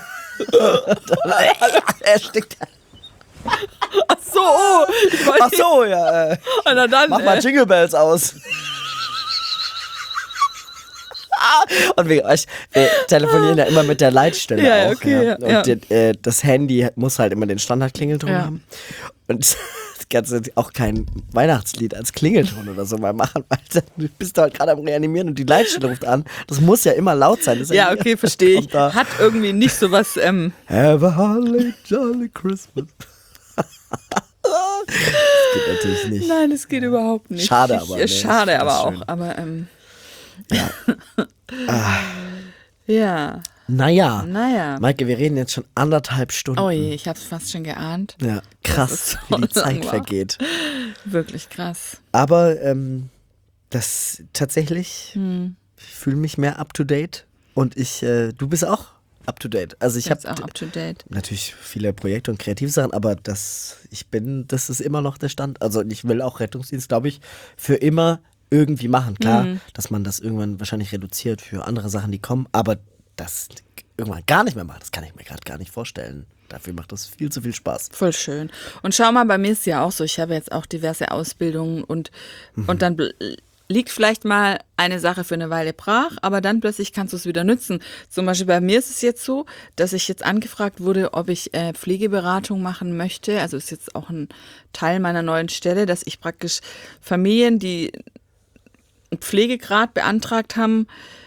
Speaker 1: Er stickt.
Speaker 2: Ach so, oh, ich wollte
Speaker 1: Ach so, ja. Äh,
Speaker 2: Na dann,
Speaker 1: mach mal
Speaker 2: äh,
Speaker 1: Jingle Bells aus. Und wir, wir telefonieren ja immer mit der Leitstelle
Speaker 2: Ja,
Speaker 1: auch.
Speaker 2: okay, ja,
Speaker 1: Und
Speaker 2: ja.
Speaker 1: Die, äh, das Handy muss halt immer den Standardklingelton
Speaker 2: Ja.
Speaker 1: haben. Und das Ganze auch kein Weihnachtslied als Klingelton oder so mal machen, weil du bist halt gerade am Reanimieren und die Leitstelle ruft an. Das muss ja immer laut sein. Das ist
Speaker 2: Ja,
Speaker 1: nie-
Speaker 2: okay, verstehe ich.
Speaker 1: kommt da,
Speaker 2: Hat irgendwie nicht so was, ähm,
Speaker 1: Have a holly jolly Christmas. Das geht natürlich nicht.
Speaker 2: nein, das geht überhaupt nicht.
Speaker 1: Schade
Speaker 2: ich,
Speaker 1: aber,
Speaker 2: äh,
Speaker 1: ne?
Speaker 2: Schade
Speaker 1: Ich find
Speaker 2: aber
Speaker 1: das
Speaker 2: auch,
Speaker 1: schön.
Speaker 2: aber, ähm,
Speaker 1: Ja. Ah.
Speaker 2: ja,
Speaker 1: Naja,
Speaker 2: naja.
Speaker 1: Maike, wir reden jetzt schon anderthalb Stunden.
Speaker 2: Oh je, ich hab's fast schon geahnt.
Speaker 1: Ja,
Speaker 2: Das
Speaker 1: krass,
Speaker 2: ist so
Speaker 1: wie die
Speaker 2: lang
Speaker 1: Zeit
Speaker 2: war.
Speaker 1: vergeht.
Speaker 2: Wirklich krass.
Speaker 1: Aber ähm, das tatsächlich,
Speaker 2: Hm.
Speaker 1: ich fühle mich mehr up to date und ich, äh, du bist auch up to date. Also ich
Speaker 2: Jetzt
Speaker 1: habe
Speaker 2: auch up to date.
Speaker 1: natürlich viele Projekte und Kreativsachen, aber das, ich bin, das ist immer noch der Stand. Also ich will auch Rettungsdienst, glaube ich, für immer irgendwie machen. Klar,
Speaker 2: Mhm.
Speaker 1: dass man das irgendwann wahrscheinlich reduziert für andere Sachen, die kommen, aber das irgendwann gar nicht mehr machen, das kann ich mir gerade gar nicht vorstellen. Dafür macht das viel zu viel Spaß.
Speaker 2: Voll schön. Und schau mal, bei mir ist es ja auch so, ich habe jetzt auch diverse Ausbildungen und,
Speaker 1: Mhm.
Speaker 2: und dann bl- liegt vielleicht mal eine Sache für eine Weile brach, aber dann plötzlich kannst du es wieder nützen. Zum Beispiel bei mir ist es jetzt so, dass ich jetzt angefragt wurde, ob ich äh, Pflegeberatung machen möchte. Also ist jetzt auch ein Teil meiner neuen Stelle, dass ich praktisch Familien, die einen Pflegegrad beantragt haben,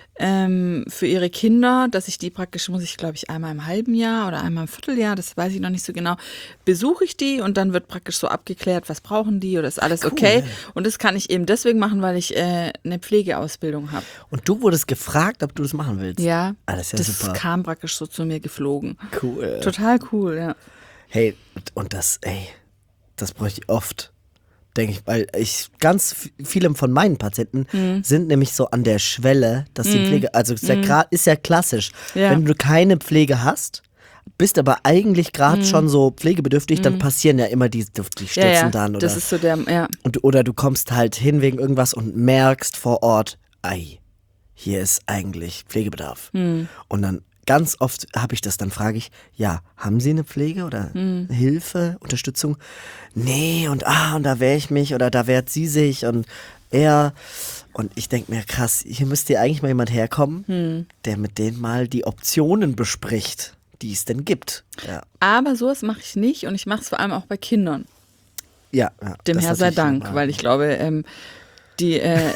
Speaker 2: ähm, für ihre Kinder, dass ich die praktisch, muss ich glaube ich einmal im halben Jahr oder einmal im Vierteljahr, das weiß ich noch nicht so genau, besuche ich die und dann wird praktisch so abgeklärt, was brauchen die oder ist alles
Speaker 1: Cool.
Speaker 2: okay. Und das kann ich eben deswegen machen, weil ich äh, eine Pflegeausbildung habe.
Speaker 1: Und du wurdest gefragt, ob du das machen willst.
Speaker 2: Ja,
Speaker 1: Ah, das ist ja
Speaker 2: das
Speaker 1: super.
Speaker 2: kam praktisch so zu mir geflogen.
Speaker 1: Cool.
Speaker 2: Total cool, ja.
Speaker 1: Hey, und das, ey, das bräuchte ich oft, denke ich, weil ich ganz f- viele von meinen Patienten
Speaker 2: Mhm.
Speaker 1: sind nämlich so an der Schwelle, dass die Pflege, also ist ja, gra- ist ja klassisch,
Speaker 2: Ja.
Speaker 1: wenn du keine Pflege hast, bist aber eigentlich gerade schon so pflegebedürftig, dann passieren ja immer die, die stürzen
Speaker 2: Mhm. Ja, ja,
Speaker 1: dann oder,
Speaker 2: das ist so der, ja.
Speaker 1: und, oder du kommst halt hin wegen irgendwas und merkst vor Ort, ei, hier ist eigentlich Pflegebedarf.
Speaker 2: Hm.
Speaker 1: Und dann ganz oft habe ich das, dann frage ich, ja, haben Sie eine Pflege oder
Speaker 2: Hm.
Speaker 1: Hilfe, Unterstützung? Nee, und ah, und da wehre ich mich oder da wehrt sie sich und er. Und ich denke mir, krass, hier müsste ja eigentlich mal jemand herkommen,
Speaker 2: Hm.
Speaker 1: der mit denen mal die Optionen bespricht, die es denn gibt. Ja,
Speaker 2: Aber sowas mache ich nicht und ich mache es vor allem auch bei Kindern.
Speaker 1: ja. ja
Speaker 2: Dem
Speaker 1: das
Speaker 2: Herr
Speaker 1: ist
Speaker 2: sei
Speaker 1: natürlich
Speaker 2: Dank,
Speaker 1: normal.
Speaker 2: weil ich glaube, ähm, die, äh,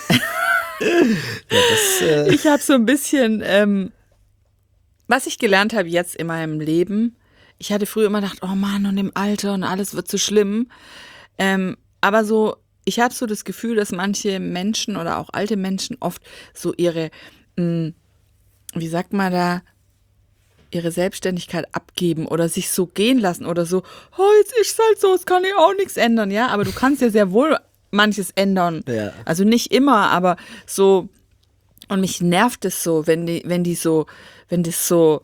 Speaker 1: Das, äh,
Speaker 2: ich habe so ein bisschen, ähm, was ich gelernt habe jetzt in meinem Leben, ich hatte früher immer gedacht, oh Mann, und im Alter und alles wird so schlimm. Ähm, aber so, ich habe so das Gefühl, dass manche Menschen oder auch alte Menschen oft so ihre, mh, wie sagt man da, ihre Selbstständigkeit abgeben oder sich so gehen lassen oder so, oh, jetzt ist es halt so, es kann ja auch nichts ändern, ja, aber du kannst ja sehr wohl manches ändern.
Speaker 1: Ja.
Speaker 2: Also nicht immer, aber so, und mich nervt es so, wenn die, wenn die so, wenn das so,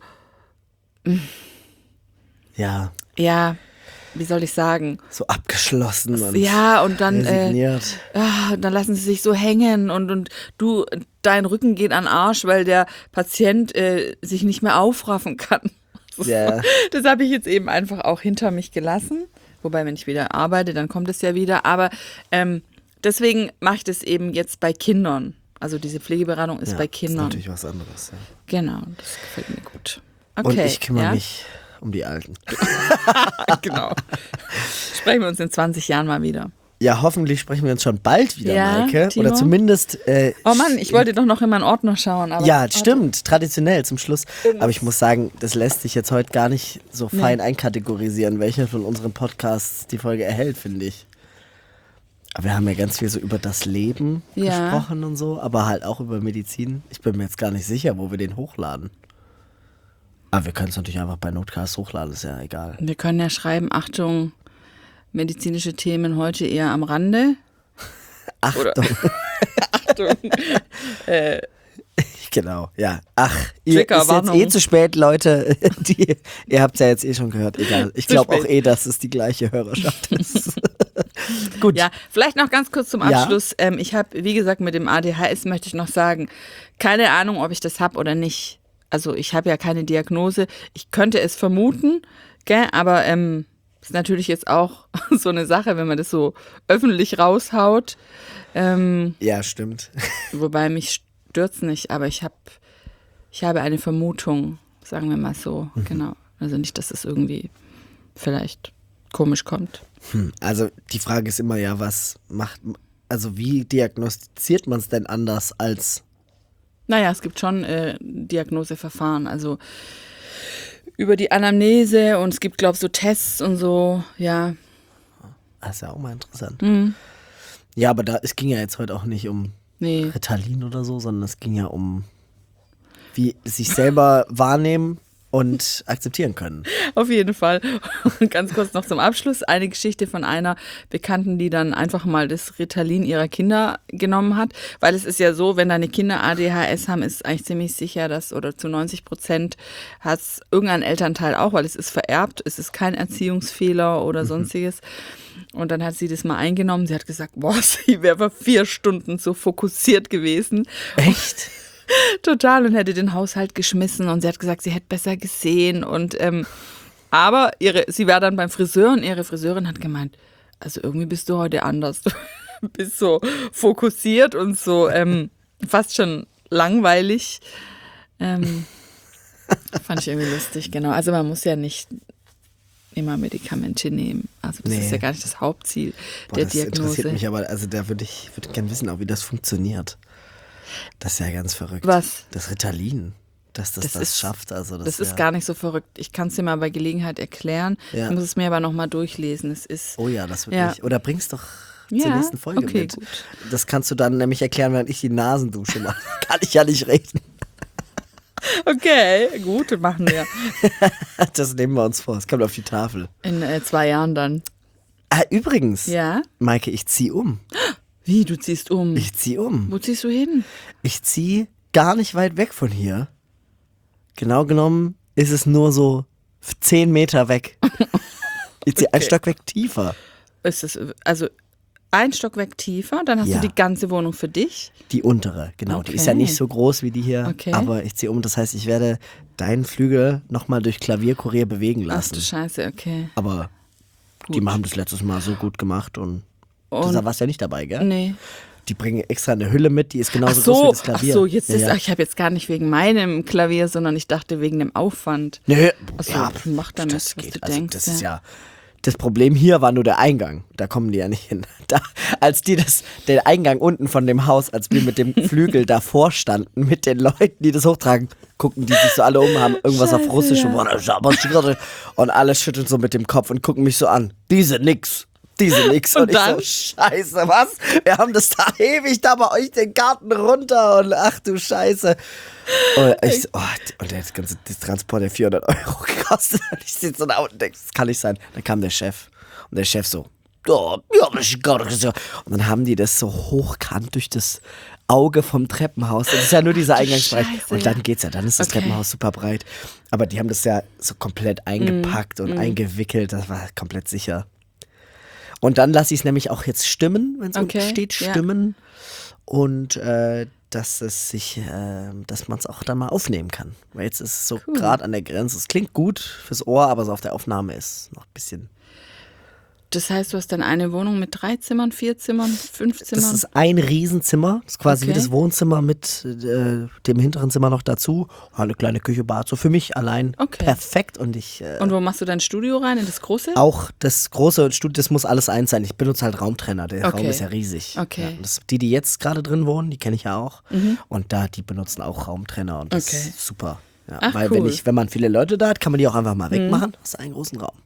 Speaker 1: ja,
Speaker 2: ja, wie soll ich sagen,
Speaker 1: so abgeschlossen und
Speaker 2: ja, und dann, äh,
Speaker 1: resigniert.
Speaker 2: ah, dann lassen sie sich so hängen und, und du, dein Rücken geht an den Arsch, weil der Patient äh, sich nicht mehr aufraffen kann.
Speaker 1: Ja.
Speaker 2: Das habe ich jetzt eben einfach auch hinter mich gelassen. Wobei, wenn ich wieder arbeite, dann kommt es ja wieder. Aber ähm, deswegen mache ich das eben jetzt bei Kindern. Also diese Pflegeberatung ist
Speaker 1: Ja,
Speaker 2: bei
Speaker 1: ist
Speaker 2: Kindern.
Speaker 1: natürlich was anderes. Ja.
Speaker 2: Genau, das gefällt mir gut. Okay,
Speaker 1: Und ich kümmere
Speaker 2: ja?
Speaker 1: mich um die Alten.
Speaker 2: Genau. Sprechen wir uns in zwanzig Jahren mal wieder.
Speaker 1: Ja, hoffentlich sprechen wir uns schon bald wieder,
Speaker 2: Ja,
Speaker 1: Maike.
Speaker 2: Timo?
Speaker 1: Oder zumindest. Äh,
Speaker 2: Oh Mann, ich wollte doch noch in meinen Ordner schauen. Aber
Speaker 1: Ja, stimmt, traditionell zum Schluss. Aber ich muss sagen, das lässt sich jetzt heute gar nicht so fein einkategorisieren, welcher von unseren Podcasts die Folge erhält, finde ich. Aber wir haben ja ganz viel so über das Leben
Speaker 2: Ja.
Speaker 1: gesprochen und so, aber halt auch über Medizin. Ich bin mir jetzt gar nicht sicher, wo wir den hochladen. Aber wir können es natürlich einfach bei Notcast hochladen, ist ja egal.
Speaker 2: Wir können ja schreiben, Achtung, medizinische Themen heute eher am Rande.
Speaker 1: Achtung.
Speaker 2: Achtung. äh,
Speaker 1: Genau, ja. Ach, ihr ist jetzt
Speaker 2: Triggerwarnung.
Speaker 1: eh zu spät, Leute. Die, ihr habt es ja jetzt eh schon gehört. Egal. Ich
Speaker 2: Zu
Speaker 1: glaube auch
Speaker 2: spät.
Speaker 1: eh, dass es die gleiche Hörerschaft ist. Gut.
Speaker 2: Ja, vielleicht noch ganz kurz zum
Speaker 1: Ja.
Speaker 2: Abschluss. Ähm, ich habe, wie gesagt, mit dem A D H S möchte ich noch sagen, keine Ahnung, ob ich das habe oder nicht. Also ich habe ja keine Diagnose. Ich könnte es vermuten, gell? Aber ähm, ist natürlich jetzt auch so eine Sache, wenn man das so öffentlich raushaut. Ähm,
Speaker 1: Ja, stimmt.
Speaker 2: wobei mich stört's nicht, aber ich habe ich habe eine Vermutung, sagen wir mal so.
Speaker 1: Mhm.
Speaker 2: Genau. Also nicht, dass es irgendwie vielleicht komisch kommt.
Speaker 1: Hm, also die Frage ist immer ja, was macht, also wie diagnostiziert man es denn anders als,
Speaker 2: Naja, es gibt schon äh, Diagnoseverfahren, also über die Anamnese und es gibt, glaube ich, so Tests und so, ja.
Speaker 1: das ist ja auch mal interessant.
Speaker 2: Mhm.
Speaker 1: Ja, aber da, es ging ja jetzt heute auch nicht um
Speaker 2: Nee.
Speaker 1: Ritalin oder so, sondern es ging ja um, wie sich selber wahrnehmen und akzeptieren können.
Speaker 2: Auf jeden Fall. Und ganz kurz noch zum Abschluss eine Geschichte von einer Bekannten, die dann einfach mal das Ritalin ihrer Kinder genommen hat. Weil es ist ja so, wenn deine Kinder A D H S haben, ist eigentlich ziemlich sicher, dass oder zu neunzig Prozent hat es irgendein Elternteil auch, weil es ist vererbt, es ist kein Erziehungsfehler oder sonstiges. Und dann hat sie das mal eingenommen. Sie hat gesagt, boah, sie wäre vier Stunden so fokussiert gewesen.
Speaker 1: Echt?
Speaker 2: Total und hätte den Haushalt geschmissen und sie hat gesagt, sie hätte besser gesehen und ähm, aber ihre, sie war dann beim Friseur und ihre Friseurin hat gemeint, also irgendwie bist du heute anders, du bist so fokussiert und so ähm, fast schon langweilig. Ähm, fand ich irgendwie lustig, genau. Also man muss ja nicht immer Medikamente nehmen. Also das
Speaker 1: Nee.
Speaker 2: ist ja gar nicht das Hauptziel
Speaker 1: Boah,
Speaker 2: der
Speaker 1: das
Speaker 2: Diagnose.
Speaker 1: interessiert mich aber, also da würde ich würd gerne wissen, auch wie das funktioniert. Das ist ja ganz verrückt.
Speaker 2: Was?
Speaker 1: Das Ritalin, dass das das,
Speaker 2: Das ist-
Speaker 1: schafft. Also das
Speaker 2: Das
Speaker 1: wär-
Speaker 2: ist gar nicht so verrückt. Ich kann es dir mal bei Gelegenheit erklären.
Speaker 1: Ja.
Speaker 2: Ich muss es mir aber nochmal durchlesen. Es ist
Speaker 1: Oh ja, das wird
Speaker 2: Ja.
Speaker 1: nicht. Oder bring's doch zur
Speaker 2: Ja,
Speaker 1: nächsten Folge
Speaker 2: okay,
Speaker 1: mit.
Speaker 2: gut.
Speaker 1: Das kannst du dann nämlich erklären, wenn ich die Nasendusche mache. Kann ich ja nicht reden.
Speaker 2: okay, gut, machen wir.
Speaker 1: Das nehmen wir uns vor. Es kommt auf die Tafel.
Speaker 2: In äh, zwei Jahren dann.
Speaker 1: Ah, übrigens,
Speaker 2: Ja?
Speaker 1: Maike, ich zieh um.
Speaker 2: Wie, du ziehst um?
Speaker 1: Ich zieh um.
Speaker 2: Wo ziehst du hin?
Speaker 1: Ich zieh gar nicht weit weg von hier. Genau genommen ist es nur so zehn Meter weg. Ich zieh ein
Speaker 2: Okay.
Speaker 1: Stockwerk tiefer.
Speaker 2: Ist es also ein Stockwerk tiefer, dann hast
Speaker 1: Ja.
Speaker 2: du die ganze Wohnung für dich.
Speaker 1: Die untere, genau. Die ist ja
Speaker 2: Okay.
Speaker 1: nicht so groß wie die hier.
Speaker 2: Okay.
Speaker 1: Aber ich ziehe um. Das heißt, ich werde deinen Flügel nochmal durch Klavierkurier bewegen
Speaker 2: Ach
Speaker 1: lassen.
Speaker 2: du Scheiße, okay.
Speaker 1: Aber die
Speaker 2: Gut.
Speaker 1: haben das letztes Mal so gut gemacht und,
Speaker 2: Und-
Speaker 1: da warst du ja nicht dabei, gell?
Speaker 2: Nee.
Speaker 1: Die bringen extra eine Hülle mit, die ist
Speaker 2: Ach
Speaker 1: genauso groß
Speaker 2: so,
Speaker 1: wie das
Speaker 2: ach
Speaker 1: Klavier.
Speaker 2: so, jetzt
Speaker 1: ja,
Speaker 2: ist,
Speaker 1: ja.
Speaker 2: ach, ich habe jetzt gar nicht wegen meinem Klavier, sondern ich dachte wegen dem Aufwand.
Speaker 1: Nö,
Speaker 2: Ach so,
Speaker 1: ja,
Speaker 2: mach damit,
Speaker 1: das
Speaker 2: was
Speaker 1: geht.
Speaker 2: du
Speaker 1: Also
Speaker 2: denkst,
Speaker 1: das
Speaker 2: ja.
Speaker 1: ist ja. Das Problem hier war nur der Eingang. Da kommen die ja nicht hin. Da, als die das, den Eingang unten von dem Haus, als wir mit dem Flügel davor standen, mit den Leuten, die das hochtragen, gucken die sich so alle um, haben irgendwas auf
Speaker 2: Scheiße,
Speaker 1: Russisch
Speaker 2: ja.
Speaker 1: und, und alle schütteln so mit dem Kopf und gucken mich so an. Diese nix. Diese nix.
Speaker 2: Und
Speaker 1: Und,
Speaker 2: dann?
Speaker 1: ich so, scheiße, was? Wir haben das da ewig da bei euch den Garten runter und ach du Scheiße. Und ich so, oh, und der ganze das Transport hat vierhundert Euro gekostet. Und ich sitze so da und denke, das kann nicht sein. Dann kam der Chef. Und der Chef so, oh, ja, das ist gar nicht so. Und dann haben die das so hochkant durch das Auge vom Treppenhaus. Das ist ja nur dieser
Speaker 2: Ach du
Speaker 1: Eingangsbereich.
Speaker 2: Scheiße,
Speaker 1: Und dann
Speaker 2: ja.
Speaker 1: geht's ja. Dann ist das
Speaker 2: Okay.
Speaker 1: Treppenhaus super breit. Aber die haben das ja so komplett eingepackt
Speaker 2: Mm,
Speaker 1: und eingewickelt. Das war komplett sicher. Und dann lasse ich es nämlich auch jetzt stimmen, wenn es
Speaker 2: Okay,
Speaker 1: unten steht,
Speaker 2: ja.
Speaker 1: stimmen. Und äh, dass es sich, äh, dass man es auch dann mal aufnehmen kann. Weil jetzt ist es so
Speaker 2: Cool.
Speaker 1: gerade an der Grenze. Es klingt gut fürs Ohr, aber so auf der Aufnahme ist noch ein bisschen.
Speaker 2: Das heißt, du hast dann eine Wohnung mit drei Zimmern, vier Zimmern, fünf
Speaker 1: Das
Speaker 2: Zimmern?
Speaker 1: ist ein Riesenzimmer. Das ist quasi
Speaker 2: Okay.
Speaker 1: wie das Wohnzimmer mit äh, dem hinteren Zimmer noch dazu. Eine kleine Küche, Bad. So für mich allein
Speaker 2: Okay.
Speaker 1: perfekt. Und ich äh,
Speaker 2: Und wo machst du dein Studio rein? In das große?
Speaker 1: auch das große Studio, das muss alles eins sein. Ich benutze halt Raumtrenner. Der
Speaker 2: Okay.
Speaker 1: Raum ist ja riesig.
Speaker 2: Okay. Mhm.
Speaker 1: Ja, und das, die, die jetzt gerade drin wohnen, die kenne ich ja auch. Und da, die benutzen auch Raumtrenner und das
Speaker 2: Okay.
Speaker 1: ist super. Ja,
Speaker 2: Ach,
Speaker 1: weil
Speaker 2: cool.
Speaker 1: wenn, ich, wenn man viele Leute da hat, kann man die auch einfach mal wegmachen. Hast du einen großen Raum.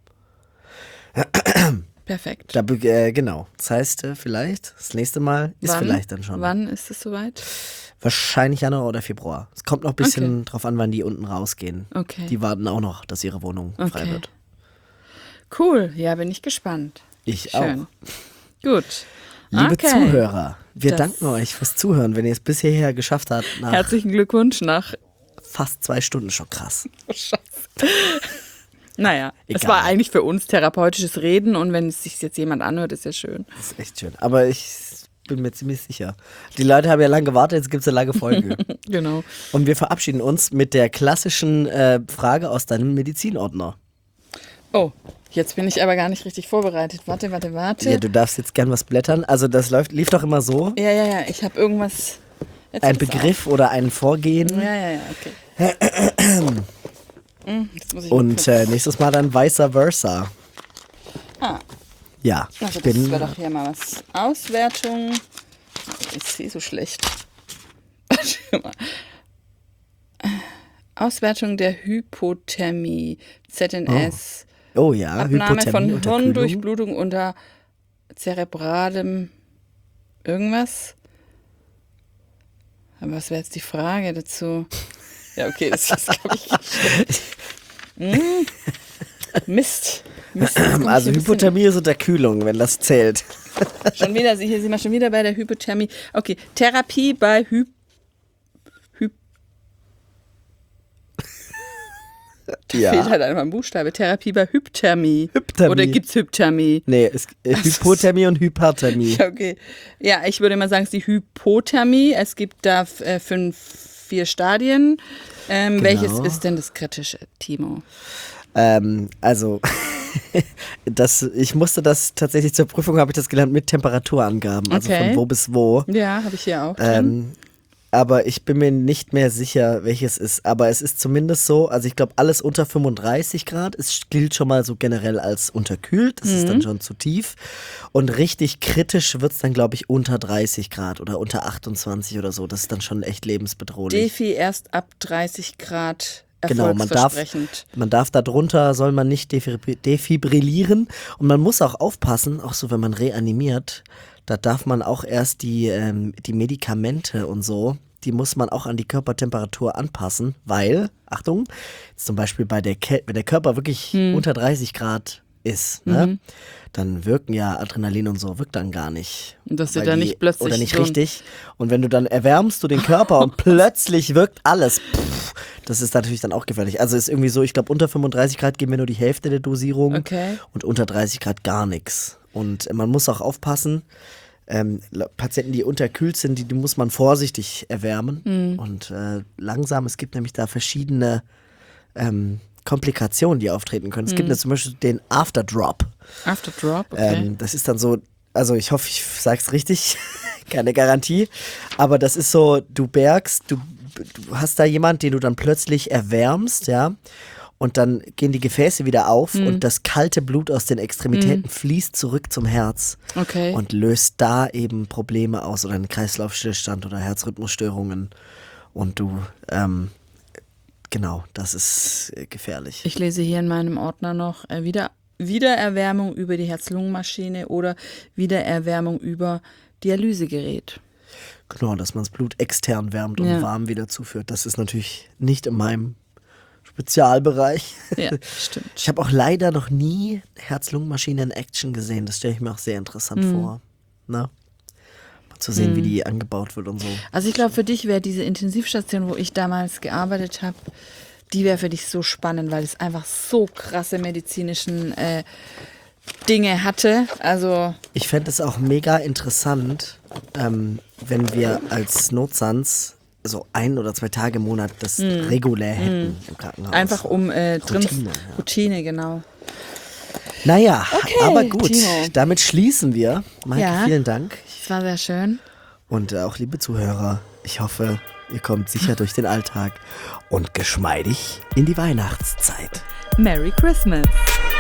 Speaker 2: Perfekt.
Speaker 1: Da, be- äh, genau. Das heißt, äh, vielleicht, das nächste Mal ist
Speaker 2: Wann?
Speaker 1: vielleicht dann schon.
Speaker 2: Wann ist es soweit?
Speaker 1: Wahrscheinlich Januar oder Februar. Es kommt noch ein bisschen
Speaker 2: Okay.
Speaker 1: drauf an, wann die unten rausgehen.
Speaker 2: Okay.
Speaker 1: Die warten auch noch, dass ihre Wohnung frei
Speaker 2: Okay.
Speaker 1: wird.
Speaker 2: Cool, ja, bin ich gespannt.
Speaker 1: Ich
Speaker 2: Schön.
Speaker 1: auch.
Speaker 2: Gut.
Speaker 1: Liebe
Speaker 2: Okay.
Speaker 1: Zuhörer, wir
Speaker 2: Das-
Speaker 1: danken euch fürs Zuhören, wenn ihr es bis hierher geschafft habt. Nach
Speaker 2: Herzlichen Glückwunsch nach.
Speaker 1: fast zwei Stunden schon krass.
Speaker 2: Oh, Scheiße. Naja, es
Speaker 1: Egal.
Speaker 2: war eigentlich für uns therapeutisches Reden und wenn es sich jetzt jemand anhört, ist ja schön.
Speaker 1: Das ist echt schön. Aber ich bin mir ziemlich sicher. Die Leute haben ja lange gewartet, jetzt gibt es eine lange Folge.
Speaker 2: Genau.
Speaker 1: Und wir verabschieden uns mit der klassischen äh, Frage aus deinem Medizinordner.
Speaker 2: Oh, jetzt bin ich aber gar nicht richtig vorbereitet. Warte, warte, warte.
Speaker 1: Ja, du darfst jetzt gern was blättern. Also das läuft, lief doch immer so.
Speaker 2: Ja, ja, ja, ich habe irgendwas. Jetzt
Speaker 1: Ein
Speaker 2: hört's
Speaker 1: Begriff oder ein Vorgehen.
Speaker 2: auf. Ja, ja, ja, okay. Hm, jetzt muss ich
Speaker 1: Und
Speaker 2: kurz-
Speaker 1: äh, nächstes Mal dann vice versa.
Speaker 2: Ah,
Speaker 1: Ja,
Speaker 2: also
Speaker 1: ich
Speaker 2: das
Speaker 1: bin.
Speaker 2: wäre doch hier mal was. Auswertung. Ich sehe so schlecht. Warte mal. Auswertung der Hypothermie. Z N S.
Speaker 1: Oh ja,
Speaker 2: Abnahme
Speaker 1: Hypothermie,
Speaker 2: von
Speaker 1: Unterkühlung.
Speaker 2: Hirndurchblutung unter zerebralem irgendwas. Aber was wäre jetzt die Frage dazu? Ja, okay, das ist, glaube ich, hm. Mist. Mist. jetzt komm ich
Speaker 1: Also
Speaker 2: ein bisschen-
Speaker 1: Hypothermie ist Unterkühlung, wenn das zählt.
Speaker 2: Schon wieder, hier sind wir schon wieder bei der Hypothermie. Okay, Therapie bei Hy Hy
Speaker 1: Ja.
Speaker 2: Fehlt halt einfach ein Buchstabe. Therapie bei Hypthermie.
Speaker 1: Hypthermie.
Speaker 2: Oder gibt's Hypthermie?
Speaker 1: Nee, es, äh, Hypothermie und Hyperthermie.
Speaker 2: Ja, okay. Ja, ich würde mal sagen, es ist die Hypothermie. Es gibt da äh, fünf, vier Stadien. Ähm,
Speaker 1: Genau.
Speaker 2: Welches ist denn das kritische, Timo?
Speaker 1: Ähm, also, das, ich musste das tatsächlich zur Prüfung, habe ich das gelernt, mit Temperaturangaben. Also
Speaker 2: Okay.
Speaker 1: von wo bis wo.
Speaker 2: Ja, habe ich hier auch drin.
Speaker 1: Ähm, aber ich bin mir nicht mehr sicher, welches ist. Aber es ist zumindest so, also ich glaube, alles unter fünfunddreißig Grad, es gilt schon mal so generell als unterkühlt. Das ist dann schon zu tief. Und richtig kritisch wird es dann, glaube ich, unter dreißig Grad oder unter achtundzwanzig oder so. Das ist dann schon echt lebensbedrohlich.
Speaker 2: Defi erst ab dreißig Grad
Speaker 1: Genau, man darf,
Speaker 2: erfolgsversprechend.
Speaker 1: man darf darunter, soll man nicht defibri- defibrillieren. Und man muss auch aufpassen, auch so, wenn man reanimiert, da darf man auch erst die, ähm, die Medikamente und so, die muss man auch an die Körpertemperatur anpassen, weil, Achtung, jetzt zum Beispiel bei der Kälte, wenn der Körper wirklich unter dreißig Grad ist, ne, dann wirken ja Adrenalin und so, wirkt dann gar nicht.
Speaker 2: Und dass dir
Speaker 1: Weil
Speaker 2: dann
Speaker 1: die-
Speaker 2: nicht plötzlich
Speaker 1: Oder nicht
Speaker 2: so ein-
Speaker 1: richtig. Und wenn du dann erwärmst du den Körper und plötzlich wirkt alles. Pff, das ist natürlich dann auch gefährlich. Also ist irgendwie so, ich glaube, unter fünfunddreißig Grad geben wir nur die Hälfte der Dosierung
Speaker 2: Okay.
Speaker 1: und unter dreißig Grad gar nichts. Und man muss auch aufpassen, ähm, la- Patienten, die unterkühlt sind, die, die muss man vorsichtig erwärmen.
Speaker 2: Mhm.
Speaker 1: Und äh, langsam, es gibt nämlich da verschiedene ähm, Komplikationen, die auftreten können. Es gibt
Speaker 2: Mhm.
Speaker 1: ja zum Beispiel den Afterdrop.
Speaker 2: After Drop, okay.
Speaker 1: Ähm, das ist dann so, also ich hoffe, ich sag's richtig, keine Garantie, aber das ist so, du bergst, du, du hast da jemand, den du dann plötzlich erwärmst, ja, und dann gehen die Gefäße wieder auf
Speaker 2: Mhm.
Speaker 1: und das kalte Blut aus den Extremitäten fließt zurück zum Herz
Speaker 2: Okay.
Speaker 1: und löst da eben Probleme aus oder einen Kreislaufstillstand oder Herzrhythmusstörungen und du, ähm, genau, das ist äh, gefährlich.
Speaker 2: Ich lese hier in meinem Ordner noch äh, wieder, Wiedererwärmung über die Herz-Lungen-Maschine oder Wiedererwärmung über Dialysegerät.
Speaker 1: Genau, dass man das Blut extern wärmt und
Speaker 2: Ja.
Speaker 1: warm wieder zuführt. Das ist natürlich nicht in meinem Spezialbereich.
Speaker 2: Ja, stimmt.
Speaker 1: Ich habe auch leider noch nie Herz-Lungen-Maschine in Action gesehen. Das stelle ich mir auch sehr interessant
Speaker 2: Mhm.
Speaker 1: vor. Ne? Mal zu sehen, wie die angebaut wird und so.
Speaker 2: Also ich glaube, für dich wäre diese Intensivstation, wo ich damals gearbeitet habe, die wäre für dich so spannend, weil es einfach so krasse medizinischen äh, Dinge hatte. Also
Speaker 1: Ich fände es auch mega interessant, ähm, wenn wir als Notsans so ein oder zwei Tage im Monat das regulär hätten im Krankenhaus.
Speaker 2: Mhm. einfach um äh, drin
Speaker 1: Routine, ja.
Speaker 2: Routine, genau.
Speaker 1: Naja,
Speaker 2: Okay,
Speaker 1: aber gut,
Speaker 2: Timo.
Speaker 1: damit schließen wir. Maike,
Speaker 2: Ja.
Speaker 1: vielen Dank.
Speaker 2: Es war sehr schön.
Speaker 1: Und äh, auch liebe Zuhörer, ich hoffe, ihr kommt sicher durch den Alltag und geschmeidig in die Weihnachtszeit.
Speaker 2: Merry Christmas.